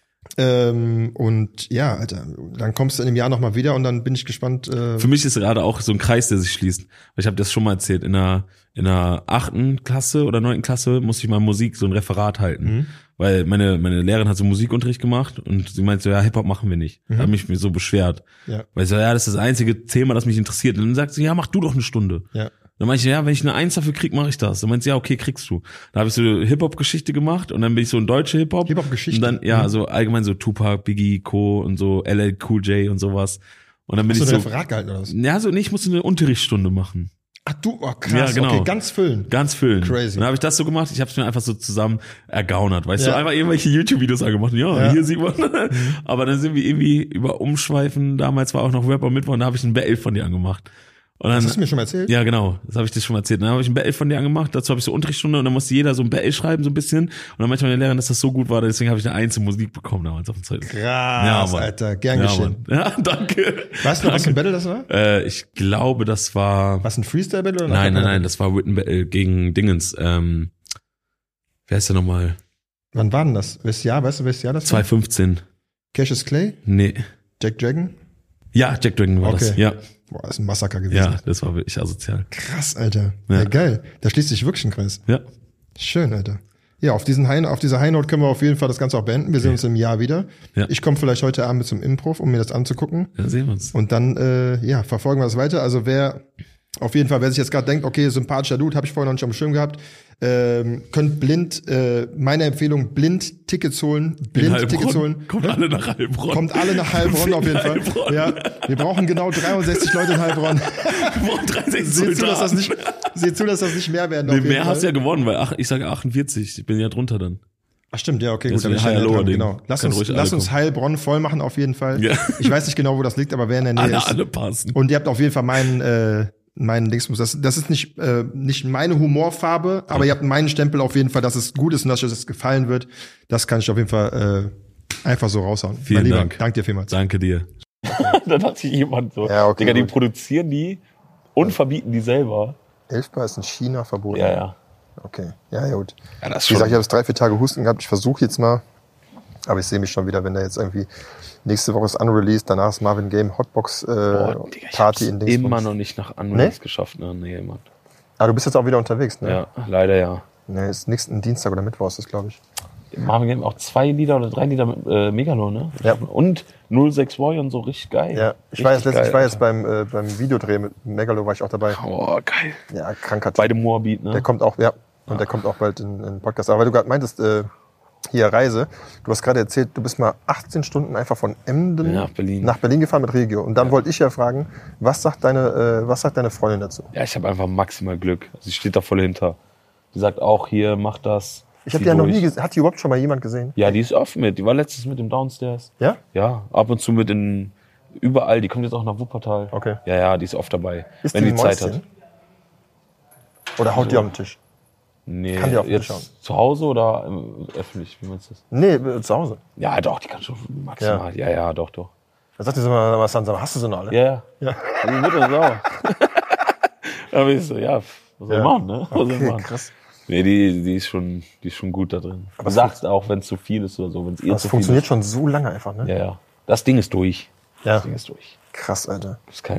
Speaker 1: Und ja, Alter, dann kommst du in einem Jahr nochmal wieder und dann bin ich gespannt.
Speaker 2: Für mich ist gerade auch so ein Kreis, der sich schließt. Weil ich habe das schon mal erzählt, in der 8. Klasse oder 9. Klasse musste ich mal Musik, so ein Referat halten. Weil meine Lehrerin hat so Musikunterricht gemacht und sie meinte so, ja, Hip-Hop machen wir nicht. Da habe ich mich so beschwert. Ja. Weil so, ja, das ist das einzige Thema, das mich interessiert. Und dann sagt sie, ja, mach du doch eine Stunde. Ja. Dann meinte ich, ja, wenn ich eine 1 dafür krieg, mache ich das. Dann meinte sie, ja, okay, kriegst du. Da habe ich so Hip-Hop-Geschichte gemacht und dann bin ich so in deutsche Hip-Hop.
Speaker 1: Hip-Hop-Geschichte?
Speaker 2: Und dann, ja, so allgemein so Tupac, Biggie, Co. und so LL Cool J und sowas. Und dann bin ich so.
Speaker 1: Hast du ein Referat gehalten oder was?
Speaker 2: Ja, so, nee, ich musste eine Unterrichtsstunde machen.
Speaker 1: Ach du, oh krass, ja, genau. Okay, ganz füllen.
Speaker 2: Crazy. Dann habe ich das so gemacht, ich habe es mir einfach so zusammen ergaunert, weißt du, einfach irgendwelche YouTube-Videos angemacht. Ja, hier sieht man. Aber dann sind wir irgendwie über Umschweifen, damals war auch noch Rapper mit und da habe ich ein Battle von dir angemacht. Und dann,
Speaker 1: das hast du mir schon mal erzählt?
Speaker 2: Ja, genau. Das habe ich dir schon mal erzählt. Dann habe ich ein Battle von dir angemacht. Dazu habe ich so Unterrichtsstunde und dann musste jeder so ein Battle schreiben, so ein bisschen. Und dann meinte meine Lehrerin, dass das so gut war, deswegen habe ich eine 1 in Musik bekommen damals auf dem Zeugnis.
Speaker 1: Krass, ja, Alter. Gern geschehen.
Speaker 2: Ja, danke.
Speaker 1: Weißt du noch, was für ein Battle das war?
Speaker 2: Ich glaube, das war...
Speaker 1: Was, ein Freestyle-Battle? Oder
Speaker 2: Nein, das war Written Battle gegen Dingens. Wer ist der nochmal?
Speaker 1: Wann war denn das? Welches Jahr? Weißt du, welches Jahr das war?
Speaker 2: 2015.
Speaker 1: Cassius Clay?
Speaker 2: Nee.
Speaker 1: Jack Dragon?
Speaker 2: Ja, Jack Dragon war das, ja.
Speaker 1: Boah, das ist ein Massaker gewesen.
Speaker 2: Ja, das war wirklich asozial.
Speaker 1: Krass, Alter. Ja, geil. Da schließt sich wirklich ein Kreis.
Speaker 2: Ja.
Speaker 1: Schön, Alter. Ja, auf dieser High Note können wir auf jeden Fall das Ganze auch beenden. Wir sehen uns im Jahr wieder. Ja. Ich komme vielleicht heute Abend zum Improv, um mir das anzugucken.
Speaker 2: Ja, sehen wir uns.
Speaker 1: Und dann, verfolgen wir das weiter. Also wer sich jetzt gerade denkt, okay, sympathischer Dude, habe ich vorher noch nicht auf dem Schirm gehabt, könnt blind, meine Empfehlung, blind Tickets holen.
Speaker 2: Kommt alle nach Heilbronn.
Speaker 1: Kommt alle nach Heilbronn auf jeden Fall. Ja, wir brauchen genau 63 Leute in Heilbronn.
Speaker 2: Wir brauchen 63
Speaker 1: Seht zu, dass das nicht mehr werden.
Speaker 2: Nee, mehr hast du ja gewonnen, weil ich sage 48. Ich bin ja drunter dann.
Speaker 1: Ach stimmt, ja, okay, gut.
Speaker 2: Genau.
Speaker 1: Lass uns Heilbronn voll machen auf jeden Fall. Ja. Ich weiß nicht genau, wo das liegt, aber wer in der Nähe ist.
Speaker 2: Alle passen.
Speaker 1: Und ihr habt auf jeden Fall meinen Dingsbums. Das ist nicht meine Humorfarbe, aber ihr habt meinen Stempel auf jeden Fall, dass es gut ist und dass euch das gefallen wird. Das kann ich auf jeden Fall einfach so raushauen.
Speaker 2: Vielen Dank.
Speaker 1: Danke dir vielmals.
Speaker 2: Danke dir.
Speaker 3: Da dachte sich jemand so,
Speaker 1: ja, okay, Digga,
Speaker 3: die produzieren die und verbieten die selber.
Speaker 1: Elfbar ist in China verboten.
Speaker 3: Ja.
Speaker 1: Okay, ja, gut.
Speaker 3: Ja, das
Speaker 1: Wie gesagt, ich habe jetzt 3-4 Tage Husten gehabt. Ich versuche jetzt mal, aber ich sehe mich schon wieder, wenn da jetzt irgendwie nächste Woche ist unreleased, danach ist Marvin Game Hotbox Party in Dingsbums.
Speaker 3: Immer noch nicht nach Unreleased geschafft, ne? Nee, Mann.
Speaker 1: Ah, du bist jetzt auch wieder unterwegs, ne?
Speaker 3: Ja, leider ja.
Speaker 1: Ne, ist nächsten Dienstag oder Mittwoch ist das, glaube ich.
Speaker 3: Marvin Game auch 2 Lieder oder 3 Lieder mit Megalo, ne?
Speaker 1: Ja.
Speaker 3: Und 06 Boy und so, richtig geil.
Speaker 1: Ja, ich war jetzt beim Videodreh mit Megalo, war ich auch dabei.
Speaker 3: Oh, geil.
Speaker 1: Ja, kranker Typ.
Speaker 3: Bei dem Moabit, ne?
Speaker 1: Der kommt auch, ja. Und der kommt auch bald in den Podcast. Aber weil du gerade meintest, hier Reise, du hast gerade erzählt, du bist mal 18 Stunden einfach von Emden nach Berlin gefahren mit Regio. Und dann wollte ich ja fragen, was sagt deine Freundin dazu?
Speaker 3: Ja, ich habe einfach maximal Glück. Sie steht da voll hinter. Die sagt auch, hier, mach das.
Speaker 1: Ich habe die ja noch nie gesehen. Hat die überhaupt schon mal jemand gesehen?
Speaker 3: Ja, die ist oft mit. Die war letztens mit im Downstairs.
Speaker 1: Ja?
Speaker 3: Ja, ab und zu mit in überall. Die kommt jetzt auch nach Wuppertal.
Speaker 1: Okay.
Speaker 3: Ja, die ist oft dabei,
Speaker 1: ist
Speaker 3: wenn die
Speaker 1: Mäuschen?
Speaker 3: Zeit hat.
Speaker 1: Oder haut die auf den Tisch?
Speaker 3: Nee,
Speaker 1: kann die auf den
Speaker 3: jetzt
Speaker 1: Tisch hauen?
Speaker 3: Zu Hause oder öffentlich? Wie meinst du das?
Speaker 1: Nee, zu Hause.
Speaker 3: Ja, doch, die kann schon maximal. Ja, doch.
Speaker 1: Da sagt die so mal, Sansa, hast du so eine alle?
Speaker 3: Ja. Die wird doch sauer. Aber ich so, was soll ich machen, ne?
Speaker 1: Okay, krass.
Speaker 3: Nee, die ist schon gut da drin. Aber du sagst auch, wenn es zu viel ist oder so, wenn es ihr zu viel ist.
Speaker 1: Das funktioniert schon so lange einfach, ne?
Speaker 3: Ja. Das Ding ist durch.
Speaker 1: Ja.
Speaker 3: Das Ding ist durch.
Speaker 1: Krass, Alter.
Speaker 3: Das ist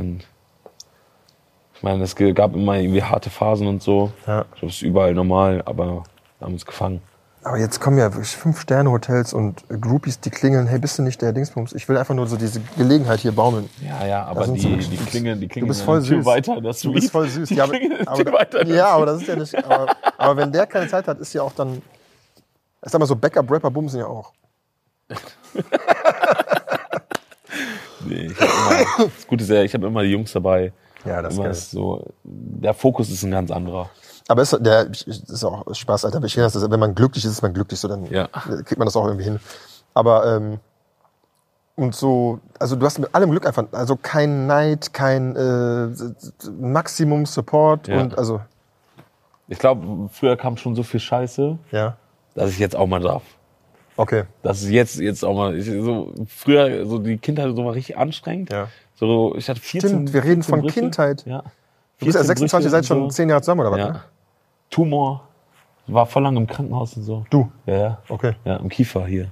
Speaker 3: ich meine, es gab immer irgendwie harte Phasen und so.
Speaker 1: Ja.
Speaker 3: Ich glaube, das ist überall normal, aber wir haben uns gefangen.
Speaker 1: Aber jetzt kommen ja wirklich 5-Sterne-Hotels und Groupies, die klingeln, hey, bist du nicht der Dingsbums? Ich will einfach nur so diese Gelegenheit hier baumeln.
Speaker 3: Ja, aber die klingeln
Speaker 1: du bist voll süß.
Speaker 3: Weiter,
Speaker 1: du bist voll süß. Ja, aber das ist ja nicht, aber wenn der keine Zeit hat, ist ja auch dann, ich sag mal so, Backup-Rapper bumsen ja auch.
Speaker 3: Nee, das Gute ist ja, ich habe immer die Jungs dabei.
Speaker 1: Ja, das
Speaker 3: immer
Speaker 1: ist
Speaker 3: so, der Fokus ist ein ganz anderer.
Speaker 1: Aber es ist auch Spaß, Alter. Ich kenne das, wenn man glücklich ist man glücklich, so dann kriegt man das auch irgendwie hin. Aber und so, also du hast mit allem Glück einfach, also kein Neid, kein Maximum Support und also.
Speaker 3: Ich glaube, früher kam schon so viel Scheiße, dass ich jetzt auch mal darf.
Speaker 1: Okay.
Speaker 3: Das ist jetzt auch mal, früher, so die Kindheit so war richtig anstrengend.
Speaker 1: Ja.
Speaker 3: So, ich hatte 14.
Speaker 1: Stimmt, wir reden von
Speaker 3: Brüche.
Speaker 1: Kindheit.
Speaker 3: Ja.
Speaker 1: Du bist ja 26, ihr seid schon 10 Jahre zusammen, oder was?
Speaker 3: Ja.
Speaker 1: Ne?
Speaker 3: Tumor. War voll lange im Krankenhaus und so.
Speaker 1: Du?
Speaker 3: Ja.
Speaker 1: Okay.
Speaker 3: Ja, im Kiefer hier.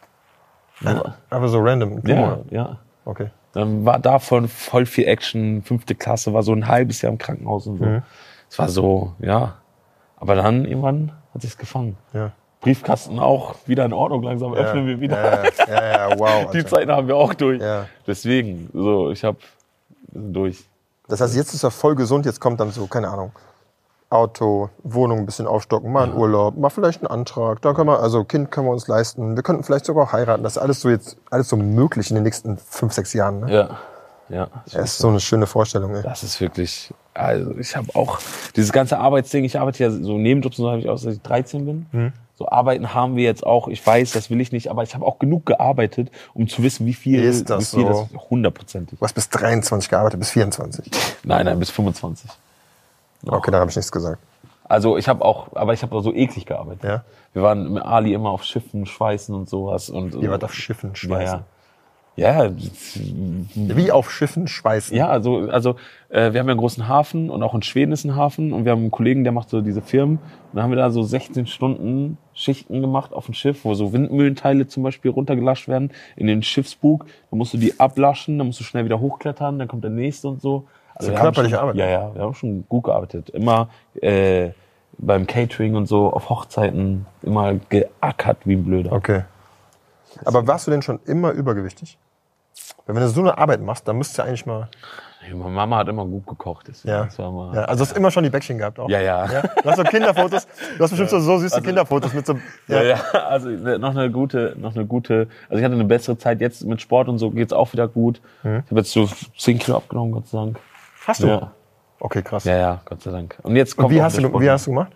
Speaker 1: Ja. Aber so random. Tumor.
Speaker 3: Ja.
Speaker 1: Okay.
Speaker 3: Dann war davon voll viel Action. 5. Klasse, war so ein halbes Jahr im Krankenhaus und so. Es war so, Aber dann irgendwann hat sich's gefangen.
Speaker 1: Ja.
Speaker 3: Briefkasten auch wieder in Ordnung, langsam öffnen wir wieder.
Speaker 1: Ja, wow.
Speaker 3: Die Zeiten haben wir auch durch.
Speaker 1: Ja.
Speaker 3: Deswegen, wir sind durch.
Speaker 1: Das heißt, jetzt ist er voll gesund, jetzt kommt dann so, keine Ahnung, Auto, Wohnung ein bisschen aufstocken, mal einen Urlaub, mal vielleicht einen Antrag, dann Kind können wir uns leisten, wir könnten vielleicht sogar auch heiraten. Das ist alles so möglich in den nächsten 5-6 Jahren. Ne?
Speaker 3: Ja.
Speaker 1: Das ist so eine schöne Vorstellung, ey.
Speaker 3: Das ist wirklich, also ich habe auch dieses ganze Arbeitsding, ich arbeite ja so Nebenjobs, so habe ich auch, seit ich 13 bin. So arbeiten haben wir jetzt auch, ich weiß, das will ich nicht, aber ich habe auch genug gearbeitet, um zu wissen, wie viel
Speaker 1: ist das so?
Speaker 3: 100%.
Speaker 1: Du hast bis 23 gearbeitet, bis 24?
Speaker 3: Nein, bis 25.
Speaker 1: Okay, da habe ich nichts gesagt.
Speaker 3: Also ich habe auch so eklig gearbeitet.
Speaker 1: Ja?
Speaker 3: Wir waren mit Ali immer auf Schiffen, schweißen und sowas.
Speaker 1: Ihr wart auf Schiffen, schweißen?
Speaker 3: Ja.
Speaker 1: Wie auf Schiffen, schweißen?
Speaker 3: Ja, also wir haben ja einen großen Hafen und auch in Schweden ist ein Hafen und wir haben einen Kollegen, der macht so diese Firmen und dann haben wir da so 16 Stunden Schichten gemacht auf dem Schiff, wo so Windmühlenteile zum Beispiel runtergelascht werden in den Schiffsbug. Dann musst du die ablaschen, dann musst du schnell wieder hochklettern, dann kommt der nächste und so.
Speaker 1: Also körperliche Arbeit?
Speaker 3: Ja, wir haben schon gut gearbeitet. Immer beim Catering und so, auf Hochzeiten, immer geackert wie ein Blöder.
Speaker 1: Okay. Aber warst du denn schon immer übergewichtig? Wenn du so eine Arbeit machst, dann müsst ihr eigentlich mal...
Speaker 3: Meine Mama hat immer gut gekocht. Deswegen.
Speaker 1: Ja. Also du hast immer schon die Bäckchen gehabt auch?
Speaker 3: Ja.
Speaker 1: Du hast so Kinderfotos, du hast bestimmt so süße Kinderfotos mit so...
Speaker 3: Ja, also noch eine gute, also ich hatte eine bessere Zeit jetzt mit Sport und so geht's auch wieder gut. Ich habe jetzt so 10 Kilo abgenommen, Gott sei Dank.
Speaker 1: Hast du?
Speaker 3: Ja.
Speaker 1: Okay, krass.
Speaker 3: Ja, Gott sei Dank. Und jetzt kommt
Speaker 1: wie hast du gemacht?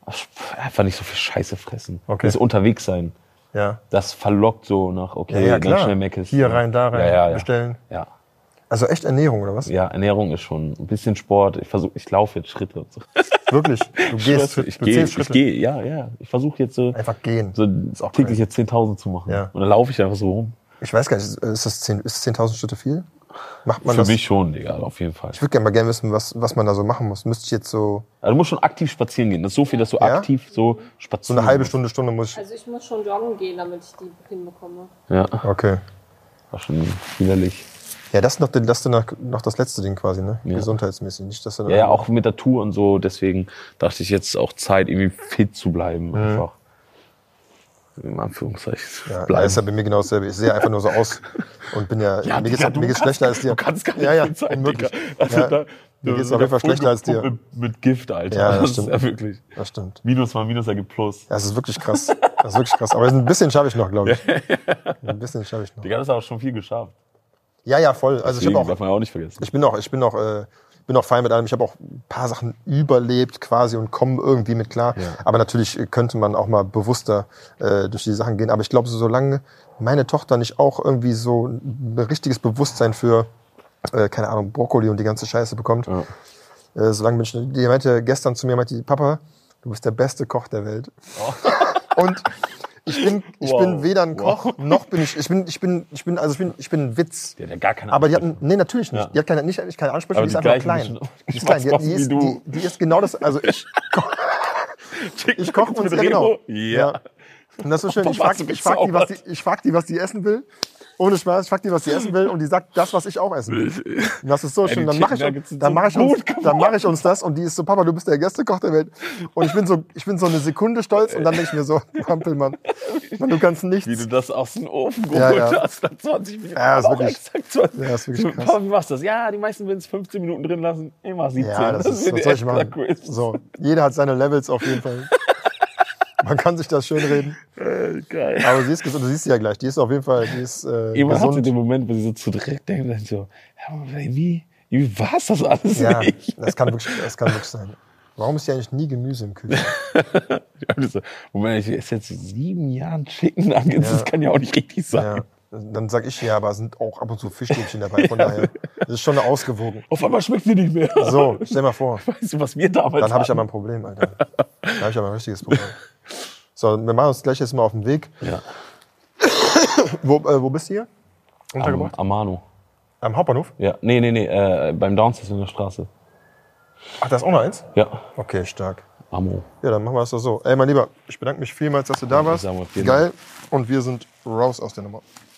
Speaker 3: Einfach nicht so viel Scheiße fressen.
Speaker 1: Okay.
Speaker 3: Das unterwegs sein.
Speaker 1: Ja.
Speaker 3: Das verlockt so nach, okay,
Speaker 1: Ja,
Speaker 3: dann
Speaker 1: klar.
Speaker 3: schnell Mc's.
Speaker 1: Hier rein, da rein,
Speaker 3: ja.
Speaker 1: bestellen.
Speaker 3: Ja.
Speaker 1: Also echt Ernährung, oder was?
Speaker 3: Ja, Ernährung ist schon ein bisschen Sport. Ich laufe jetzt Schritte und so.
Speaker 1: Wirklich? Du gehst,
Speaker 3: Ich
Speaker 1: du zählst Schritte?
Speaker 3: gehe, ja. Ich versuche jetzt so
Speaker 1: Einfach gehen.
Speaker 3: so täglich jetzt 10.000 zu machen.
Speaker 1: Ja.
Speaker 3: Und dann laufe ich einfach so rum.
Speaker 1: Ich weiß gar nicht, ist 10.000 Schritte viel? Macht man
Speaker 3: Für
Speaker 1: das?
Speaker 3: mich schon, Digga, auf jeden Fall.
Speaker 1: Ich würde gerne wissen, was man da so machen muss. Müsste ich jetzt so
Speaker 3: Also du musst schon aktiv spazieren gehen. Das ist so viel, dass du
Speaker 1: Ja?
Speaker 3: aktiv so
Speaker 1: so
Speaker 3: spazieren
Speaker 1: eine halbe
Speaker 3: musst.
Speaker 1: Stunde muss ich.
Speaker 4: Also ich muss schon joggen gehen, damit ich die hinbekomme.
Speaker 3: Ja,
Speaker 1: Okay.
Speaker 3: war schon widerlich.
Speaker 1: Ja, das ist noch das letzte Ding quasi, ne?
Speaker 3: Ja.
Speaker 1: Gesundheitsmäßig. Nicht, dass du dann
Speaker 3: Ja, auch mit der Tour und so. Deswegen dachte ich jetzt auch Zeit, irgendwie fit zu bleiben. Einfach. In Anführungszeichen.
Speaker 1: Ja,
Speaker 3: bleiben.
Speaker 1: ist ja bei mir genau dasselbe. Ich sehe einfach nur so aus und bin ja, mir
Speaker 3: Digga,
Speaker 1: geht's schlechter als dir.
Speaker 3: Du kannst gar nicht
Speaker 1: Ja,
Speaker 3: fit sein,
Speaker 1: unmöglich.
Speaker 3: Digga. Also
Speaker 1: Ja, mir geht's auf jeden Fall schlechter als dir.
Speaker 3: Mit Gift, Alter.
Speaker 1: Ja, das
Speaker 3: das
Speaker 1: stimmt.
Speaker 3: ist ja wirklich.
Speaker 1: Das stimmt.
Speaker 3: Minus mal Minus ergibt Plus.
Speaker 1: Ja, das ist wirklich krass. Das ist wirklich krass. Aber ein bisschen schaffe ich noch, glaube ich. Ein bisschen schaffe ich noch.
Speaker 3: Digga, das hat auch schon viel geschafft.
Speaker 1: Ja, voll. Also ich
Speaker 3: Deswegen
Speaker 1: habe auch
Speaker 3: darf man ja auch nicht vergessen.
Speaker 1: Ich bin auch fein mit allem. Ich habe auch ein paar Sachen überlebt quasi und komme irgendwie mit klar.
Speaker 3: Ja.
Speaker 1: Aber natürlich könnte man auch mal bewusster durch die Sachen gehen. Aber ich glaube, solange meine Tochter nicht auch irgendwie so ein richtiges Bewusstsein für, keine Ahnung, Brokkoli und die ganze Scheiße bekommt, solange bin ich, die meinte gestern zu mir, Papa, du bist der beste Koch der Welt. Oh. Und ich bin weder ein Koch, noch bin ich bin ein Witz.
Speaker 3: Die hat ja gar keine
Speaker 1: Aber
Speaker 3: Ansprüche.
Speaker 1: nee, natürlich nicht.
Speaker 3: Ja.
Speaker 1: Die hat keine Ansprüche,
Speaker 3: Aber
Speaker 1: die ist
Speaker 3: die
Speaker 1: einfach
Speaker 3: gleichen
Speaker 1: klein.
Speaker 3: Menschen-
Speaker 1: Die ist klein.
Speaker 3: kochen wie du.
Speaker 1: Die ist genau das, also ich koche uns ja genau.
Speaker 3: Ja.
Speaker 1: Und das ist so schön.
Speaker 3: Papa, hast du
Speaker 1: Ich frag die, was die essen will. Ohne Spaß, ich frag die, was die essen will, und die sagt das, was ich auch essen will. Und das ist so schön. Dann mache ich uns das, und die ist so, Papa, du bist der Gästekoch der Welt. Und ich bin so eine Sekunde stolz, und dann denke ich mir so, Hampelmann, du kannst nichts.
Speaker 3: Wie du das aus dem Ofen geholt hast, nach 20 Minuten.
Speaker 1: Ja, ist
Speaker 3: Aber auch
Speaker 1: wirklich-
Speaker 3: exakt 20.
Speaker 1: Ja, ist wirklich krass.
Speaker 3: Papa, wie machst du das? Ja, die meisten will es 15 Minuten drin lassen. Ich mach 17.
Speaker 1: Ja, das ist,
Speaker 3: wird
Speaker 1: was soll ich
Speaker 3: extra
Speaker 1: machen?
Speaker 3: crisp.
Speaker 1: So, jeder hat seine Levels auf jeden Fall. Man kann sich das schön reden.
Speaker 3: Geil.
Speaker 1: Aber sie ist gesund, du siehst sie ja gleich. Die ist auf jeden Fall,
Speaker 3: Immer hat sie
Speaker 1: gesund.
Speaker 3: den Moment, wo sie so zu direkt denkt, dann so, ja, aber wie war's das alles
Speaker 1: Ja,
Speaker 3: nicht?
Speaker 1: das kann wirklich sein. Warum ist hier eigentlich nie Gemüse im Kühlschrank?
Speaker 3: Moment, ich esse jetzt 7 Jahren Chicken Nuggets,
Speaker 1: Ja.
Speaker 3: das kann ja auch nicht richtig sein.
Speaker 1: Ja. Dann sag ich ja, aber es sind auch ab und zu Fischstäbchen dabei. Von daher, das ist schon ausgewogen.
Speaker 3: Auf einmal schmeckt sie nicht mehr.
Speaker 1: So, stell mal vor.
Speaker 3: Weißt du, was wir damals
Speaker 1: Dann habe ich
Speaker 3: hatten?
Speaker 1: aber ein Problem, Alter. Dann habe ich aber ein richtiges Problem. So, wir machen uns gleich jetzt mal auf den Weg.
Speaker 3: Ja.
Speaker 1: Wo bist du hier? Untergebracht?
Speaker 3: Am Manu.
Speaker 1: Am Hauptbahnhof?
Speaker 3: Ja, nee, beim Downstairs in der Straße.
Speaker 1: Ach, da ist auch noch eins?
Speaker 3: Ja,
Speaker 1: Okay, stark.
Speaker 3: Amo.
Speaker 1: Ja, dann machen wir es doch so. Ey, mein Lieber, ich bedanke mich vielmals, dass du da warst.
Speaker 3: sag mal, vielen Dank.
Speaker 1: Geil. Und wir sind raus aus der Nummer.